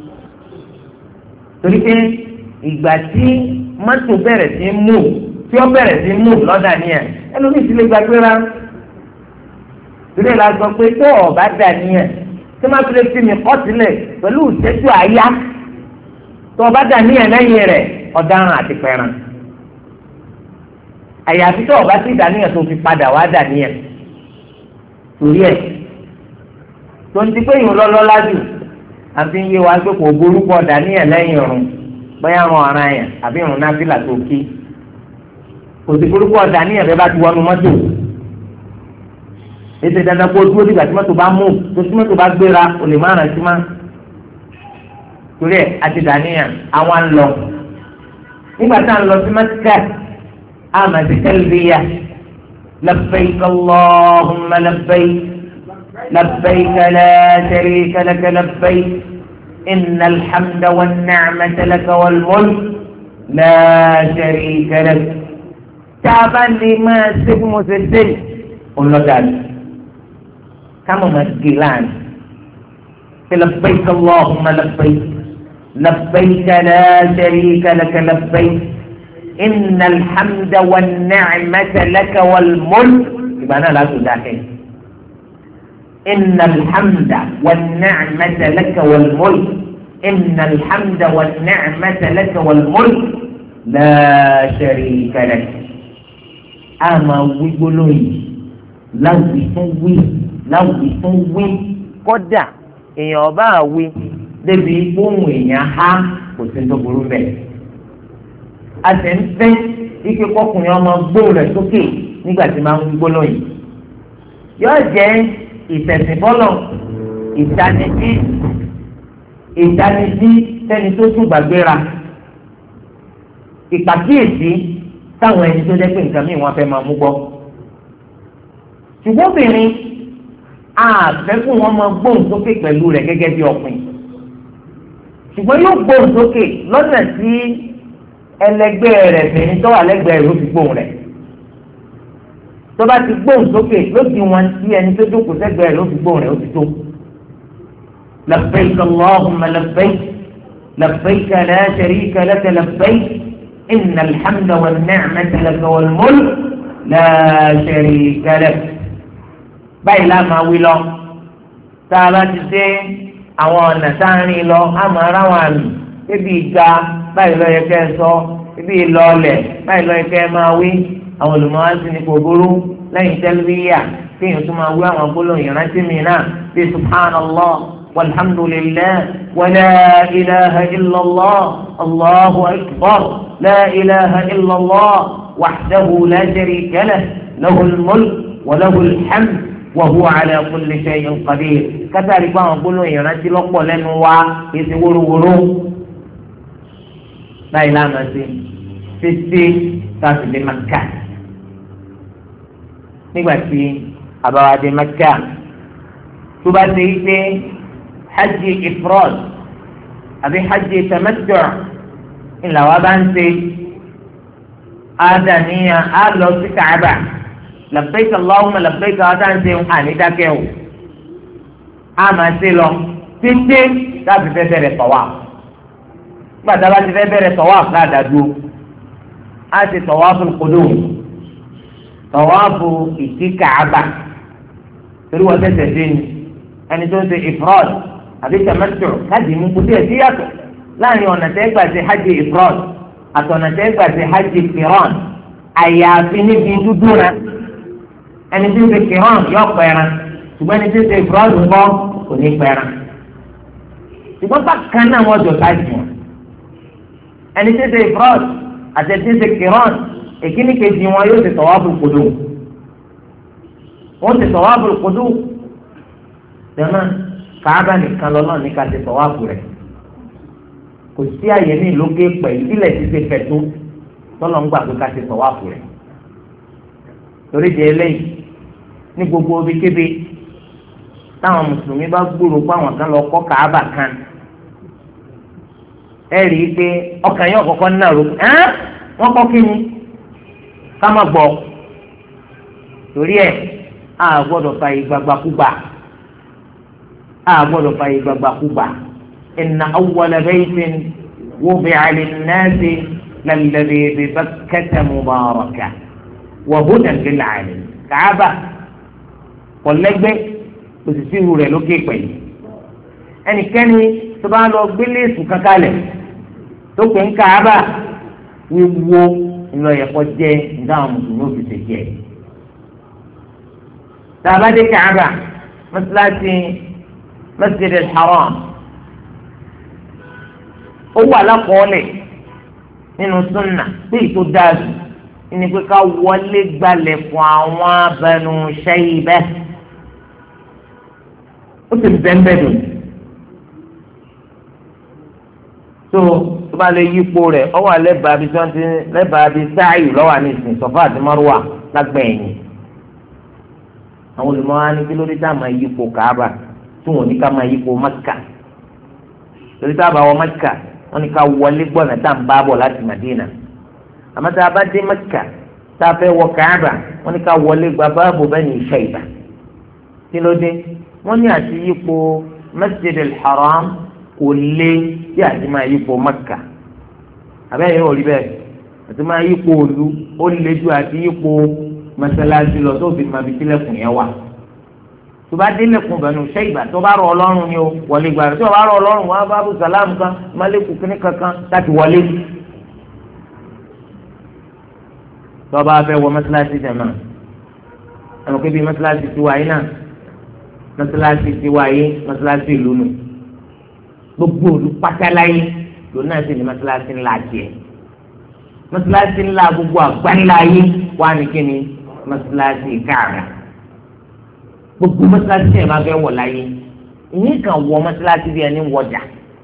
torí pé ìgbà tí mọ́tò bẹ̀rẹ̀ sí mú tí ó bẹ̀rẹ̀ sí mú lọ́dà nìyẹn ẹlòmíì ti lè gbàgbéra torí ẹ̀ la sọ pé tó ọ̀bá dà nìyẹn tí wọ́n ti lè fi mi kọ́ sílẹ̀ pẹ̀lú ìṣẹ́jú àyá tó ọ̀bá dà nìyẹn lẹ́yìn rẹ̀ ọ̀daràn àti pẹ̀ràn àyàfi tó ọ̀bá sí ìdàníyàn tó fi padà wá dà nìyẹn torí ẹ̀ tó ń ti pé ìhùn lọ́lọ́lá jù àfi ń yé wa pé kò borúkọ dà nìyẹn lẹ́yìn ọ̀run bóyá ràn ara yẹn àbí ìrùn náfìlà tó kí kò sí burúkú ọ̀dà ní ẹ̀rẹ́ bá ti wọnú mọ́tò ètò ìdáná kó dúró dìgbà tí mọ́tò bá mú tó tí mọ́tò bá gbéra ò lè má ràn sí má torí ẹ̀ àti dàníyàn àwọn ń lọ nígbà tá à ń lọ sí Mẹ́kà àmà ti talbiya labbayk Allahumma labbayk labbayk la sharika laka labbayk. إن الحمد والنعمة لك والملك لا شريك لك تابا لما سبم سلسل قل له ذلك كما مسجلان لبيك اللهم لبيك لبيك لا شريك لك لبيك إن الحمد والنعمة لك والملك يبقى أنا لا تداخل إن الحمد والنعمة لك والملك إن الحمد والنعمة لك والملك لا شريك لك أما ويقولون لو يسوي لو يسوي kódà èèyàn bá wí débi ohun èèyàn há kò sí tó burú bẹ́ẹ̀ a sì ń fẹ́ ike kọkùnrin ọmọ gbóhùn rẹ̀ sókè nígbà tí máa ń gbóná yìí yóò jẹ́ ìtẹ̀sìnbọ́lọ̀ ìdánijí ìdánijí sẹ́ni tó tún gbàgbéra ìpàkíyèsí táwọn ẹni tó jẹ́ pé nǹkan míì wọ́n fẹ́ máa mú gbọ́. ṣùgbọ́n obìnrin àfẹ́kùn wọn máa gbóhùn sókè pẹ̀lú rẹ̀ gẹ́gẹ́ bí ọkùnrin ṣùgbọ́n yóò gbóhùn sókè lọ́nà tí ẹlẹgbẹ́ rẹ̀ bìnrin tó wà lẹ́gbẹ̀ẹ́ rẹ̀ ó fi gbóhùn rẹ̀ tó bá ti gbóhùn sókè ló di wọn tí ẹni tó jókòó sẹ́gbẹ̀ẹ́ rẹ̀ ó fi gbóhùn rẹ̀ ó ti tó. labbayk Allahumma labbayk labbayk la sharika laka labbayk inna alhamda wan ni'mata laka wal mulk la sharika lak. báyìí la máa wí lọ tá a bá ti dé àwọn ọ̀nà tá a rìn lọ àmọ́ ara wọn àmì ebi ìga báyìí lọ yẹ kẹ́ ẹ sọ ebi ìlọọlẹ̀ báyìí lọ yẹ kẹ́ ẹ máa wí àwọn olùmọ̀wá sí ní kòkòrò lẹ́yìn tẹ́lifíyà kéèyàn tó máa wí àwọn gbólóhùn ìrántí mi náà bí subhanallah walhamdulillah wala ilaha illallah allahu akbar la ilaha illallah wahdahu la sharika lah lahul mulk wa lahul hamd wa huwa ala kulli shay'in qadir kátàrí pé àwọn gbólóhùn ìrántí lọ́pọ̀ lẹ́nu wa kì í ṣe wóróworó báyìí lánàá sí títí káfíńdé Mẹ́kà nígbàtí àbáwádé Mẹ́kà tó bá ṣe pé hajj ifrad àbí hajj tamattu' ńlá wa bá ń ṣe àdàníyàn á lọ sí Káàbà labbaik Allahumma labbaik àdá ń ṣe ànídákẹ́ o á máa ṣe lọ títí láti fẹ́ bẹ̀rẹ̀ tawaf gbàdá bá ti fẹ́ bẹ̀rẹ̀ tawaf àdàdúró á ti tawaful qudum tọwaafu ìtì Káàbà torí wọn tẹsẹ̀ dé ni ẹni tó ń ṣe ifrad àbí tamattu káàdì mú kó díẹ̀ sí yàtọ̀ láàrin ọ̀nà tẹ́ gbà ṣe hajj ifrad àti ọ̀nà tẹ́ gbà ṣe hajj qiran àyàfi níbi dúdú rẹ ẹni tí ń ṣe qiran yọ pẹ̀ràn ṣùgbọ́n ẹni tí ń ṣe ifrad ń bọ́ kò ní pẹ̀ràn ṣùgbọ́n bákan náà wọ́n jọ sáàjì wọn ẹni tí ń ṣe ifrad àti ẹni tí ń ṣe qiran èkíní kejì wọn yóò ti tawaful qudum wọ́n ti tawaful qudum jẹ́mọ́ Káàbà nìkan lọ́nà ní ká ti tawafu rẹ̀ kò sí àyè ní ìlógé pẹ̀lú ilẹ̀ tí ṣe fẹ̀ tó tọ́lọ̀ ń gbà pé ká ṣe tọ̀wáàfù rẹ̀ torí di eléyìí ní gbogbo ibikíbi táwọn mùsùlùmí bá gbúrò pé àwọn kan lọ kọ́ Káàbà kan ẹ rí i pé ọkàn yóò kọ́kọ́ náà rò ẹ́ wọ́n kọ́ kí ni ká má gbọ́ torí ẹ̀ a gbọ́dọ̀ fa ìgbàgbàkúgbà a gbọ́dọ̀ fa ìgbàgbàkúgbà inna awwala baytin wudi'a lin-nasi lalladhi bi Bakkata mubarakan wa hudan lil-'alamin Káàbà kọ̀lẹ́gbẹ́ òsìsì ìhù rẹ̀ lókè pẹ̀lú ẹnikẹ́ni tó bá lọ gbélé èsù kankalẹ̀ tó pè ń Káàbà wíwo ńlọ yẹpọ̀ jẹ́ nígbàwọn mùsùlùmí òfìsè jẹ́ tàbá dé Káàbà mọ́sálásí Masjid al-Haram ó wà lákọọ́lẹ̀ nínú súnà pé ètò dáàbò ní pé ká wọlé gbalẹ̀ fún àwọn Banu Shaybah ó sì ń bẹ́ẹ̀ bẹ́ẹ̀ dùn tó tó bá lè yípo rẹ̀ ọ wà lẹ́bàá bí sọ́ńtì lẹ́bàá bí sáàyù lọ́wọ́ àní ìsìn Sọ̀fà àti Márùwà lágbẹ̀ẹ́yìn àwọn olùmọ̀ọ́ ní kí ló dé tá a máa yípo Káàbà tí wọn ò ní ká máa yípo Mẹ́kà torí tá a bá wọ Mẹ́kà wọn ní ká wọlé gbọ́nà tá à ń bá bọ̀ láti Màdínà àmọ́ tá a bá dé Mẹ́kà tá a fẹ́ wọ Káàbà wọn ní ká wọlé gba báàbò Bani Shayba kí ló dé wọn ní àti yípo Masjid al-Haram kò lé bí àti máa yípo Mẹ́kà àbẹ́yẹ ò rí bẹ́ẹ̀ àti máa yípo òlu ó lé ju àti yípo mọ́sálásí lọ tó fi máa fi sílẹ̀kùn yẹn wà tó bá délẹ̀kùn Banu Shayba tó bá rọ ọlọ́run ni ó wọlé gbàrà tó bá rọ ọlọ́run wọn bá bú sàlámù kan málẹ́kù kíní kankan láti wọlé tó bá fẹ́ wọ mọ́sálásí jẹ̀ náà ẹ̀mọ́ kébi mọ́sálásí ti wáyé náà mọ́sálásí ti wáyé mọ́sálásí ìlú nù gbogbo olú pátáláyé lòun náà sì ní mọ́sálásí ńlá tiẹ̀ mọ́sálásí ńlá gbogbo àgbáńláyé wà ní kíni mọ́sálásí Káàbà gbogbo mọ́sálásí ẹ̀ máa fẹ́ wọ̀ láyé ìyẹn kan wọ mọ́sálásí bí ẹni wọjà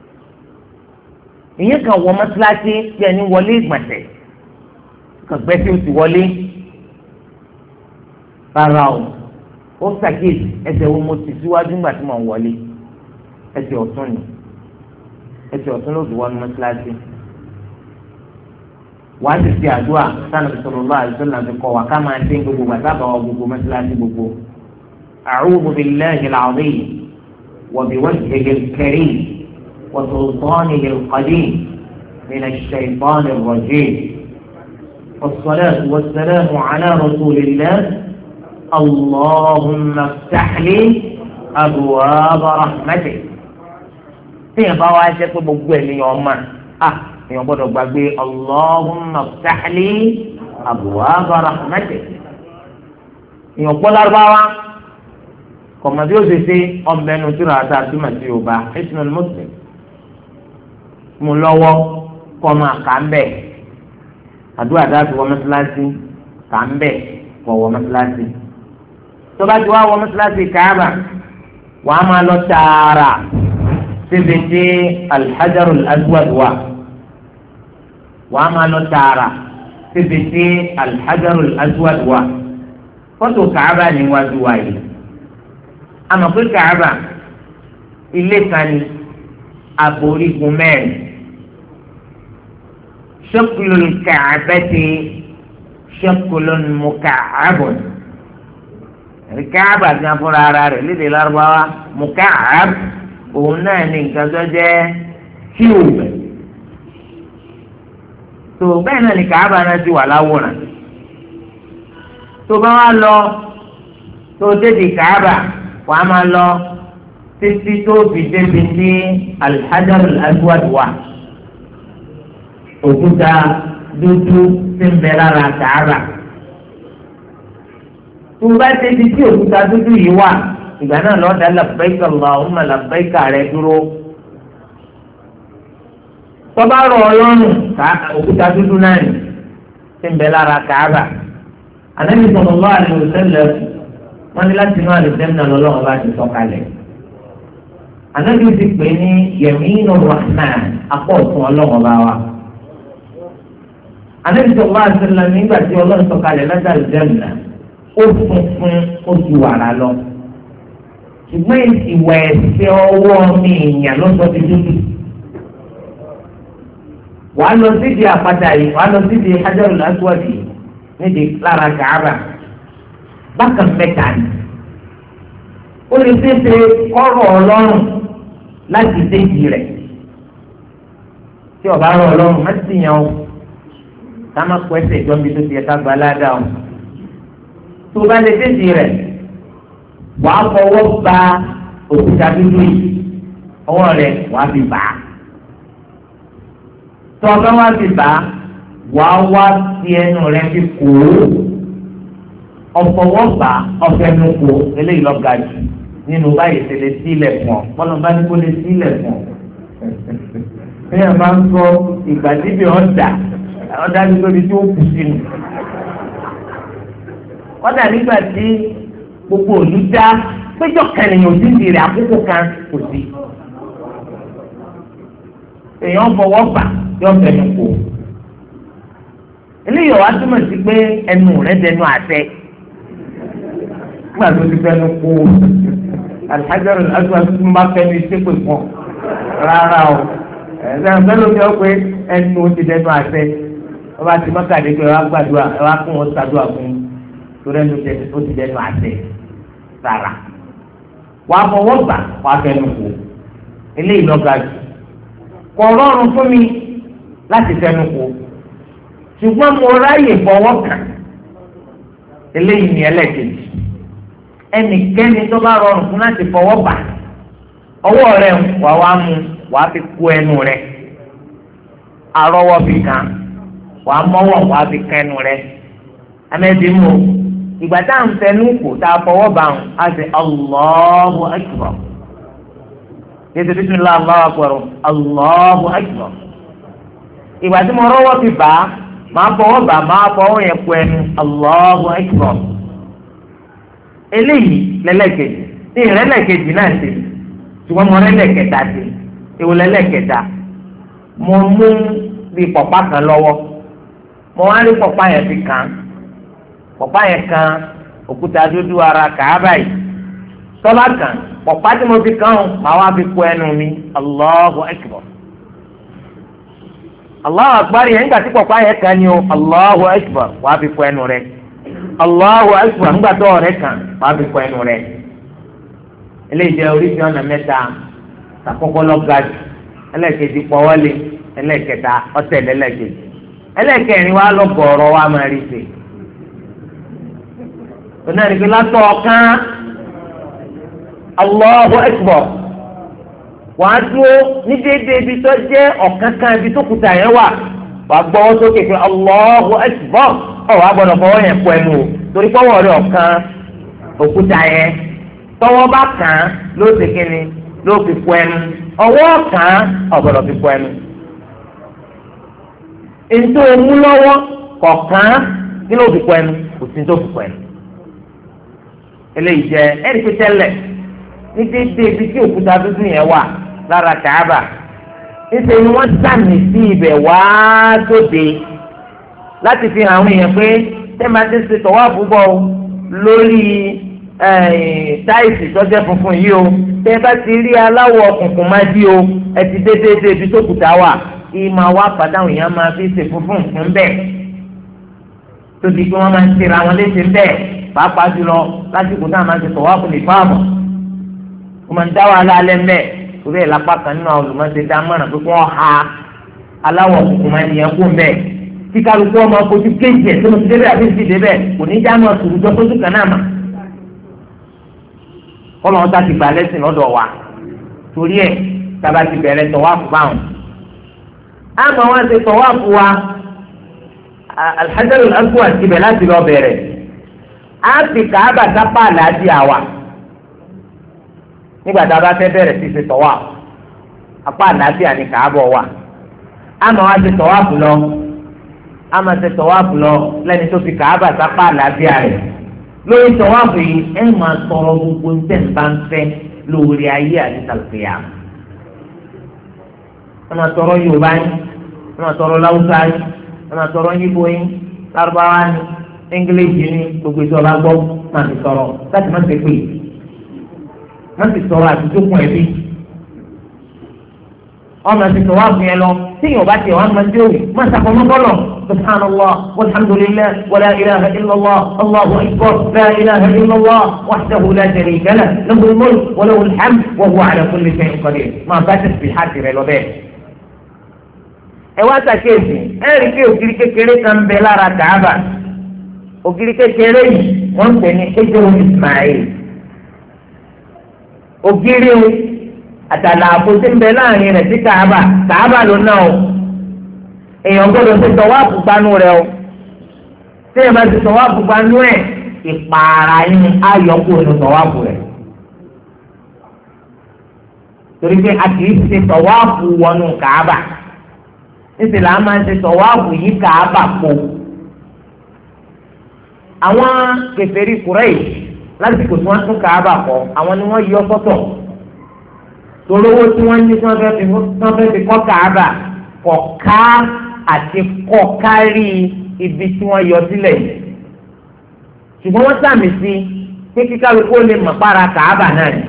ìyẹn kan wọ mọ́sálásí bí ẹni wọlé ìgbọ̀nsẹ̀ kàgbẹ́ tí o ti wọlé rárá o ó ṣàkíyèsí ẹsẹ̀ wo mo ti síwájú nígbà tí mo ń wọlé ẹsẹ̀ ọ̀tún ni ẹsẹ̀ ọ̀tún ló fi wọnú mọ́sálásí wàá ti fi àdúrà sanabi sallallahu alaihi wasallam ti kọ́ wa ká máa dé gbogbo gbàtà bá wa gbogbo mọ́sálásí gbogbo. a'udhu billahi al-azim wa biwajhihi al-karim wa sultanihi al-qadim min ash-shaytani ar-rajim was-salatu was-salamu ala rasulillah allahumma iftah li abwaba rahmatik. tíyẹn bá wá jẹ́ pé gbogbo ènìyàn ọmọ ah èèyàn gbọ́dọ̀ gbàgbé allahumma iftah li abwaba rahmatik. èèyàn gbọ́ lárúbáwá kọ̀mọ̀dé ó ṣe ṣe ọ̀bẹ̀nu tíra àti àtúmọ̀ sí yorùbá Hisnul Muslim mú lọ́wọ́ kọ́ máa kà ń bẹ̀ àdúrà dáàbò wọ mọ́sálásí kà ń bẹ̀ kọ́ wọ mọ́sálásí tó bá ti wá wọ mọ́sálásí Káàbà wàá máa lọ tààrà síbi tí al-Hajarul Aswad wà wàá máa lọ tààrà síbi tí al-Hajarul Aswad wà fọ́tò Káàbà ní wájú wa yìí àmọ́ pé Káàbà ilé kan ní àbórígun mẹ́rin shaklul Ka'bati shaklun muka'abun Káàbà gan fúnra ara rẹ̀ lédè Lárúbáwá muka'ab òun náà ní nǹkan tó jẹ́ kíwù tó bẹ́ẹ̀ náà ní Káàbà náà ti wà láwòrán tó bá wá lọ tó débi Káàbà wà á máa lọ títí tó fi débi ní al-Hajarul Aswad wà òkúta dúdú tí ń bẹ lára Káàbà tó bá débi tí òkúta dúdú yìí wà ìgbà náà lọ́ọ́ dá labbaika Allahumma labbaika rẹ̀ dúró tọ́ba rọ̀ ọlọ́run ká òkúta dúdú náà ní tí ń bẹ lára Káàbà Ànábì sallallahu alaihi wasallam wọ́n ní láti inú àlùjànnà lọ́lọ́run bá ti sọ̀kalẹ̀ Ànábì ti pè ní Yaminur Rahman apọ̀ ọ̀tún ọlọ́run bá wa Ànábì sallallahu alaihi wasallam nígbà tí Ọlọ́run sọ̀kalẹ̀ láti àlùjánnà ó funfun ó ju wàrà lọ ṣùgbọ́n ìwà ẹ̀ṣẹ̀ ọwọ́ mi ìyàn ló sọ ti dúdú. wàá lọ sídìí àpáta yìí wàá lọ sídìí Hajarul Aswad yìí nídìí lára Kaaba bákan mẹ́ta ni ó lè ṣeéṣe kọ́rọ̀ Ọlọ́run láti déjì rẹ̀ tí ọba rọ Ọlọ́run má ti yàn ó ká má kó ẹsẹ̀ ìjọba tó ti yẹ ká gba aládàá o tó bá lè déjì rẹ̀ wàá fọwọ́ ba òkúta dúdú yìí ọwọ́ rẹ̀ wàá fi bà á tó ọba wàá fi bà á wàá wá sí ẹnu rẹ̀ fi kó ọfọwọ́ bà ọfẹnu kó eléyìí lọ ga jù nínú báyìí ṣe lè sílẹ̀ fún ọ bọ́lá bá ní kó lè sílẹ̀ fún ọ. ẹ̀yà máa ń sọ ìgbà síbi ọ̀dà ọ̀dà nítorí tí ó kù sínú. ọ̀dà nígbà tí gbogbo òní dá péjọ kẹrìnyìn òsì ń dirẹ̀ àkókò kan kò sí. èèyàn fọwọ́ bà yọ fẹnu kó. eléyìí wàá túmọ̀ sí pé ẹnu rẹ̀ dẹnu àtẹ. nígbà tó ti fẹnu kó Al-Hajarul Aswad tó ń bá fẹnu iṣẹ́ pè fún ọ rárá o ẹ̀sán fẹ́lẹ́ omi ọ pé ẹnu ti dẹnu àtẹ ọba ti mọ́kàdé pé wàá gbàdúrà wàá kún wọn ṣàdúrà fún torí ẹnu ó ti dẹnu àtẹ rárá wàá fọwọ́ gbà wàá fẹnu kó eléyìí lọ́gà jù kò rọrùn fún mi láti fẹnu kó ṣùgbọ́n mo ráyè fọwọ́ kàn eléyìí ní ẹlẹ́kejì ẹnikẹ́ni tó bá rọrùn fún láti fọwọ́ bà ọwọ́ rẹ̀ wà wá mú wàá fi kó ẹnu rẹ̀ arọ́wọ́ fi kàn wàá mọ́wọ́ wàá fi kàn ẹnu rẹ̀ amẹ́bí mu ìgbà tá à ń fẹnu kò tá a fọwọ́ bà ń á sì Allahu Akbar yẹtù bismillah Allahu Akbar Allahu Akbar ìgbà tí mo rọ́wọ́ fi bà á máa fọwọ́ bà máa fọwọ́ yẹn kó ẹnu Allahu Akbar eléyìí lẹ́lẹ́kejì ní ìrẹ́lẹ́kejì náà ṣe ṣùgbọ́n mo rẹ́lẹ́kẹta ṣe ìwò lẹ́lẹ́kẹta mo mú bí pọ̀pá kan lọ́wọ́ mo wá rí pọ̀pá yẹn fi kàn pọ̀pá yẹn kan òkúta dúdú ara Kàábà yìí tọ́lá kan pọ̀pá tí mo fi kàn ó máa wá fi kó ẹnu mi Allahu Akbar Allahu Akbar yẹn nígbà tí pọ̀pá yẹn kan ni o Allahu Akbar wàá fi kó ẹnu rẹ̀ Allahu Akbar nígbà tó ọ̀rẹ́ kan wàá fi kọ ẹnu rẹ̀ eléyìí jẹ́ oríṣi ọ̀nà mẹ́ta àkọ́kọ́ lọ́gàdì ẹlẹ́ẹ̀kejì pọ̀wọ́lé ẹlẹ́ẹ̀kẹta ọ̀tẹ̀ lẹ́lẹ́kejì ẹlẹ́ẹ̀kẹrin wàá lọ́gọ̀ọ̀rọ̀ wàá máa rí ṣe. onáríkì látọ̀ ọ̀kan Allahu Akbar wàá dúró ní déédéé ibi tó jẹ́ ọ̀kan kan ibi tó kùtà yẹn wà wàá gbọ́wọ́ sókè pé Allahu Akbar ọwọ́ agbọ́dọ̀ fọwọ́ yẹn kọ ẹnu o torí pọ́wọ́ rẹ̀ ọ̀kan òkúta yẹn tọwọ́ bá kàn án ló ti kíni ló fi kọ ẹnu ọwọ́ kàn án ọ̀gbọ́dọ̀ fi kọ ẹnu. ètò òmú lọ́wọ́ kọ̀ọ̀kan kí ló fi kọ ẹnu kò sí tó fi kọ ẹnu. eléyìí jẹ ẹ̀rí pé tẹ́lẹ̀ ní déédéé ibi tí òkúta dúdú yẹn wà lára Kàábà níṣẹ́ ni wọ́n sàmì sí ibẹ̀ wá sóde láti fi hàn àwọn èèyàn pé tẹ́mátì ṣe tọ́wọ́ àbúbọ̀ lórí táìsì tọ́jẹ́ funfun yìí o tẹ́ bá ti rí aláwọ̀ ọkùnkùn máa dí o ẹ ti dé déédé ibi tó kùtà wà ìmọ̀ wá pàdánù èèyàn máa fi ṣe funfun fún bẹ́ẹ̀ tó di pé wọ́n máa ń ṣera wọn léṣe bẹ́ẹ̀ pàápàá jùlọ lásìkò náà máa ń ṣe tọ́wọ́ àbúlé fáàmù wọ́n máa ń dá wàhálà alẹ́ mbẹ́ torí ẹ̀ lápá kan nínú àwọn olùmọ̀ọ́sẹ̀ dá mọ́ràn pé wọ́n ha aláwọ̀ ọkùnkùn máa ń yẹn kú mbẹ́ tí kálukú ọmọ kojú kéjì ẹ̀ tó mo ti débẹ̀ àbí ti débẹ̀ kò ní já máa sùrù jọ sójú kan náà mà. kọ́lọ̀ wọn ta ti gbà lẹ́sìn lọ́dọ̀ wa torí ẹ̀ tába ti bẹ̀rẹ̀ tọ̀wáàfù báwọn. àmọ́ wọn ti tọ̀wáàfù wa Al-Hajarul Aswad tibẹ̀ láti lọ bẹ̀rẹ̀ á fi Kàábà sápá àlàájì àwà nígbà tá a bá fẹ́ bẹ̀rẹ̀ sí ti tọ̀wáàfù apá àlàájì àní Kàábà wà àmọ́ wọn ti tọ̀wáàfù lọ ama ṣe tọwáàfù lọ lẹ́ni tó fi Kàábà sápá àlàáfíà rẹ̀ lórí tọwáàfù yìí ẹ máa tọrọ gbogbo ntẹ̀ nbà ń fẹ́ lórí ayé àti tàlùfẹ́yà ẹ máa tọrọ Yorùbá yín ẹ máa tọrọ Láwùsá yín ẹ máa sọ̀rọ̀ yíbo yín lárúbáwá ní English ní gbogbo ìjọba gbọ́ máa ti sọ̀rọ̀ láti má ti pè má ti sọ̀rọ̀ àti tó kún ẹbí ọmọ ti sọ̀rọ̀ àbùn yẹn lọ tí yóò bá tiẹ̀ wá máa dé òwe má sàkóso bọ́lọ̀ subhanallah walhamdulillah wala ilaha illallah allahu akbar la ilaha illallah wahdahu la sharika lahu lahul mulk wa lahul hamd wa huwa ala kulli shay'in qadir máa bá tẹ̀sí hàtì rẹ lọ bẹ́ẹ̀. ẹ wá sàkéèsì ẹ rí i pé ògiri kékeré kan bẹ lára Kaaba ògiri kékeré yìí wọ́n ń pè ní ejò Ismail ògiri àtàlà àbòsí ń bẹ láàrin rẹ̀ sí Kaaba Kaaba ló ná o èèyàn gbọ́dọ̀ ti sọ wá àbùgbánú rẹ̀ o tí èèyàn bá ti sọ wá àbùgbánú ẹ̀ ìpààrà yín ayọ̀kú ní sọ wá àbù rẹ̀ torí pé a kì í ṣe sọ wá àbù wọnú Kaaba níṣẹ́ là á máa ń ṣe sọ wá àbù yí Kaaba po àwọn kèfèrí Kùráìṣì lásìkò tí wọ́n tún Kaaba kọ́ àwọn ni wọ́n yọ sọ́tọ̀ tolówó tí wọ́n ní tí wọ́n fẹ́ fi wọ́n fẹ́ fi kọ́ Kaaba kọ̀ọ̀ká àti kọ̀ọ̀kárí ibi tí wọ́n yọ sílẹ̀ yìí ṣùgbọ́n wọ́n sàmì sí pé kíkálukú lè mọ̀ para Kaaba náà ni.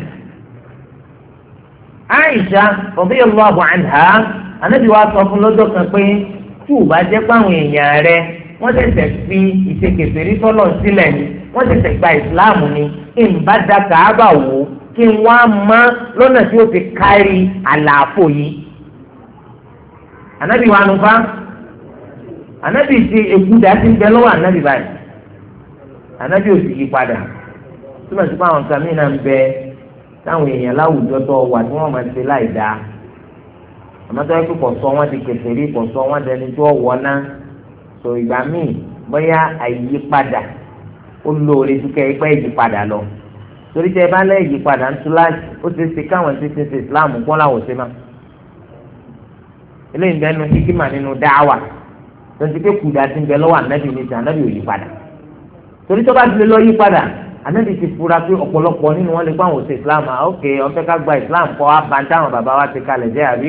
Aisha radiyallahu anha Ànábì wa sọ fún lọ́jọ́ kan pé tí ò bá jẹ́ páwọn èèyàn rẹ̀ wọ́n tẹ̀sẹ̀ fi ìṣekèfèrí sọ́lọ̀ sílẹ̀ ni wọ́n tẹ̀sẹ̀ gba ìsìláàmù ni ìbá da Kaaba wò kí n wá má lọ́nà tí ó fi kárí àlàáfò yìí. Ànábì wa nu fa Ànábì ti èkúdà ti ń bẹ lọ́wọ́ Ànábì báyìí Ànábì ò sì yí padà túmọ̀ sí pé àwọn nǹkan mìíràn ń bẹ táwọn èèyàn láwùjọ tó wà tí wọ́n máa ṣe láì dáa àmọ́ tó yẹ kó kò sọ wọ́n di kèfèrí kò sọ wọ́n dẹni tó wọ̀ náà so ìgbà míì bóyá àyípadà ó lóore dúkẹ́ ipá ìyípadà lọ torí tẹ bá lẹ́ ìyípadà ń tún láti ó ti ṣe káwọn ti ṣe ṣe Islam kọ́ làwọn ṣe máa eléyìí bẹ́ẹ̀ nu hikima nínú dáwà tó ti ké kùdà ti ń bẹ lọ́wọ́ ànábì ní ti ànábì ò yí padà torí tó bá ti lè lọ yí padà ànábì ti fura pé ọ̀pọ̀lọpọ̀ nínú wọn lè gbọ́ àwọn ṣe Islam à ókè ọ̀fẹ́ ká gba Islam kọ́ abàntàwọn bàbá wa ti kalẹ̀ jẹ́ àbí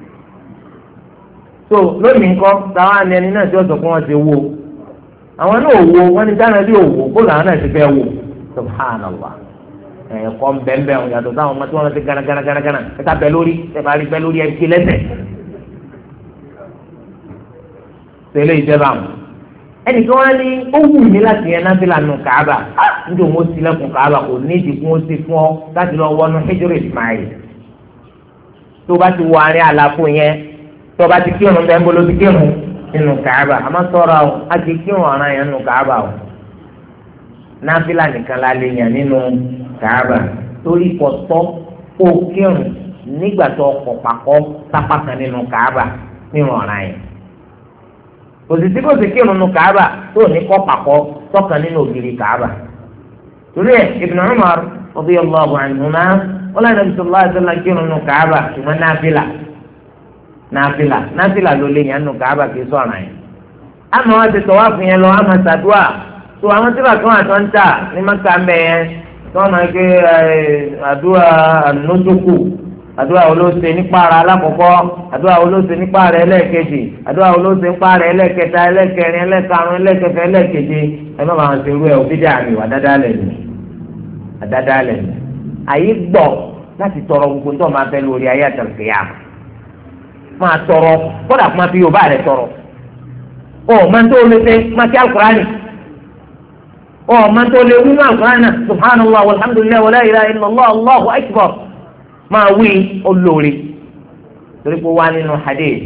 so lónìí nǹkan táwọn àni ẹni náà tí wọ́n sọ fún wọn ti wo àwọn náà wo wọ́n ní dáná bí òwò bó làwọn náà ti fẹ́ wo subhanallah ẹ̀kọ́ bẹ́ẹ̀nbẹ́ẹ̀ yàtọ̀ sáwọn ọmọ tí wọ́n ti gánà gánà gánà gánà ẹ̀ka bẹ́ẹ̀ lórí ẹ̀ka rí bẹ́ẹ̀ lórí ẹ̀kí lẹ́sẹ̀ tẹ́lẹ̀ ìjẹba àwọn ẹnìkan wọn ní ó wù mí láti yẹn náà fi lànà Kaaba níbi òun ó tilẹ̀kùn Kaaba kò ní ìdí fún ó ti fún ọ láti lọ wọnú Hijr Ismail tó bá ti wọ àárín àlàfo yẹn tó bá ti kírun bẹ́ẹ̀ ń bolo ti kírun nínú Kaaba àmọ́ sọ̀rọ̀ àwọn a ti kírun ọ̀ràn yẹn nínú Kaaba o náfìlà nìkan la lè yàn nínú Kaaba torí pọ̀tọ́ kó kírun nígbà tó ọkọ̀ pàkọ́ sápá kan nínú Kaaba nínú ọ̀ràn yẹn òsìsí kò sí kírun nínú Kaaba tó ní kọ́ pàkọ́ sọ́kàn nínú ògiri Kaaba torí ẹ̀ Ibn Umar radiyallahu anhuma wọ́n lẹ́nu Nabi sallallahu alaihi wasallam kírun nínú Kaaba ṣùgbọ́n náfìlà náfìlà náfìlà ló lè yàn nínú Kaaba kì í sọ̀ràn yẹn àmọ́ wọn ti tọ́wọ́ fún yẹn lọ àmọ́ sàdúà tó àwọn tí bàtà wọn àtọ́ ń tà ní mọ́tà ń bẹ̀ yẹn tí wọ́n máa gbé àdúrà ànójókù àdúrà olóòsè nípa ara alákọ̀ọ́kọ́ àdúrà olóòsè nípa ara ẹlẹ́ẹ̀kejì àdúrà olóòsè nípa ara ẹlẹ́ẹ̀kẹta ẹlẹ́ẹ̀kẹrin ẹlẹ́ẹ̀karùn ẹlẹ́ẹ̀kẹfẹ ẹlẹ́ẹ̀keje ẹ má máa ṣe irú ẹ òbí dà mí wà dáadáa lẹ̀ ní àdáadáa lẹ̀ ní. àyè gbọ́ láti tọrọ gbogbo tó máa fẹ́ lórí ayé àtàlùkìyà máa tọrọ kódà kó máa fi Yorùbá rẹ tọrọ ọ máa ń tó lé ṣe máa ti Al-Qur'ani ọ máa ń tó lé wí máa Al-Qur'ani subhanallah walhamdulillah wala ilaha illallah allahu akbar máa wí olóore torí pé wá nínú hadith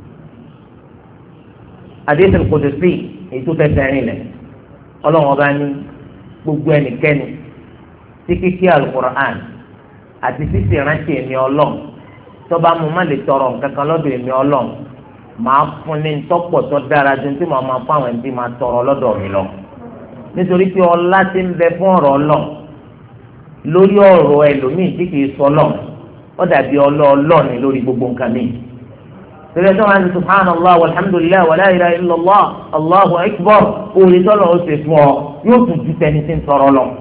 hadith al-Qudsi èyí tó fẹsẹ̀ rìn lẹ̀ ọlọ́run ọba ní gbogbo ẹnikẹ́ni tí kíkí al-Qur'an àti títí ìrántí èmi ọlọ́run tọ́ba mo má lè tọrọ nǹkan kan lọ́dọ̀ èmi ọlọ́run máa fún ní tọ́pọ̀ tó dára ju tí màá máa fún àwọn ẹni tí máa tọrọ lọ́dọ̀ mi lọ nítorí pé ọlá ti ń bẹ fún ọ̀rọ̀ ọlọ́run lórí ọ̀rọ̀ ẹlòmíì tí kìí sọ lọ́n ó dàbí ọlọ́ọ̀lọ́ọ̀ni lórí gbogbo nǹkan mi. Tẹ̀lé tó máa ń subhanallah walhamdulillah wala ilaha illallah allahu akbar orí tọ́lọ̀ ó ṣe fún ọ yóò tún ju tẹni tí ń sọ̀rọ̀ lọ.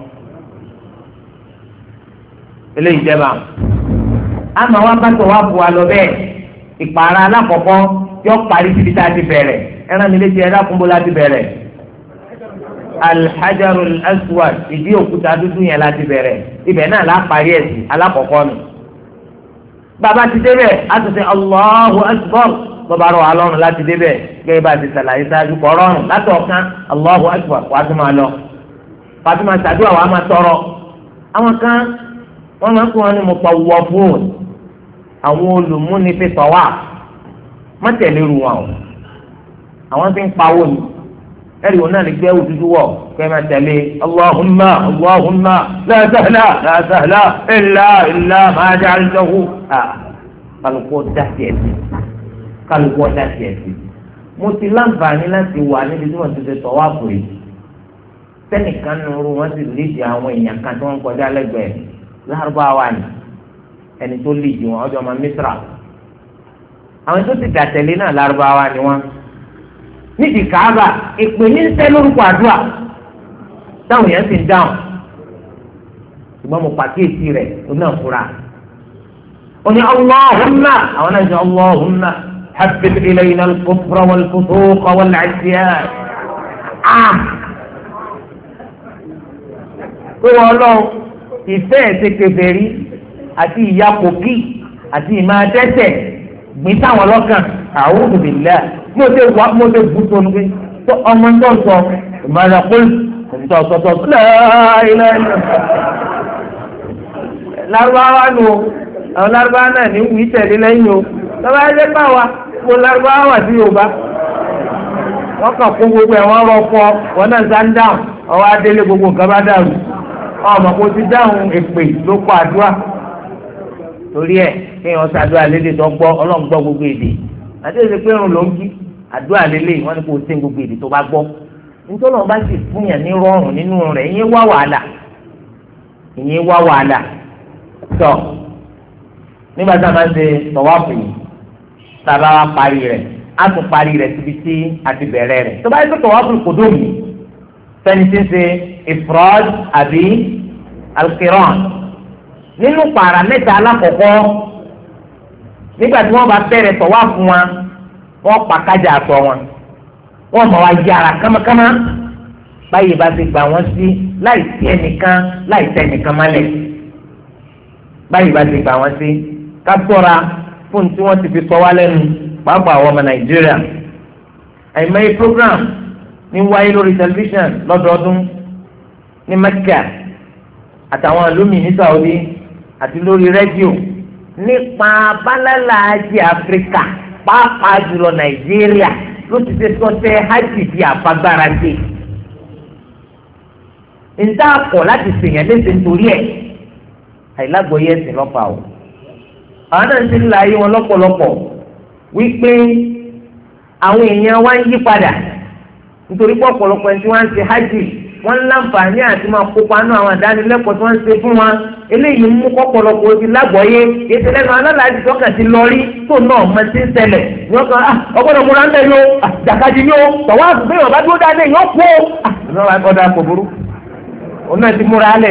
eléyìí jẹba àmọ́ wọn bá tó wá bu wa lọ bẹ́ẹ̀ ìpààrà alákọ̀ọ́kọ́ yọ parí síbi tá a ti bẹ̀rẹ̀ ẹran mi létí ẹ̀dá kúnbó láti bẹ̀rẹ̀ alhajarul aswad ìdí òkúta dúdú yẹn láti bẹ̀rẹ̀ ibẹ̀ náà lápárí ẹ̀sìn alákọ̀ọ́kọ́ nù. bàbá ti débẹ̀ á ti sẹ́ Allahu akbar bàbá rọ̀ wá lọ́rùn láti débẹ̀ gẹ́gẹ́ bá ti sàlàyé sáájú kọ́ rọrùn láti ọ̀kan Allahu akbar wàá tún máa lọ wàá tún máa ṣàdúrà wàá máa tọrọ. àwọn kan wọ́n máa ń kó wọn ní mutawwafun àwọn olùmúni fi tọ́wà má tẹ̀lé ru wọn o àwọn fi ń pawó ni ẹ̀rí wọn náà lè gbé òdúdú wọ̀ kẹ́ máa tẹ̀lé Allahumma Allahumma la sahla la sahla illa illa ma ja'altahu kálukú ọ̀dà tiẹ̀ sí kálukú ọ̀dà tiẹ̀ sí. mo ti láǹfààní láti wà níbi tí wọ́n ti ṣe tọ́wà fò yìí sẹ́nìkan nínú wọn sì léde àwọn èèyàn kan tí wọ́n ń kọjá lẹ́gbẹ̀ẹ́ lárúbáwá ni ẹni tó lè jù wọn ọjọ́ ọmọ Mísírà àwọn tó ti dàtẹ̀lé náà lárúbáwá ni wọn nídìí Káàbà ìpè ní sẹ́ lórúkọ àdúrà táwọn èèyàn sì ń dáhùn ṣùgbọ́n mo pàkíyèsí rẹ̀ ó náà fura ó ní Allahumma àwọn náà ń sọ Allahumma habbib ilayna al-kufra wal-fusuqa wal-'isyan ah pé wọ́n lọ ìfẹ́ ẹ̀sẹ̀ kèfèrí àti ìyá kòkí àti ìmọ̀ adẹ́sẹ̀ gbin táwọn lọ́kàn a'udhu billah mo ṣe wà mo ṣe bú tó ní pé ọmọ tó ń sọ ìmọ̀ràn pé ìtọ̀ sọ̀tọ̀ láìláì lárúbáwá nù o àwọn lárúbáwá náà ní wí tẹ̀lé lẹ́yìn o lọ́wọ́ ẹgbẹ́ bá wa mo lárúbáwá wà sí Yorùbá wọ́n kàn kó gbogbo ẹ̀ wọ́n rọ fọ wọn náà sá ń dáhùn ọwọ́ adélé gbogbo nǹkan bá dàrú ọmọ kò ti dáhùn èpè ló kọ àdúrà torí ẹ kéèyàn ṣàdúrà lédè tó gbọ́ Ọlọ́run gbọ́ gbogbo èdè àti èdè pé irun ló ń kí àdúrà lélẹ̀ wọ́n ní kó o ṣe gbogbo èdè tó bá gbọ́ nítorí wọn bá sì fún yàn ní rọrùn nínú rẹ̀ ìyẹn wá wàhálà ìyẹn wá wàhálà tọ nígbà tá a máa ń ṣe tọwáfù yìí tá a bá wá parí rẹ̀ á tún parí rẹ̀ síbi tí a ti bẹ̀rẹ̀ rẹ̀ tó bá yẹ kó tọwáfù kò dómi sẹ́ni tí ń ṣe ifrad àbí alqiran nínú pààrà mẹ́ta alákọ̀ọ́kọ́ nígbà tí wọ́n bá bẹ̀rẹ̀ tọ̀wá fún wa wọ́n pa kájà àtọ̀ wọn wọ́n mọ̀ wá yára kámákámá báyìí bá ti gbà wọ́n sí láì sí ẹnìkan láì tẹ ẹnìkan mọ́lẹ̀ báyìí bá ti gbà wọ́n sí ká tọ́ra fún tí wọ́n ti fi sọ wá lẹ́nu pàápàá àwọn ọmọ Nàìjíríà àìmọye program ní wáyé lórí tẹlifíṣàn lọ́dọọdún ní Mẹ́kà àtàwọn àlùmí ní Saudi àti lórí rédíò nípa bálálàájì Áfíríkà pàápàá jùlọ Nàìjíríà ló ti ṣe sọtẹ hajj bíi àfagbára dé níta kọ̀ láti ṣèyàn léṣe nítorí ẹ̀ àìlágbọ̀ọ́yé ẹ̀sìn lọ́pàá o àwọn náà ti ń la ayé wọn lọ́pọ̀lọpọ̀ wípé àwọn èèyàn wá ń yí padà nítorí pé ọ̀pọ̀lọpọ̀ ẹni tí wọ́n ń ṣe hajj wọ́n ń láǹfààní àti máa kópa nínú àwọn àdánilẹ́kọ̀ọ́ tí wọ́n ń ṣe fún wa eléyìí mú kọ́pọ̀lọpọ̀ ti lágbọ̀ọ́yé ètò lẹ́nu alálàájì tọ́kàn ti lọ rí tó náà mọ ti ń ṣẹlẹ̀ ní ọkàn ọgbọ́dọ̀ múra ń bẹ̀ yó jàkadì yó tọ̀wọ́ àgùnbẹ́ yóò bá dúró dáadé yóò kú ó ọ̀nà ọ̀dà kò burú òun náà ti múra alẹ̀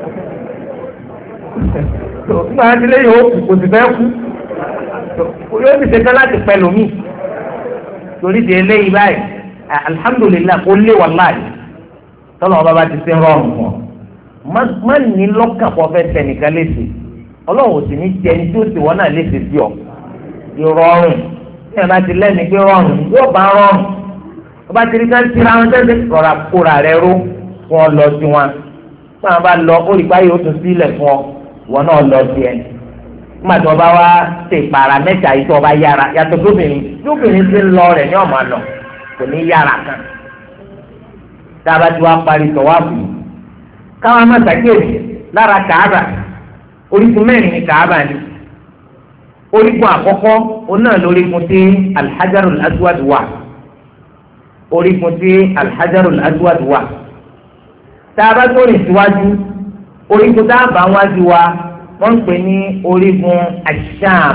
nígbà tí lẹ́yìn ó kù kò sì fẹ́ kú yóò ti ṣetán láti pẹ́ lómi torí di eléyìí báyìí alhamdulilayi kò lé wàláyé tọ́lọ̀ ọba bá ti ṣe rọrùn fún ọ má ní lọ́kàn kó fẹ́ tẹ nìkan léṣe ọlọ́run ò sì ní jẹ ní tí ó ti wọ́n náà léṣe sí ọ ìrọ̀rùn tí ẹ bá ti lẹ́nu pé rọrùn yóò bá rọrùn ọba ti rí ká ti ra wọn tẹ́lẹ̀ rọra kóra rẹ ró fún ọ lọ sí wọn tí wọn bá lọ ó rí báyìí ó tún sílẹ̀ fún ọ wọn náà lọ sí ẹ nígbà tí wọn bá wá ṣe ìpara mẹ́ta yìí tí wọn bá yára yàtọ̀ lóbìnrin lóbìnrin ti ń lọ rẹ̀ ní ọ̀mà lọ kò ní yára kan tába tí wàá parí tọ̀wáàfù yìí káwọn máa ṣàkíyèsí lára kàába orígun mẹ́rin ní kàába ni orígun àkọ́kọ́ onáà lórígun tí alhajarul aswad wà orígun tí alhajarul aswad wà tába tó rìn síwájú orígun táàbà wájú wa wọ́n ń pè ní orígun asham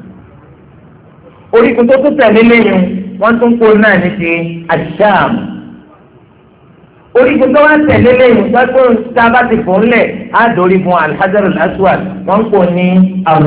orígun tó tún tẹ̀lé lẹ́yìn wọ́n tún kó náà ní ti asham orígun tó wá tẹ̀lé lẹ́yìn sọ́kùn tá a bá ti fò ńlẹ̀ á dorí fún alhajarul aswad wọ́n kò ní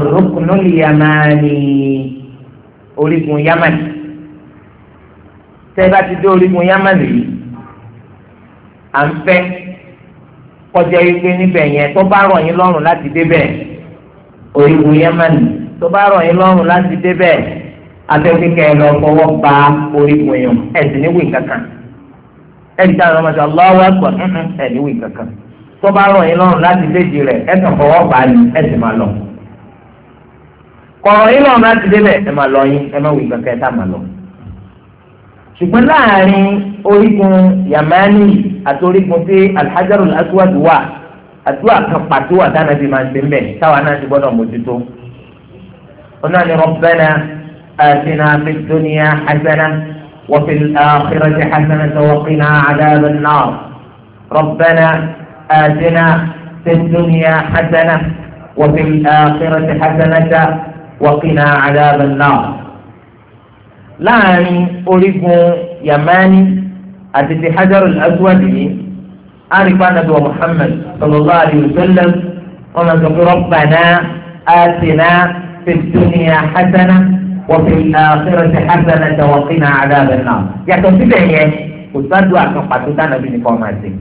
arrukunul yamani orígun yamani tẹ́ bá ti dé orígun Yámánì yìí à ń fẹ́ kọjá wípé níbẹ̀ yẹn tó bá rọ̀ yín lọ́rùn láti débẹ̀ orígun Yámánì tó bá rọ̀ yín lọ́rùn láti débẹ̀ afẹ́kẹ́kẹ́ lọ fọwọ́ ba orígun yẹn ẹ̀sìn níwèé kankan ẹ̀sìn táwọn ọmọ sọ lọ́wọ́ ẹ̀gbọ́n ẹ̀ níwèé kankan tó bá rọ̀ yín lọ́rùn láti déjì rẹ̀ ẹ̀sìn fọwọ́ ba ni ẹ̀sìn máa lọ kọ̀rọ̀ yín lọ́rùn láti débẹ̀ ẹ̀ máa lọ yín ẹ̀ máa wèé kankan ẹ̀ tá máa lọ. ṣùgbọ́n láàrin orígun Yamani àti orígun tí Al-Hajarul Aswad wà àdúrà kan pàtó wà dáná bí máa ń ṣe ń bẹ̀ táwa náà ti gbọ́dọ̀ mójútó. ọ̀nà ni Rabbana atina fid dunya hasana wa fil akhirati hasana wa qina adhaban nar. Rabbana atina fid dunya hasana wa fil akhirati hasana wa qina adhaban nar. láàrin orígun Yamani àti ti Hajarul Aswad yìí àríkà nàbí wa Muhammad sallallahu alayhi wa sallam wọn máa sọ pé Rabbana atina fid dunya hasana wa fil akhirati hasana wa qina adhaban nar. yàtọ̀ síbẹ̀ yẹn kò sádùn àkàn pàtó tánàbí nìkan máa ṣe.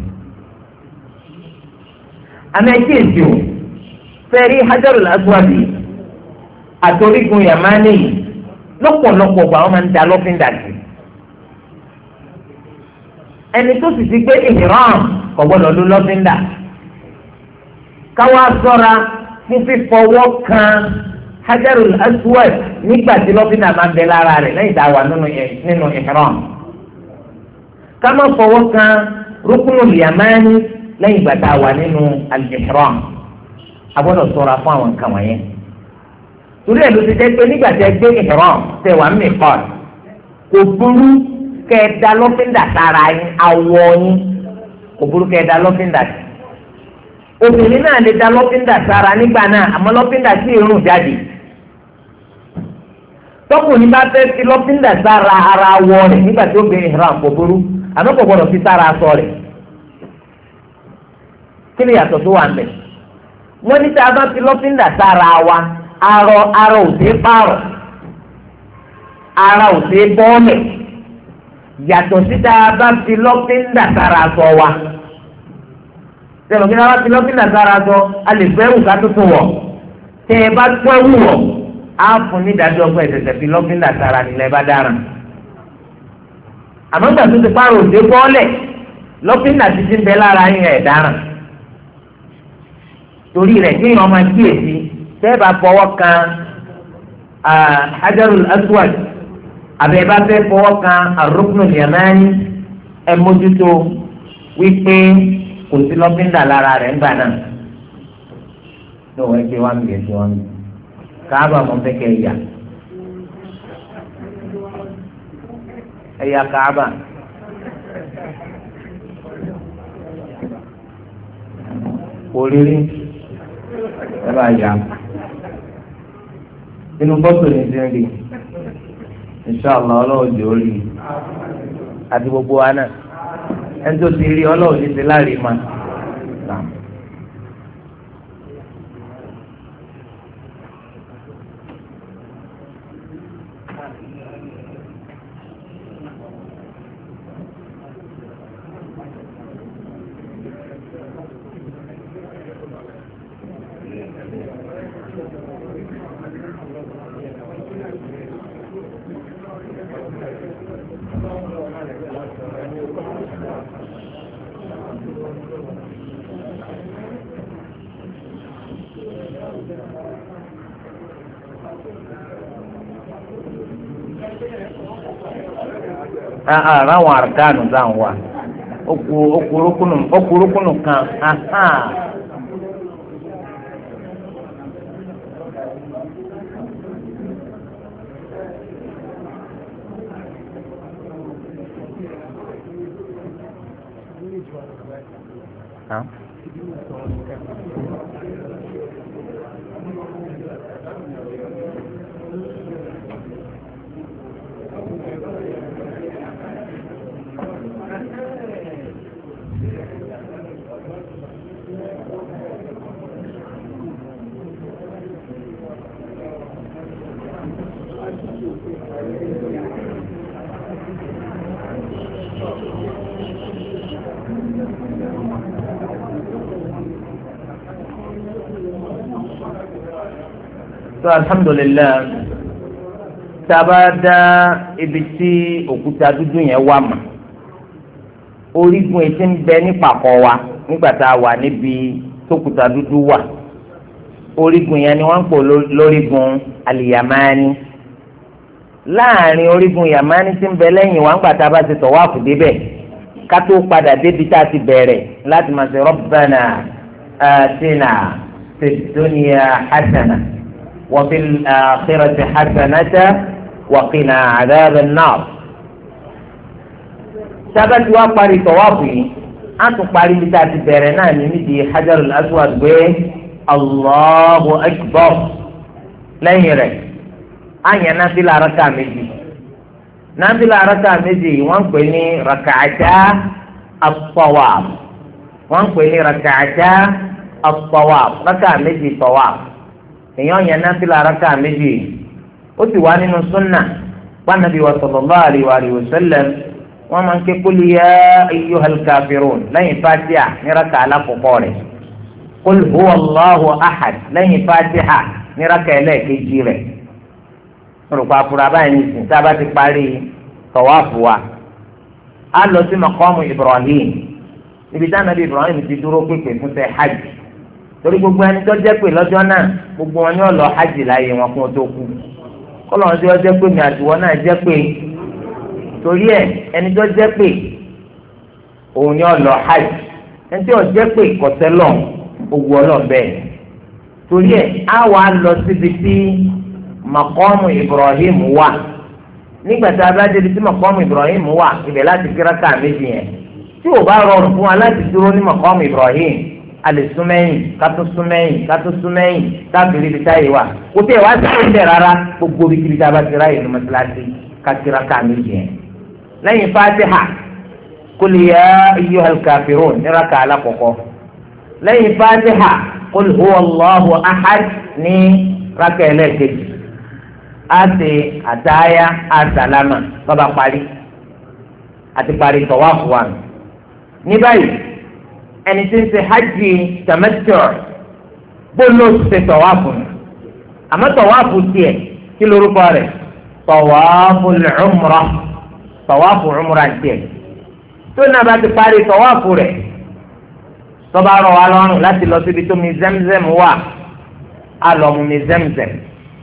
àmì ẹ̀kí èsì o fẹ́ẹ́rí Hajarul Aswad yìí àti orígun Yamani yìí lọ́pọ̀lọpọ̀ gba wọn máa ń da lọ́fíńdà sí. ẹni tó sì ti gbé ìhìrán kò gbọ́dọ̀ ló lọ́fíńdà. káwá sọ́ra fún fífọwọ́ kan Hajarul Aswad nígbà tí lọ́fíńdà máa ń bẹ lára rẹ̀ lẹ́yìn tá a wà nínú ìhìrán. ká má fọwọ́ kan Ruknul Yamani lẹ́yìn ìgbà tá a wà nínú al-ihram. a gbọ́dọ̀ sọ́ra fún àwọn nǹkan wọ̀nyẹn. torí ẹ̀ ló ti jẹ́ pé nígbà tí ẹ gbé ìhìrán tẹ wà mí kọ́ kò burú kẹ́ ẹ da lọ́fíńdà sára yín awọ yín kò burú kẹ́ ẹ da lọ́fíńdà sí. obìnrin náà lè da lọ́fíńdà sára nígbà náà àmọ́ lọ́fíńdà sí irun jáde. tọkùnrin bá fẹ́ fi lọ́fíńdà sára ara awọ rẹ̀ nígbà tí ó gbé ìhìrán kò burú àmọ́ kò gbọdọ̀ fi sára aṣọ rẹ̀. kí ni yàtọ̀ tó wà ń bẹ̀? wọ́n ní tí a bá fi lọ́fíńdà sára wa arọ ara ò sí pààrọ̀ ara ò sí bọ́ọ̀lẹ̀ yàtọ̀ síta bá fi lọ́fíńdà sára sọ wa sẹ́nu kí ni a bá fi lọ́fíńdà sára sọ a lè fẹ́ wù ká tuntun wọ̀ tẹ́ ẹ bá tún ẹ̀wù wọ̀ á fún ní ìdájọ́ ọgbà ẹ̀sẹ̀sẹ̀ fi lọ́fíńdà sára nílẹ̀ bá dára àmọ́ gbà tó ti pààrọ̀ ò sí bọ́ọ̀lẹ̀ lọ́fíńdà ti ti ń bẹ lára yín ẹ̀ dára torí rẹ̀ kí ọmọ kíyèsí tẹ́ẹ̀bà fọwọ́ kan Hajarul Aswad àbẹ̀ bá fẹ́ fọwọ́ kan Ar-Ruknul Yamani ẹ mójútó wípé kò sí lọ́fíńdà lára rẹ̀ ńgbà náà. ní òun ẹgbẹ́ wa ń bẹ̀ sí wọn káàbà mọ́ fẹ́ kẹ́ ẹ̀yà ẹ̀yà káàbà. òrírí ẹ bá yà inú bọ́tò ní ti ń rí inṣàlá ọlọ́run jẹ́ orí àti gbogbo wa náà ẹni tó ti rí ọlọ́run ní ti láàrin ma. ara àwọn àrùkánù dáhùn wa okurukunu kan Huh? tó alhamdulillah tábà dá ibi tí òkúta dúdú yẹn wà mà orígun etí ń bẹ ní pàkọ́ wa nígbà tá a wà níbi tókúta dúdú wà orígun yẹn ni wọ́n ń pò lórígun aliyamani láàrin orígun yamani tí ń bẹ lẹ́yìn wa ńgbà tá a bá ti tọ̀wáàfù débẹ̀ ká tó padà débi tá a ti bẹ̀rẹ̀ láti máa ṣe rabbana atina fid dunya hasana wa fil akhirati hasanata wa qina adhaban nar. sábàtì wa parí tọ̀wáàfù yìí á tún parí bí tá a ti bẹ̀rẹ̀ náà ní nídìí hajarul aswad gbé allahu akbar lẹ́yìn rẹ̀ á yẹn náfìlà rákà méjì náfìlà rákà méjì wọ́n ń pè ní raka'ata at-tawaf wọ́n ń pè ní raka'ata at-tawaf rákà méjì tawaf èèyàn yẹn náfìlà rákà méjì ó sì wá nínú súnà pànàbí wa sallallahu alayhi wa sallam wọ́n máa ń ké qul ya ayyuhal kafirun lẹ́yìn fatiha ní rákà alákọ̀ọ́kọ́ rẹ̀ qul huwa allahu ahad lẹ́yìn fatiha ní rákà ẹlẹ́ẹ̀kejì rẹ̀ olùkọ́ àfúrà báyìí ní ìsìn tá a bá ti parí tọ̀wáàfù wa á lọ sí maqamu Ibrahim ibi tí Ànábì Ibrahim ti dúró pèpè fún ṣe hajj torí gbogbo ẹni tó jẹ́ pé lọ́jọ́ náà gbogbo wọn ni ó lọ hajj láàyè wọn fún tó kú kọ́lọ́n tí wọ́n jẹ́ pé mi àtiwọ́ náà jẹ́ pé torí ẹ̀ ẹni tó jẹ́ pé òun ni ó lọ hajj ẹni tí ó jẹ́ pé kọ̀tẹ́ lọ́n owó ọlọ́ọ̀bẹ torí ẹ̀ á wàá lọ síbi tí maqamu Ibrahim wà nígbà tí a bá débi tí maqamu Ibrahim wà ibẹ̀ láti kíráka méjì yẹn tí ò bá rọrùn fún wa láti dúró ní maqamu Ibrahim a lè súnmẹ́yìn kátó súnmẹ́yìn kátó súnmẹ́yìn káàkiri ibi táyé wa kò tẹ̀ wá sí ìṣẹ̀ rárá gbogbo ibi tí a bá ti ráyè ní mọ́sálásí ká kíráka méjì yẹn lẹ́yìn Fatiha qul ya ayyuhal kafirun ní rákà alákọ̀ọ́kọ́ lẹ́yìn Fatiha qul huwa Allahu ahad ní rákà ẹlẹ́ẹ̀kejì àti àdáyà àsàlámà bàbá parí àti parí tọ̀wáfù wa ní báyìí ẹni tí ń ṣe hajj tamattu gbólóò ti ṣe tọ̀wáfù àmọ́ tọ̀wáfù tiẹ̀ kí lórúkọ rẹ̀ tọ̀wáfù umrah tọ̀wáfù umrah tiẹ̀ tó náà bá ti parí tọ̀wáfù rẹ̀ tọ́ba rọ̀ wá lọ́rùn láti lọ síbi tó mi Zamzam wà á lọ mu mi Zamzam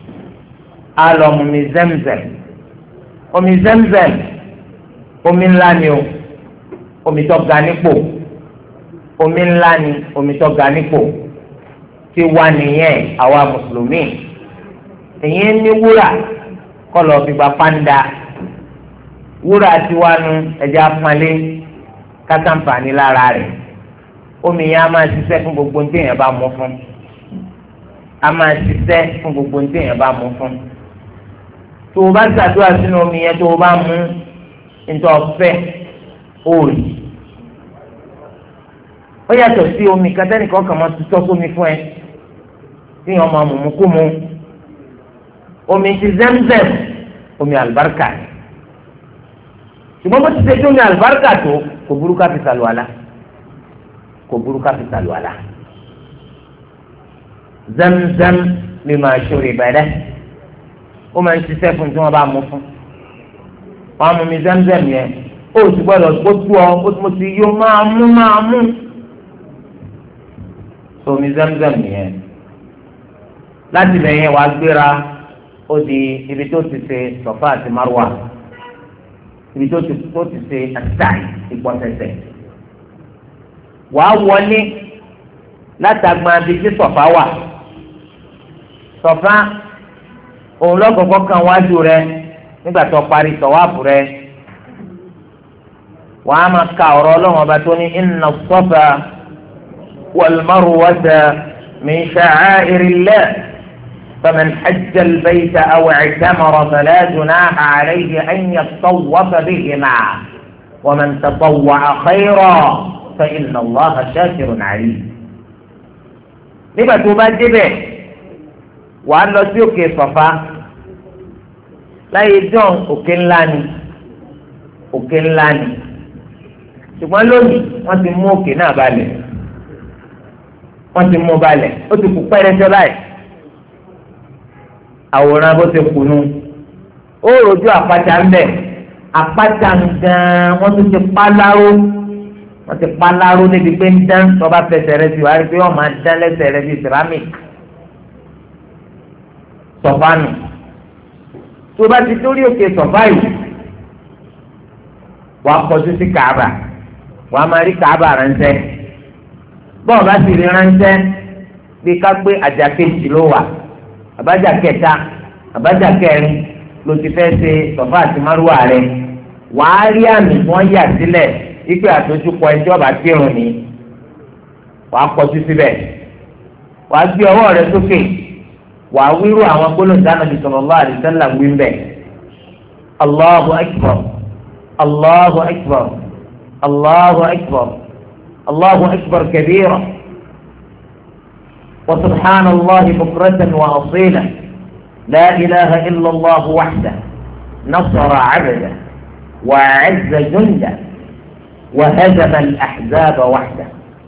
á lọ mu mi Zamzam omi Zamzam omi ńlá ni o omi tó ga nípò omi ńlá ni omi tó ga nípò tí wà nìyẹn àwa mùsùlùmí èyí ní wúrà kọlọ fi gba pàǹdà wúrà tiwánu ẹja pọnlé kátàǹfààní lára rẹ̀ omi yẹn a máa ṣiṣẹ́ fún gbogbo ní téèyàn bá mú fún a máa ṣiṣẹ́ fún gbogbo ní téèyàn bá mú fún tó o bá ṣàdúrà sínú omi yẹn tó o bá mú nítorí ọ̀fẹ́ òòrì ó yàtọ̀ sí omi kátẹ́nìkan kan máa tutọ́ sómi fún ẹ tí wọ́n máa mú kú mu omi ti Zamzam omi àlùbáríkà ṣùgbọ́n bó ti ṣe tó omi àlùbáríkà tó kò burú ká fi ṣàlùwàlá kò burú ká fi ṣàlùwàlá Zamzam lima shuriba lahu ó máa ń ṣiṣẹ́ fún tí wọ́n bá mú fún wọ́n á mú mi Zamzam yẹn ó sì gbọ́dọ̀ kó tú ọ ó sì mo ti yó máa mú máa mú omi Zamzam yẹn láti bẹ̀ yẹn wàá gbéra ó di ibi tó ti ṣe Safa àti Marwa ibi tó ti tó ti ṣe àtàì ìpọ̀tẹ̀tẹ̀ wàá wọlé látàgbọn abí tí Safa wà Safa òun lọ́kọ̀ọ́kọ́ kan wájú rẹ nígbà tó parí tọ̀wáàfù rẹ wàá máa ka ọ̀rọ̀ Ọlọ́run ọba tó ní inna Safa wal Marwata min sha'airillah faman hajja al-bayta aw i'tamara fala junaha alayhi an yattawwafa bihima wa man tatawwa'a khayran fa inna Allaha shakirun alim. nígbà tó bá débẹ̀ wàá lọ sí òkè Safa láyé john òkè ńlá ni òkè ńlá ni ṣùgbọ́n lónìí wọ́n ti mú òkè náà balẹ̀ wọ́n ti mú balẹ̀ ó ti kú pẹ́rẹ́sẹ́ báyìí àwòrán bó ṣe kùnú ó rojú àpáta ń bẹ̀ àpáta gan wọ́n tún ti páláró wọ́n ti páláró débi pé ń dán tọ́ba fẹsẹ̀ rẹ sí wàá rí pé wọ́n máa dán lẹ́sẹ̀ rẹ bíi ceramic sọ̀fánù tó bá ti dórí òkè sọ̀fá yìí wàá kọjú sí Kaaba wàá máa rí Kaaba ránṣẹ́ bọ́ọ̀ bá sì rí ránṣẹ́ bí ká gbé àjà kejì ló wà àbájá kẹta àbájá kẹrin ló ti fẹ́ ṣe sọ̀fà àti márùwà rẹ̀ wàá rí àmì tí wọ́n yà sílẹ̀ wípé àtòjúkọ ẹjọ́ bá kírun ni wàá kọjú síbẹ̀ wàá gbé ọwọ́ rẹ̀ sókè wàá wíru àwọn gbólóhùn tí Ànábì sallallahu alaihi wasallam wí mbẹ̀ Allahu akbar Allahu akbar Allahu akbar Allahu akbar kabira wa subhanallahi bukratan wa asila la ilaha illa Allah wahda nasara abda wa azza junda wa hazama al-ahzaba wahda.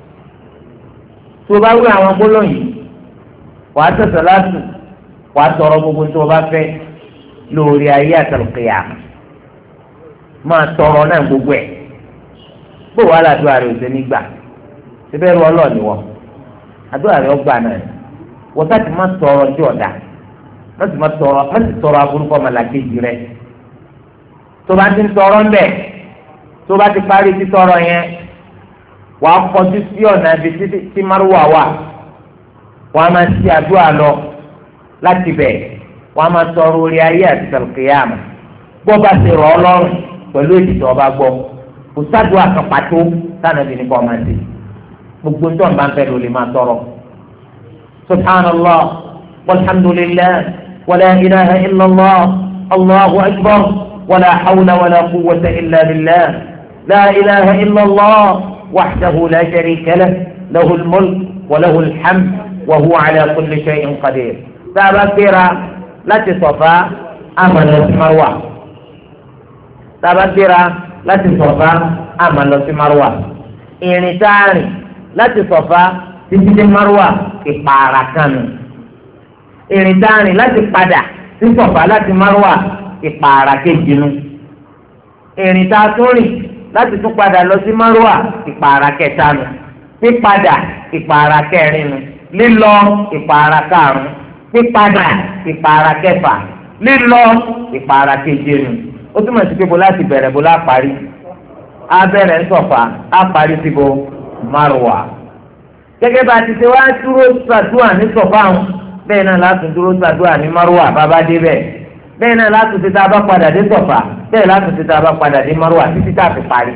tó bá wí àwọn gbólóhùn yìí wàá tẹ̀sán láti wàá tọrọ gbogbo tó o bá fẹ́ lórí ayé àtàlùkìyàmù máa tọrọ náà gbogbo ẹ̀ bó wàá làdúrà rẹ̀ ò sẹ́ nígbà síbẹ̀ rú ọlọ́ọ̀ni wọ̀ àdúrà rẹ̀ ọgbà náà wọ́n sáà má tọrọ tí ọ̀dà wọ́n sì má tọrọ wọ́n sì tọrọ aburúkọ màlàkejì rẹ̀ tó bá ti ń tọrọ ńbẹ̀ tó bá ti parí títọrọ yẹn wàá kọjú sí ọ̀nà ibi tí márùwà wà wọ́n á máa ṣe àdúrà lọ láti bẹ̀ wọ́n á máa tọrọ orí ayé àti tàlùkìyàmù bó bá ti rọ̀ ọ́ lọ́rùn pẹ̀lú èdè tó ọba gbọ́ kò sádùá kan pàtó sànàbí ní kọ́ máa ṣe gbogbo ń tọ́ ń bá ń fẹ́ ló lè máa tọrọ. subhanallah walhamdulillah wala ilaha illallah allahu akbar wala hawla wala quwwata illa billah la ilaha illallah wahdahu la sharika lah lahul mulk wa lahul hamd wa huwa ala kulli shay'in qadir. sábà gbéra láti Sọ̀fà àmà lọ sí Marwa sábà gbéra láti Sọ̀fà àmà lọ sí Marwa ìrìn táàrin láti Sọ̀fà títí dé Marwa ìpààrà kanu ìrìn táàrin láti padà sí Sọ̀fà láti Marwa ìpààrà kejìnu ìrìn tá a tún rìn láti tún padà lọ sí Marwa ìpààrà kẹtanu pípadà ìpààrà kẹrinu lílọ ìpààrà karùn pípadà ìpààrà kẹfà lílọ ìpààrà kejìnu ó túmọ̀ sí pé bó láti bẹ̀rẹ̀ bó láti parí á bẹ̀rẹ̀ Sọ̀fà á parí síbo Marwa gẹ́gẹ́ bá a ti ṣe wá dúró ṣàdúrà ní Sọ̀fà ń bẹ́ẹ̀ náà láti dúró ṣàdúrà ní Marwa bàbá dé bẹ́ẹ̀ bẹ́ẹ̀ náà láti ṣe tá a bá padà dé Sọ̀fà bẹ́ẹ̀ láti ṣe tá a bá padà dé Marwa títí tá a fi parí.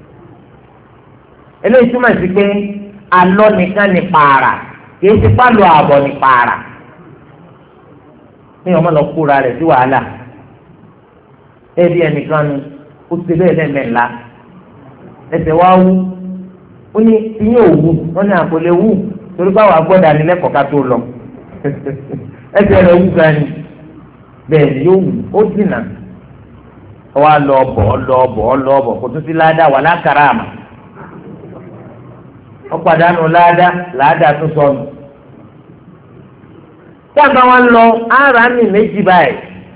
eléyìí túmọ̀ sí pé alọ́ nìkan ní pààrà kìí ṣe pálọ̀ ààbọ̀ ní pààrà ní ọmọ lọ kóra rẹ̀ sí wàhálà ẹbí ẹnìkan nu ó ti bẹ́ẹ̀ lẹ́mẹ̀ẹ́la ẹsẹ̀ wá wú ó ní iyín òwú wọn ní àpòlẹ̀ wú torí báwa gbọ́dọ̀ ànilẹ́kọ̀ọ́ ká tó lọ ẹsẹ̀ rẹ̀ wú gan ni bẹ́ẹ̀ ni yóò wù ó dìnnà wá lọ bọ̀ lọ bọ̀ lọ bọ̀ kò tún sí ládàá wà lákàrà àmà wọ́n pàdánù ládàá ládàá tó sọnù táàbà wọn lọ ara mi méjì báyìí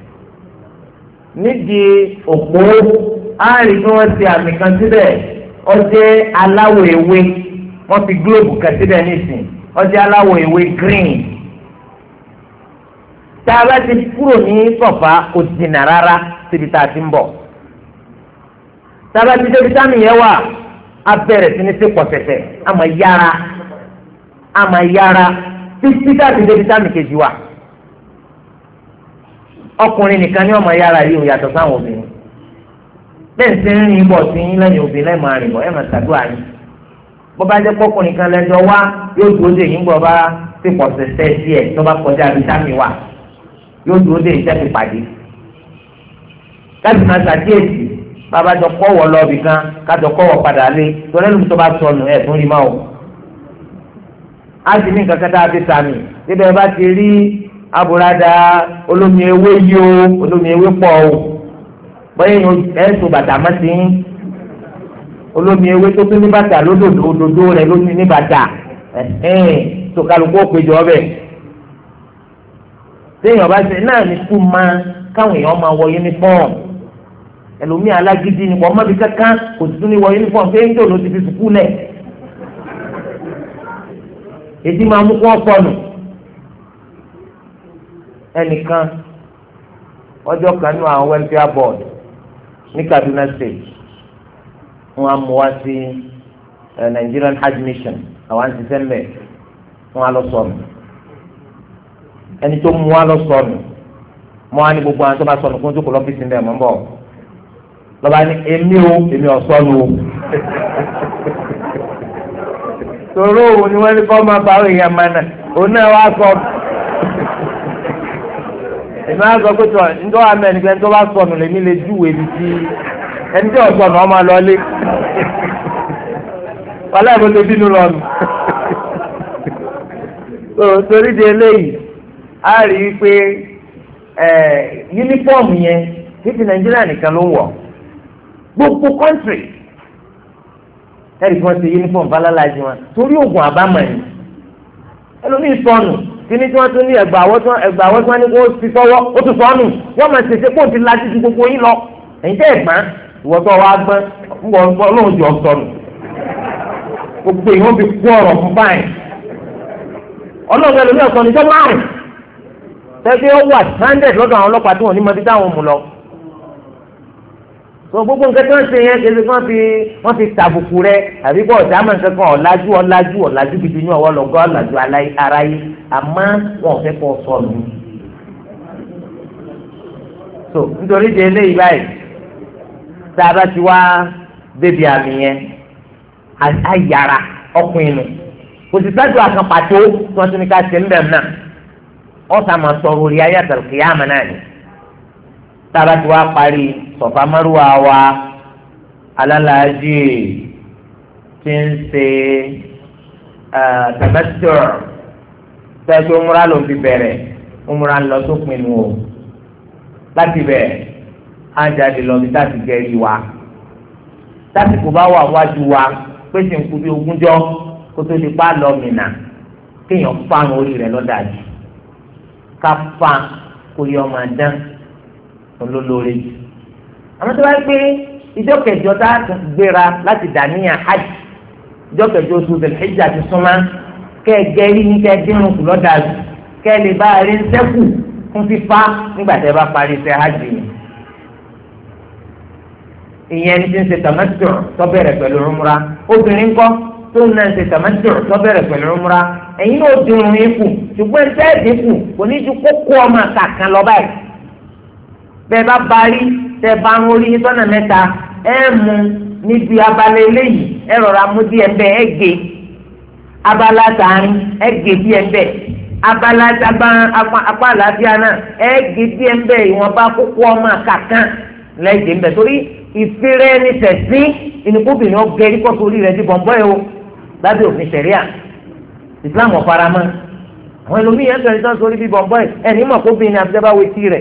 nídìí òpó àárín tí wọ́n ti àmì kan síbẹ̀ ọjẹ́ aláwọ̀ ewé wọ́n fi gílóòbù kan síbẹ̀ nísìn ọjẹ́ aláwọ̀ ewé green tá a bá ti kúrò ní Sọ̀fà kò jìnnà rárá síbi tá a ti ń bọ̀ tá a bá ti débi sámi yẹn wà á bẹ̀rẹ̀ sí ní sí pọ̀tẹ̀tẹ̀ á máa yára á máa yára títí tá a ti débi sámi kejì wà ọkùnrin nìkan ní ọmọ yára yìí ò yàtọ̀ sáwọn obìnrin bẹ́ẹ̀ ṣe ń rìn bọ̀ sí yín lẹ́yìn obìnrin lẹ́ẹ̀ máa rìn bọ̀ ẹ̀ máa ṣàdúrà yín bó bá jẹ́ pọ́kùnrin kan lẹ́jọ́ wá yóò dúró dè yín gbọ́ bá ti pọ̀ sẹ́sẹ́ díẹ̀ tó bá kọjá àbí sámi wà yóò dúró dè iṣẹ́ ti pàdé káàdì máa ṣàkíyèsí bàbá jọ kọ́wọ́ lọ́ọ̀bì kan kájọ kọ́wọ́ padà lé torí ẹlòmí tó bá sọnù ẹ̀ tún rí máa wò á sì ní nǹkan kẹta àti sàmì síbẹ̀ bá ti rí aburada olómi ewé yìí o olómi ewé pọ̀ o bọ́yẹ̀ ẹ̀sùn bàtà má ti ń olómi ewé tó tún ní bàtà lódòdó òdòdó rẹ̀ ló ní ní bàtà ẹ̀hìn tó kálukú òpèjọ ọbẹ̀ téèyàn bá ṣe náà ní kú máa káwọn èèyàn máa wọ uniform ẹlòmíì alágídí ni wọ́n má bí kankan kò tún ní wọ uniform pé ń jò ló ti fi sùkúù lẹ̀ èdè máa mú kó ọ̀pọ̀nù ẹnìkan ọjọ́ kan nínú àwọn welfare board ní Kaduna State wọ́n á mú wá sí Nigerian Hajj Mission àwọn àti sẹ́mbẹ̀ wọ́n á lọ sọnù ẹni tó mú wá lọ sọnù mọ́ wá ní gbogbo àwọn tó bá sọnù kó ń jókòó lọ́fíìsì ń bẹ̀ mọ́ ń bọ̀ lọ́ba ní èmi o èmi ò sọnù o tòró òun ni wọ́n ní kọ́ máa bá àwọn èèyàn máa nà òun náà wá sọ èmi á sọ pé tó ǹjọ́ àmì ẹnìkan tó bá sọnù lèmi lè júwèé ibi tí ẹni tí ò sọnù ọmọ lọlé wàhálà ìbò tó bínú lọ́nu torí di eléyìí a rí i pé yúnífọ́ọ̀mù yẹn títí Nàìjíríà nìkan ló ń wọ̀ gbogbo kọ́ńtírì ẹ̀rí kí wọ́n ṣe yúnífọ́ọ̀mù falálàjì wọn torí oògùn àbámọ̀ yìí ẹlòmíì sọnù kíní tí wọ́n tún ní ẹgbà àwọ̀ tí wọ́n ní kó fi sọ́wọ́ ó tún sọnù wọ́n máa ṣèṣe kó o ti lajú ju gbogbo yín lọ ẹ̀yin tẹ́ ẹ̀ gbọ́n ìwọ tó wá gbọ́n ń bọ̀ ń bọ̀ lóun jọ sọnù gbogbo èèyàn fi kú ọ̀rọ̀ fún báyìí ọlọ́run ẹlòmíì ọ̀sán níjọ́ márùn tẹ́gbẹ́ ó wà stranded lọ́dọ̀ àwọn ọlọ́pàá tí wọ́n ní mọ́tí táwọn mú lọ so gbogbo nǹkan tí wọ́n ṣe yẹn kele wọ́n fi wọ́n fi tàbùkù rẹ àbí bọ́ ọ̀dà àmọ́ nǹkan kan ọ̀làjú ọ̀làjú ọ̀làjú gidi ní ọwọ́ lọ́gọ́ ọ̀làjú aráyé àmọ́ wọn ò fẹ́ kọ́ sọnù. so nítorí di eléyìí báyìí tá a bá ti wá débi àmì yẹn ayára ọkùnrin nù kò sì sáájú àkàn pàtó tí wọ́n ti ní ká ṣe ń bẹ̀rù náà ọ̀sà máa sọ orí ayé àtàlùkì yá àmà náà ni tá a bá ti wá parí sọ̀fà márùwá wa alálàájì tí ń ṣe tàbátìrì tẹ́tí umra ló fi bẹ̀rẹ̀ umra lọ tó pinnu o láti bẹ̀ á jáde lọ bí táàtì gẹ̀rí wa táàtì kò bá wà wájú wa pé sì ń kú bí ogúnjọ́ kó tó di pa lọ mìíràn kéèyàn fáwọn orí rẹ̀ lọ́dàjì ká fa kó yọ ọmọ dán olólórí jù àmọ́ tó bá gbé ìjọ kẹjọ tá a tún gbéra láti dàníyàn hajj ìjọ kẹjọ oṣù Dhul-Hijjah ti súnmọ́ kẹ́ ẹ gẹ́rí ní kẹ́ ẹ dínrùn kù lọ́dàjì kẹ́ ẹ lè bá a rí sẹ́kù fún fífa nígbà tẹ́ ẹ bá parí iṣẹ́ hajj yìí ìyẹn ní ti ń ṣe tamattu tó bẹ̀rẹ̀ pẹ̀lú umra obìnrin kọ́ tó ń náà ṣe tamattu tó bẹ̀rẹ̀ pẹ̀lú umra ẹ̀yin náà dínrùn yín kù ṣùgbọ́n ṣẹ́ ẹ̀ dínkù kò ní ju kókó ọmọ kàkan lọ báyìí bẹ́ẹ̀ bá parí tẹ́ bá ń orí sọ́nà mẹ́ta ẹ̀ mú níbi abala eléyìí ẹ̀ rọra mú díẹ̀ bẹ́ẹ̀ ẹ̀ gé abala tààrin ẹ̀ gé díẹ̀ bẹ́ẹ̀ abala daba apá àlàáfíà náà ẹ̀ gé díẹ̀ bẹ́ẹ̀ ìwọ̀nba kókó ọmọ kàkan lẹ́yìn bẹ́ẹ̀ torí ìfirẹ́ ní tẹ̀sí ìnìkúbìnrin ọ̀gẹ́rì kọ́ sórí rẹ̀ di bọ̀m̀bọ́ ẹ̀ o lábẹ́ òfin ṣẹ̀ríà Islam ọ̀faramọ́ àwọn ẹlòmíì yẹn tẹ̀lé sọ́n sórí bí bọ̀m̀bọ́ ẹ̀ ẹ̀ ní mọ̀ kóbìnrin àfijọba wetí rẹ̀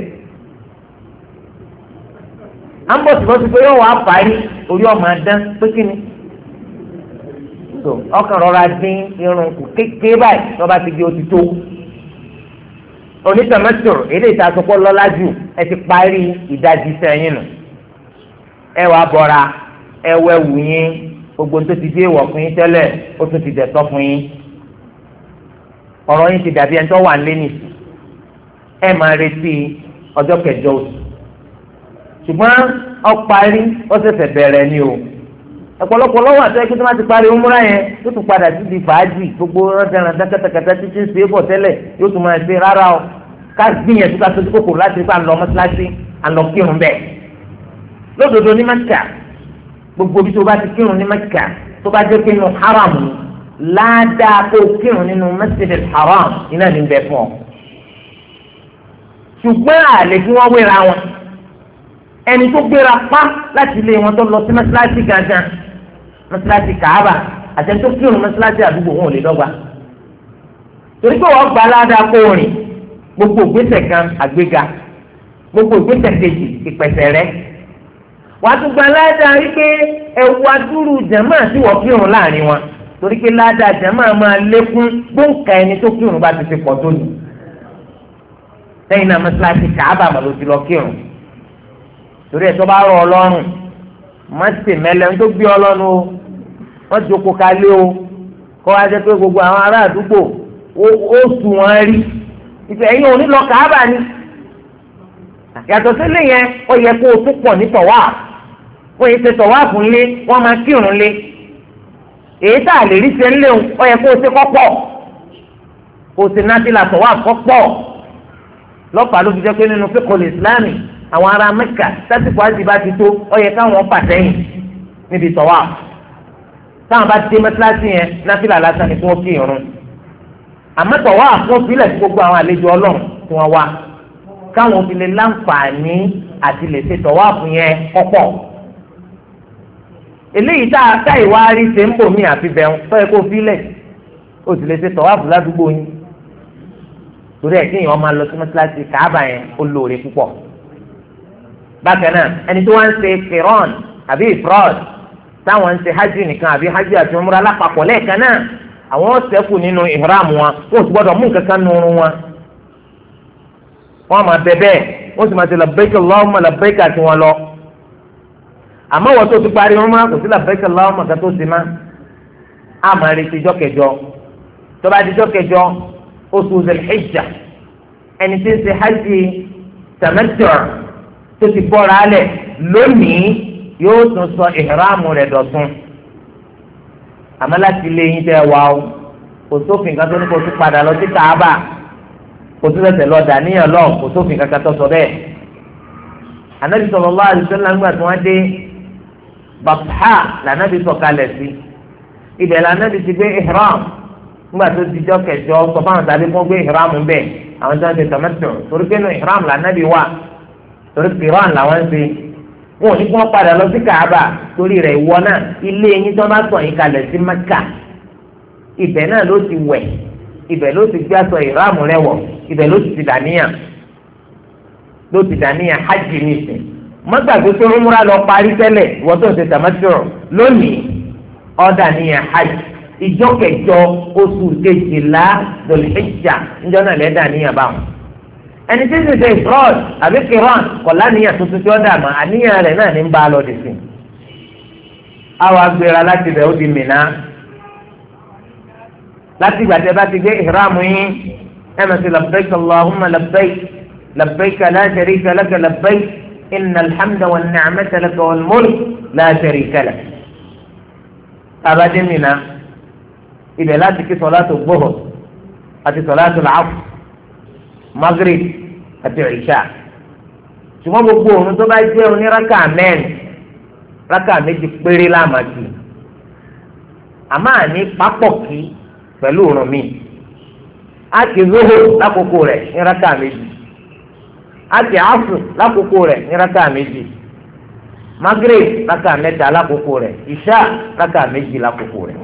à ń bọ̀ sí lọ́sí pé yóò wá parí orí ọmọ adán pé kí ni so ọkàn rọra dín irun kù kékeré báyìí lọ́ba ti di òtítọ́ onítàmẹ́tòrò èdè ìtasọpọ̀ lọ́lá jù ẹ ti parí ìdajì sẹ́yìn nù ẹ wàá bọ̀ra ẹ wẹ̀ wù yín gbogbo tó ti dé wọ̀ fún yín tẹ́lẹ̀ ó tún ti dẹ̀tọ́ fún yín ọ̀rọ̀ yín ti dàbí ẹni tó wà lé nìsí ẹ máa retí ọjọ́ kẹjọ oṣù ṣùgbọ́n ọparí ó ṣẹ̀ṣẹ̀ bẹ̀rẹ̀ ni o ọ̀pọ̀lọpọ̀ lọ́wọ́ àti ẹgbẹ́ tó máa ti parí umra yẹn yóò tún padà sí di fàájì gbogbo ọ̀dẹ́rìn dákẹ́tàkẹ́tà títí ń ṣe é bọ̀ tẹ́lẹ̀ yóò tún máa ṣe rárá o ká gbìyànjú ká sojú kòkòrò láti rí pa àlọ́ mọ́sálásí àlọ́ kírun bẹ́ẹ̀ lódodo ní Mẹ́kà gbogbo bí tó bá ti kírun ní Mẹ́kà tó bá jẹ́ kínú haram ládàá kó kírun nínú Masjidil Haram iná ní bẹ́ẹ̀ fún ọ ṣùgbọ́n àlè kí wọ́n wéra wọn ẹni tó gbéra pa láti ilé wọn tó lọ sí mọ́sálásí gangan mọ́sálásí Kaaba àti ẹni tó kírun mọ́sálásí àdúgbò wọn ò lè dọ́gba torí pé wọ́n gba aládàá kó rìn gbogbo ìgbésẹ̀ kan àgbéga gbogbo ìgbésẹ̀ kejì ìpẹ̀sẹ̀ rẹ wàá tún gba aládàá rí pé ẹ̀wù adúrú jàmáà tí wọ́n kírun láàrin wọn torí pé aládàá jàmáà máa lékún gbóǹkà ẹni tó kírun bá ti fi pọ̀ tó ní lẹ́yìn náà mọ́sálásí Káàbà mà ló ti lọ kírun torí ẹ̀ tó bá rọ ọlọ́run má sì mẹ́lẹ̀ ń tó gbé ọlọ́run o wọ́n jókòó kalẹ̀ o kọ́ wá jẹ́ pé gbogbo àwọn ará àdúgbò ó sùn wọ́n rí ìfẹ́ ẹ̀yin ò ní lọ Káàbà ni yàtọ̀ sílẹ̀ yẹn ó yẹ kó o tún pọ̀ ní tọ̀wáàfù wọ́n yìí ṣe tọ̀wáàfù ńlé wọ́n máa kírun lé èyí tá a lè rí ṣe ńlé o ó yẹ kó o ṣe kọ́pọ̀ kó o ṣe náfìlà tọ̀wáàfù kọ́pọ̀ lọ́pàá ló fi jẹ́ pé nínú fíkọ̀ọ́ ìsìláàmù àwọn ará Mẹ́kà sásìkò àdìbá ti tó ó yẹ káwọn pàtẹ́yìn níbi tọ̀wáàfù táwọn bá dé mọ́tíláṣí yẹn náfìlà lásán ni kí wọ́n kí irun àmọ́ tọ̀wáàfù wọ́n filẹ̀ sí gbogbo àwọn àlejò ọlọ́run tí wọ́n wá káwọn fi lè láǹfààní àti lè ṣe tọ̀wáàfù yẹn kọ́pọ̀ eléyìí tá a ká ìwà rí ṣe ń bò mí àfi bẹ̀rù sọ́yẹ́ kó filẹ̀ ó sì lè ṣe tọ̀wáàfù ládùúgbò yín torí ẹ̀ kéèyàn máa lọ sí mọ́tíláṣí Káàbà yẹn ó lóore púpọ̀ bákan náà ẹni tó wá ń ṣe kìrọ́ọ̀n àbí ìfrọ́ọ̀d táwọn ń ṣe hajj nìkan àbí hajj àti umra lápapọ̀ lẹ́ẹ̀kan náà àwọn ọ̀sẹ̀kù nínú ìhram wọn wọ́n sì gbọ́dọ̀ mú nǹkan kan nínú wọn wọ́n máa bẹ bẹ́ẹ̀ wọ́n sì máa ṣe labbaik Allahumma labbaik àti wọn lọ àmọ́ wọ́n tó ti parí umra kò sí labbaik Allahumma kan tó ti má a máa retí ijọ́ kẹjọ tó bá di ijọ́ kẹjọ oṣù Zul-Hijja ẹni tí ń ṣe hajj tamattu tó ti bọ́ra alẹ̀ lónìí yóò tún sọ ìhìrámù rẹ̀ dọ̀tun àmọ́ láti lé yín tẹ́ wá o kò sófin kan tó ní kó tún padà lọ sí Káàbà kò tún lẹ́sẹ̀ lọ dàníyàn lọ kò sófin kankan tó sọ bẹ́ẹ̀. Ànábì sallallahu alaihi wasallam nígbà tí wọ́n dé Batha lànàbì sọ̀kalẹ̀ sí ibẹ̀ lànàbì ti gbé ìhìrám nígbà tó ti jọ́ kẹjọ sọ fáwọn tàbí kó gbé ìhìrámù bẹ́ẹ̀ àwọn tó ń ṣe tamattu torí pé nù ìhìrámù lànàbì wà torí kìrán làwọn ń ṣe wọn ò ní kí wọn padà lọ sí Káàbà torí rẹ̀ ìwọ náà ilé yín tó bá sọ yín kalẹ̀ sí Mẹ́kà ibẹ̀ náà ló ti wẹ̀ ibẹ̀ ló ti gbé aṣọ ìráàmù rẹ̀ wọ̀ ibẹ̀ ló ti dàníyàn ló ti dàníyàn hajj nìsín mọ́gbàgbé tó ń múra lọ parí tẹ́lẹ̀ ìwọ tó ń ṣe tamattu lónìí ó dàníyàn hajj ìjọ kẹjọ oṣù kejìlá Dhul-Hijjah níjọ́ náà lẹ́ dàníyàn báwọn ẹni tí ń ṣe ìfrọ́d àbí kìrán kọ̀ láníyàn tuntun tí ó dà mọ́ àníyàn rẹ̀ náà ní ń bá a lọ dì sí. àwọn agbèrè láti bẹ̀ ó di Mínà láti ìgbà tí ẹ bá ti gbé ìhìrámù yín ẹ máa ṣe labbaik Allahumma labbaik labbaik la sharika laka labbaik innal hamda wan ni'mata laka wal mulk la sharika lak. abadé Mínà ibẹ̀ láti kí sọ̀látù Zuhr àti sọ̀látù al-Asr Maghrib àti Ìṣà ṣùgbọ́n gbogbo òun tó bá jẹ́ oníraka mẹ́rin raka méjì péré láàmàkì àmọ́ àní pápọ̀ kí pẹ̀lú òrùn mi á ti Zuhur lákòókò rẹ̀ ní raka méjì á ti Asr lákòókò rẹ̀ ní raka méjì Maghrib raka mẹ́ta lákòókò rẹ̀ Ìṣà raka méjì lákòókò rẹ̀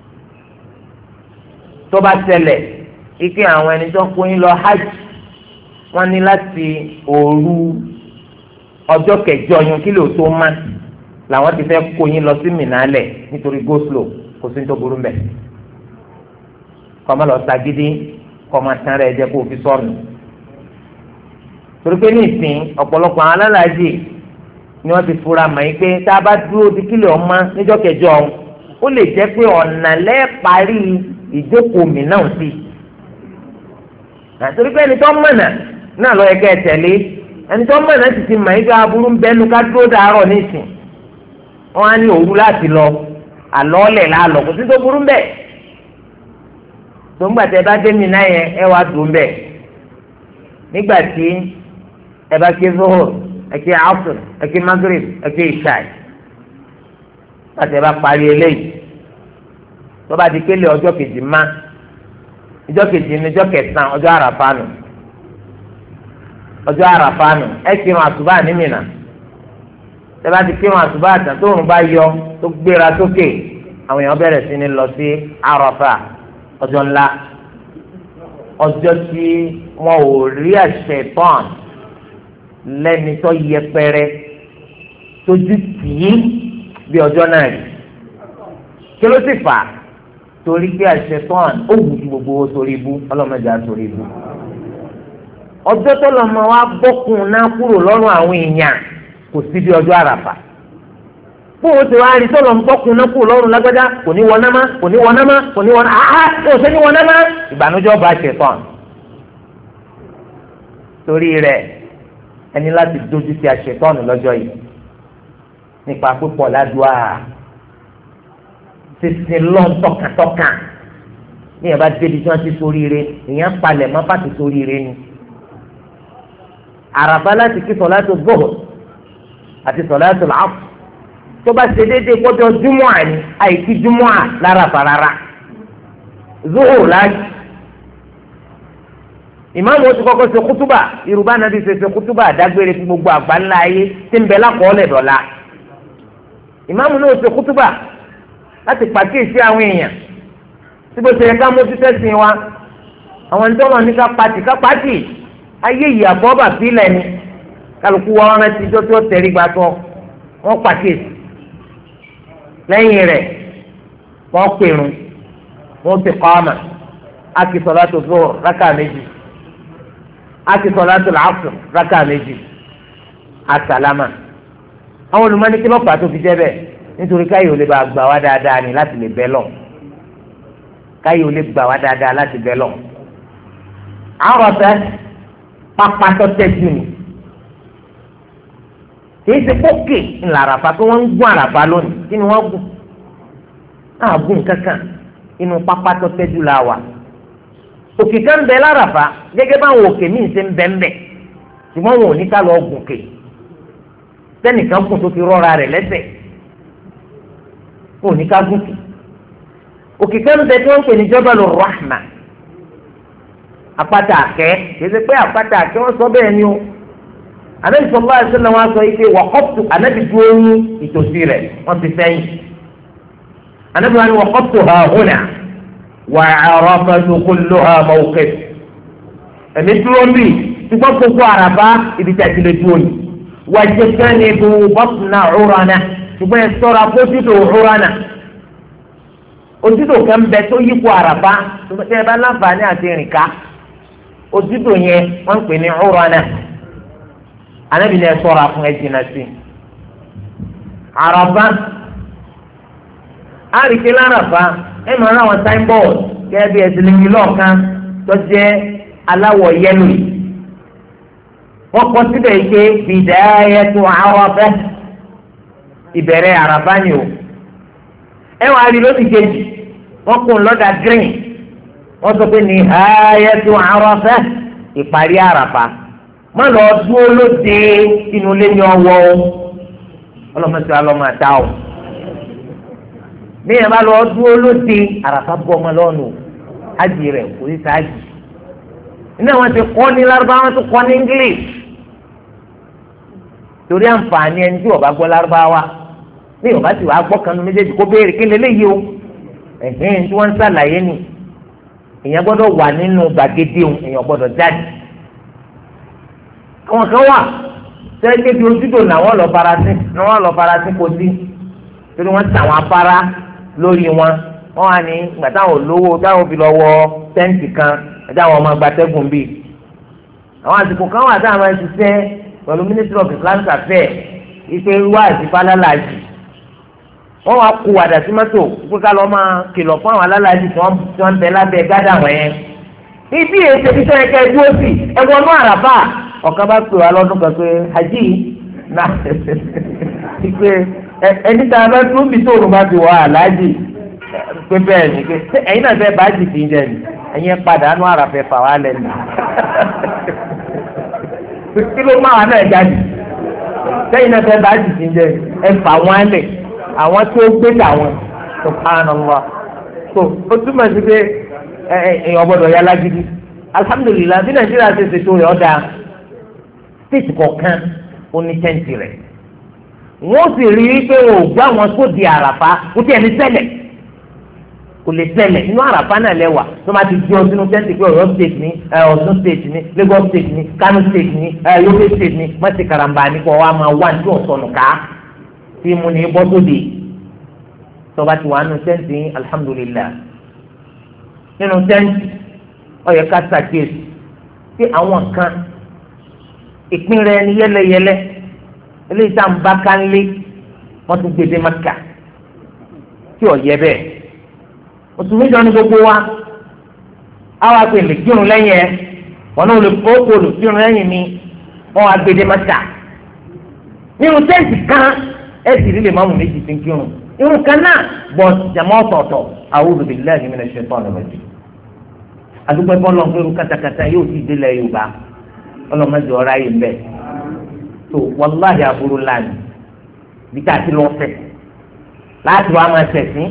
tó bá ṣẹlẹ̀ ike àwọn ẹni tó ń kó yín lọ hajj wọ́n ní láti òru ọjọ́ kẹjọ yun kí ló tó má làwọn ti fẹ́ kó yín lọ sí Mínà lẹ̀ nítorí go slow kò sí ní tó burú mbẹ̀ kọ́ máa lọ sagídí kọ́ máa tán rẹ̀ jẹ́ kó o fi sọ́ọ̀nù torí pé ní ìsìn ọ̀pọ̀lọpọ̀ àwọn alálàájì ni wọ́n ti fura mọ̀ yín pé tá a bá dúró di kílẹ̀ ọmọ níjọ́ kẹjọ ó lè jẹ́ pé ọ̀nà lẹ́ẹ̀parí ìjókòó Mínà sí àtòrí pé ẹni tó mọ̀nà náà lọ yẹ kẹ́ ẹ tẹ̀lé ẹni tó mọ̀nà sì ti mọ̀ yín ká aburú ń bẹ́nu ká dúró dàárọ̀ nísìn wọ́n á ní òru láti lọ àlọ́ọ̀lẹ̀ lálọ́ kò sí tó burú ń bẹ̀ tó ń gbà tẹ bá dé Mínà yẹn ẹ wá dùn bẹ̀ nígbà tí ẹ bá ké Zuhur ẹ ké Asr ẹ ké Maghrib ẹ ké Ìṣà pàtẹ bá parí eléyìí tó bá di kéle ọjọ́ kejì má ọjọ́ kejì ní ọjọ́ kẹsàn-án ọjọ́ àràfà nù ọjọ́ àràfà nù ẹ kírun àsùbá ní Mínà tẹ́ bá ti kírun àsùbá àtàn tó òrùn bá yọ tó gbéra sókè àwọn èèyàn bẹ̀rẹ̀ sí ní lọ sí àràfà ọjọ́ ńlá ọjọ́ tí wọn ò rí àṣẹ pọ́n lẹ́ni tó yẹpẹrẹ tójú tì í bí ọjọ́ náà rí kí ló sì fà á torí pé àṣẹ pọ́n ó wù ju gbogbo sórí ibú ọlọ́mọdé àsórí ibú ọjọ́ tó lọ mọ wá bọ́kùn náà kúrò lọ́rùn àwọn èèyàn kò sí bí ọjọ́ àràfà fún o ti wá rí tó lọ ń bọ́kùn náà kúrò lọ́rùn lágbájá kò ní wọ náà má kò ní wọ náà má kò ní wọ náà áá kò sí ní wọ náà má ìbànújẹ́ ọba ṣẹ̀tàn torí rẹ̀ ẹni láti dojú ti àṣetọ́nù lọ́jọ́ yìí nípa pípọ̀ ládùúà sísìn lọ́n tọkàntọkàn ní ẹ̀ bá débi tí wọ́n ti sóríire èèyàn palẹ̀ mọ́ bá ti sóríire ni àràbá láti kí sọ̀láàtù zuhur àti sọ̀láàtù al-asr tó bá ṣe déédéé kọjọ júmọ́ àní àìkí júmọ́ à lára farara zuhur láti ìmáàmù oṣù kọ́kọ́ ṣe kútúbà yorùbá nàbí ṣe ṣe kútúbà àdágbére fún gbogbo àgbáńlá ayé tí ń bẹ lákọọ́lẹ̀ dọ̀la ìmáàmù náà ṣe kútúbà láti pàkíyèsí àwọn èèyàn tí bó ṣe yẹ ká mójú tẹ́sìn wa àwọn ẹni tó lọ ní ká pàtì ká pàtì ayé yìí àbọ̀bà fílẹ̀ ni kálukú wa wọn rántí tó tó tẹ̀rí gba tó wọn pàkíyèsí lẹ́yìn rẹ̀ wọ́n pèrún wọ́n ti kọ́ ọmọ àti sọ̀látù zuhur rákà méjì àti sọ̀látù al-asr rákà méjì àsàlámà àwọn olùmọ́ni kí lọ́pàá tó fi jẹ́ bẹ́ẹ̀ nítorí káyọ̀ ò lè bá gbà wá dáadáa ni láti lè bẹ́ lọ káyọ̀ ò lè gbà wá dáadáa láti bẹ́ lọ. àwọn ọ̀fẹ́ pápátọ́ tẹ́jú ni kìí ṣe kókè ńlá àràfà tó wọ́n ń gún àràfà lónìí kí ni wọ́n gùn náà gùn kankan inú pápátọ́ tẹ́jú la wà òkè kan bẹ láràfà gẹ́gẹ́ báwọn òkè míì ṣe ń bẹ ń bẹ ṣùgbọ́n wọn ò ní ká lọ gùn kè sẹ́nìkan kùn tó ti rọ́ra rẹ̀ lẹ́sẹ̀ wọn ò ní ká gùn kè òkè kan bẹ tí wọ́n ń pè ní Jabalur Rahma àpáta àkẹ́ kìí ṣe pé àpáta àkẹ́ wọ́n sọ bẹ́ẹ̀ ni o Ànábì sallallahu alaihi wasallam wọn sọ yìí pé waqaftu Ànábì dúró ní ìtòsí rẹ̀ wọ́n ti sẹ́yìn Ànábì wọn ni waqaftu ha huna wa Arafatu kulluha mawqif ẹ̀mí dúró ń bì ṣùgbọ́n gbogbo Àràfá ibi tí a ti lè dúró ni wajtanibu batna Urana ṣùgbọ́n ẹ sọ́ra fójútó Urana ojútó kan bẹ tó yípo Àràfá tẹ́ ẹ bá láǹfààní àti rìnká ojútó yẹn wọ́n ń pè ní Urana Ànábì ní ẹ sọ́ra fún ẹ jìnnà sí Àràfá àríkè láràfá ẹ máa ń ráwọn signboard kẹ́ bí ẹsẹ̀ lèmi lọ́ọ̀kan tó jẹ́ aláwọ̀ yẹ́lò yìí wọ́n kọ́ síbẹ̀ ike bidayatu Arafah ìbẹ̀rẹ̀ Àràfá ni o ẹ wàá rí lóṣù kejì wọ́n kún lọ́dà green wọ́n sọ pé nihayatu Arafah ìparí Àràfá má lọ dúró lóde inú ilé ní ọwọ́ ọlọ́mọdé alọ́mọ àdá o bíyẹn bá lọ dúró lóde Àràfá bọ́ ọmọ lọ́nu ájì rẹ̀ kò ní sáájì iná wọn ti kọ́ ní lárúbáwá wọn ti kọ́ ní English torí àǹfààní ẹni tí ó bá gbọ́ lárúbáwá bí ó bá sì wá gbọ́ kanú méjèèjì kó béèrè kí lélẹ́yìí o ẹ̀hìn tí wọ́n ń sàlàyé ni èèyàn gbọ́dọ̀ wà nínú gbàgede o èèyàn gbọ́dọ̀ jáde àwọn kan wà sẹ́yìn tí ojúdò náà wọ́n lọ farasí náà wọ́n lọ farasí kò sí torí wọ́n ti àwọn afárá lórí wọn wọ́n wà ní ìgbà táwọn olówó táwọn fi lọ wọ tẹ́ǹtì kan ẹ̀dá àwọn ọmọ gbatẹ́gùn bíi àwọn àsìkò kan wà táwọn máa ń ṣiṣẹ́ pẹ̀lú ministry of islamic affairs ipe wá àtìpá lálàájì wọ́n wá kó wàdà sí mọ́tò pé ká lọ́ọ́ máa kìlọ̀ fún àwọn alálàájì tí wọ́n ń bẹ lábẹ́ gádà wọ̀nyẹn ibi èsè bí sẹ́yìn ká ẹdúró sí ẹ̀wọ̀n náà Àràfá ọ̀kan bá pè wá lọ́dún kan pé hajj náà pé ẹni tá a bá tún bí tóorùn bá ti wọ àlájì pé bẹ́ẹ̀ ni pé ẹ̀yin náà fẹ́ bá jì sí jẹ ni ẹ̀yin padà nù Àràfá fà wá lẹ́nu kí ló máa wà náà jáde sẹ́yìn náà fẹ́ bá jì sí jẹ ẹ fà wọ́n lẹ̀ àwọn tó gbé tàwọn subhanallah tó o túmọ̀ sí pé èèyàn gbọ́dọ̀ yá lágídí alhamdulilah bí Nàìjíríà ṣe ṣètò rẹ̀ ọ̀dà stéètì kọ̀ọ̀kan ó ní tẹ́ǹtì rẹ̀ wọ́n sì rí i pé o gbọ́ àwọn tó di Àràfá kò tí ẹ̀ ní ṣẹlẹ̀ kò lè ṣẹlẹ̀ inú Àràfá náà lẹ́wà tó máa ti gbé ọ sínú tẹ́ǹtì pé Ọ̀yọ́ state ní Ọ̀ṣun state ní Lagos state ní Kano state ní Yobe state ní mọ́tì karambà ní kò wá máa wá ní ọ̀sọ̀nù ká tí mo ní bọ́ sóde tó bá ti wà nínú tẹ́ǹtì alhamdulillah nínú tẹ́ǹtì ó yẹ ká ṣàkíyèsí tí àwọn kan ìpín rẹ̀ ní yẹlẹyẹlẹ eléyìí tá à ń bá ká ń lé wọ́n tún gbé dé Mẹ́kà tí ò yẹ bẹ́ẹ̀ oṣù méjọ ní gbogbo wa àwọn àgbẹ̀ lè kírun lẹ́yìn ẹ̀ wọn náà lè fowó kó lè kírun lẹ́yìn mi wọ́n wá gbé dé Mẹ́kà nínú tẹ́ǹtì kan ẹ̀ sì rí lè máàmù méjì tí ń kírun irun kan náà bọ̀ jàmọ́ ọ̀tọ̀ọ̀tọ̀ a'udhu billahi minash shaitani rajim àdúgbò ẹ̀fọ́ lọ́n pé irun katakata yóò ti délẹ̀ Yorùbá ọlọ́mọdé ọ̀rá yìí ń bẹ̀ tó wàláhì aburú lánìí bí ká ti lọ́ọ́ fẹ̀ láti wá máa tẹ̀sín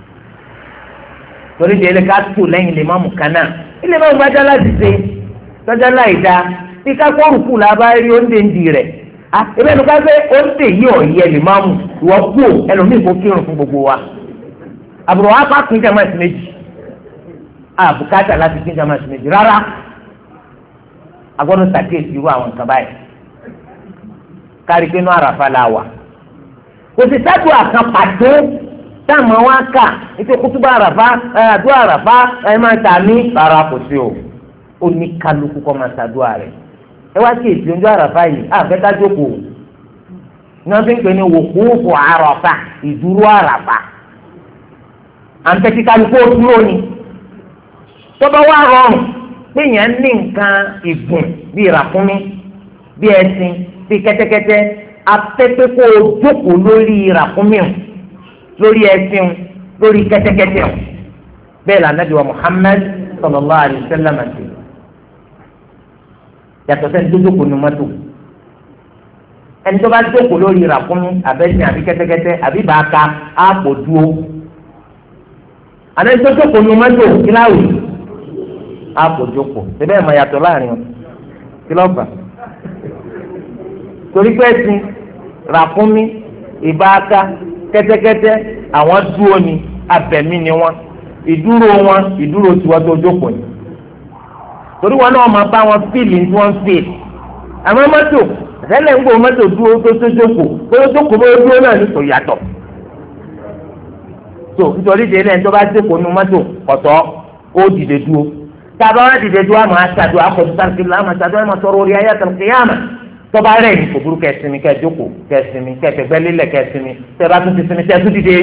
torí de ẹlẹ́ka tó lẹ́yìn lè má mú kan náà ilé máa ń gbájá láti ṣe gbájá láì dá bí ká kórùkù là bá rí oúnjẹ ń di rẹ̀ ah ebe ẹnu ká pé oúnjẹ yìí ọ̀yẹ́ lè má mú ìwọ kú ẹlòmíì kó kírun fún gbogbo wa àbúrò wa pa kún jama sí méjì àbùkátà láti kún jama sí méjì rárá agbọ́dọ̀ sàkíyèsí irú àwọn nǹkan báyìí kárí pé inú àràfà la wà kò sì sáàtù àkàn pàtó táwọn wá kà nítorí kútúbà àràfà àdúrà àràfà ẹ máa tà ní rárá kò sí o ó ní kálukú kọ́ máa ṣàdúrà rẹ̀ ẹ wá sí èsì oúnjẹ àràfà yìí àfẹ́ká jókòó ní wọ́n fi ń pè ní wòkúùfù àràfà ìdúró àràfà àǹtẹ̀kí kálukú ó dúró ni tọ́ba wá rọrùn péyàn ní nǹkan ìgùn bíi ràkúnmí bíi ẹṣin bíi kẹ́tẹ́kẹ́tẹ́ afẹ́fẹ́ kó o jókòó lórí ràkúnmí o lórí ẹṣin lórí kẹ́tẹ́kẹ́tẹ́ o bẹ́ẹ̀ la Ànábì wa Muhammad sallallahu alaihi wasallam àti yàtọ̀ sẹ́ni tó jókòó ní mọ́tò ẹni tó bá jókòó lórí ràkúnmí abẹ́sìn àbí kẹ́tẹ́kẹ́tẹ́ àbí bàákà àpò dúró àti tó jókòó ní mọ́tò kíláwì àpò jókòó síbẹ̀ mọ̀ yàtọ̀ láàrin o kílọ̀gbà torí pé ẹṣin ràkúnmí ìbáaka kẹ́tẹ́kẹ́tẹ́ àwọn dúró ni abẹ̀mí ni wọn ìdúró wọn ìdúró tiwọn tó jókòó ni torí wọn náà máa bá wọn fíìlì tí wọn fíìlì àmọ́ mọ́tò àtẹlẹ ń gbọ́ mọ́tò dúró tó tó jókòó tó tó jókòó bó dúró náà ní kò yàtọ̀ tó nítorí délé ẹni tó bá jókòó nu mọ́tò kọ̀tọ́ ó dìde dúró tàbá wọn dìde dúró àmọ́ àtàdó àkọsí sàrìkìlá àmọ́ àtàdó àmọ́ sọ̀rọ̀ orí ayé àtàlùkìyàmà tọba rẹ ní kò burú kẹsìmí kẹjókòó kẹsìmí kẹfẹgbẹlélẹ kẹsìmí tẹbá tún ti sinmi tẹtú dìde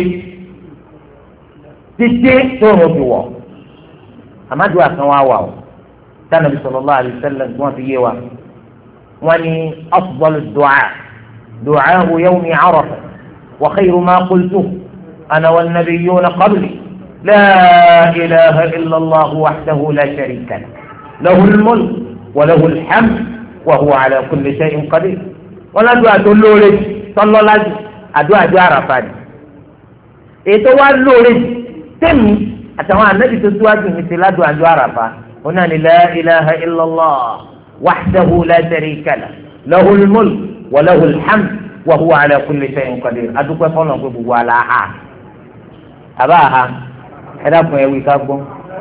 títí tó ń fi wọ amadu asan wa wà o Ànábì sallallahu alaihi wasallam tí wọn fi yé wa wọn ni afdalu du'a du'a'u yawmi Arafa wa khayru ma qultu ana wan nabiyyuna qabli la ilaha illa Allah wahdahu la sharika lahu lahul mulk wa lahul hamd wa huwa ala kulli shay'in qadir wọn lọ́dún àti olóore tọ́lọ́lájú àdó àdó àràfà ni ètò wa lóore tẹ̀mí àtàwọn ànábì tó síwájú mi ti ládùn àdó àràfà wọn náà ní la ilaha illallah wahdahu la sharika lahu lahul mulk wa lahul hamd wa huwa ala kulli shay'in qadir adúpẹ́ fọlọ́n pé gbogbo àlà ha àbá ha ẹ dákun ẹ wí ká gbọ́.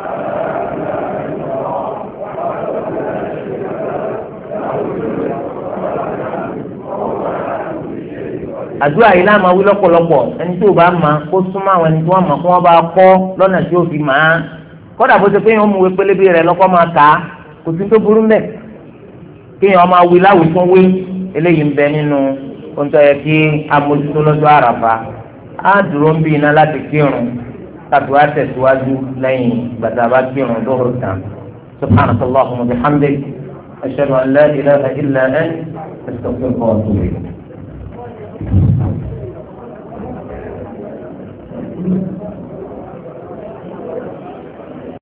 àdúrà yìí náà máa wí lọ́pọ̀lọpọ̀ ẹni tí ò bá máa kó súnmọ́ àwọn ẹni tí wọ́n mọ̀ kó wọ́n bá kọ́ lọ́nà tí ó fi máa kọ́dà bó ṣe pé yẹn ó mú wé pélébé rẹ̀ lọ́kọ́ máa kà á kò sí tó burú mẹ́ kéèyàn máa wí láwùjọ wé eléyìí ń bẹ nínú ohun tó yẹ kí amójútó lọ́jọ́ àràfà á dúró ń bí iná láti kírun tàbí wá tẹ̀síwájú lẹ́yìn gbàtà bá kírun lóhùrù tán subhanaka allahumma wa bihamdik ashhadu an la ilaha illa anta astaghfiruka wa atubu ilayk. Thank you.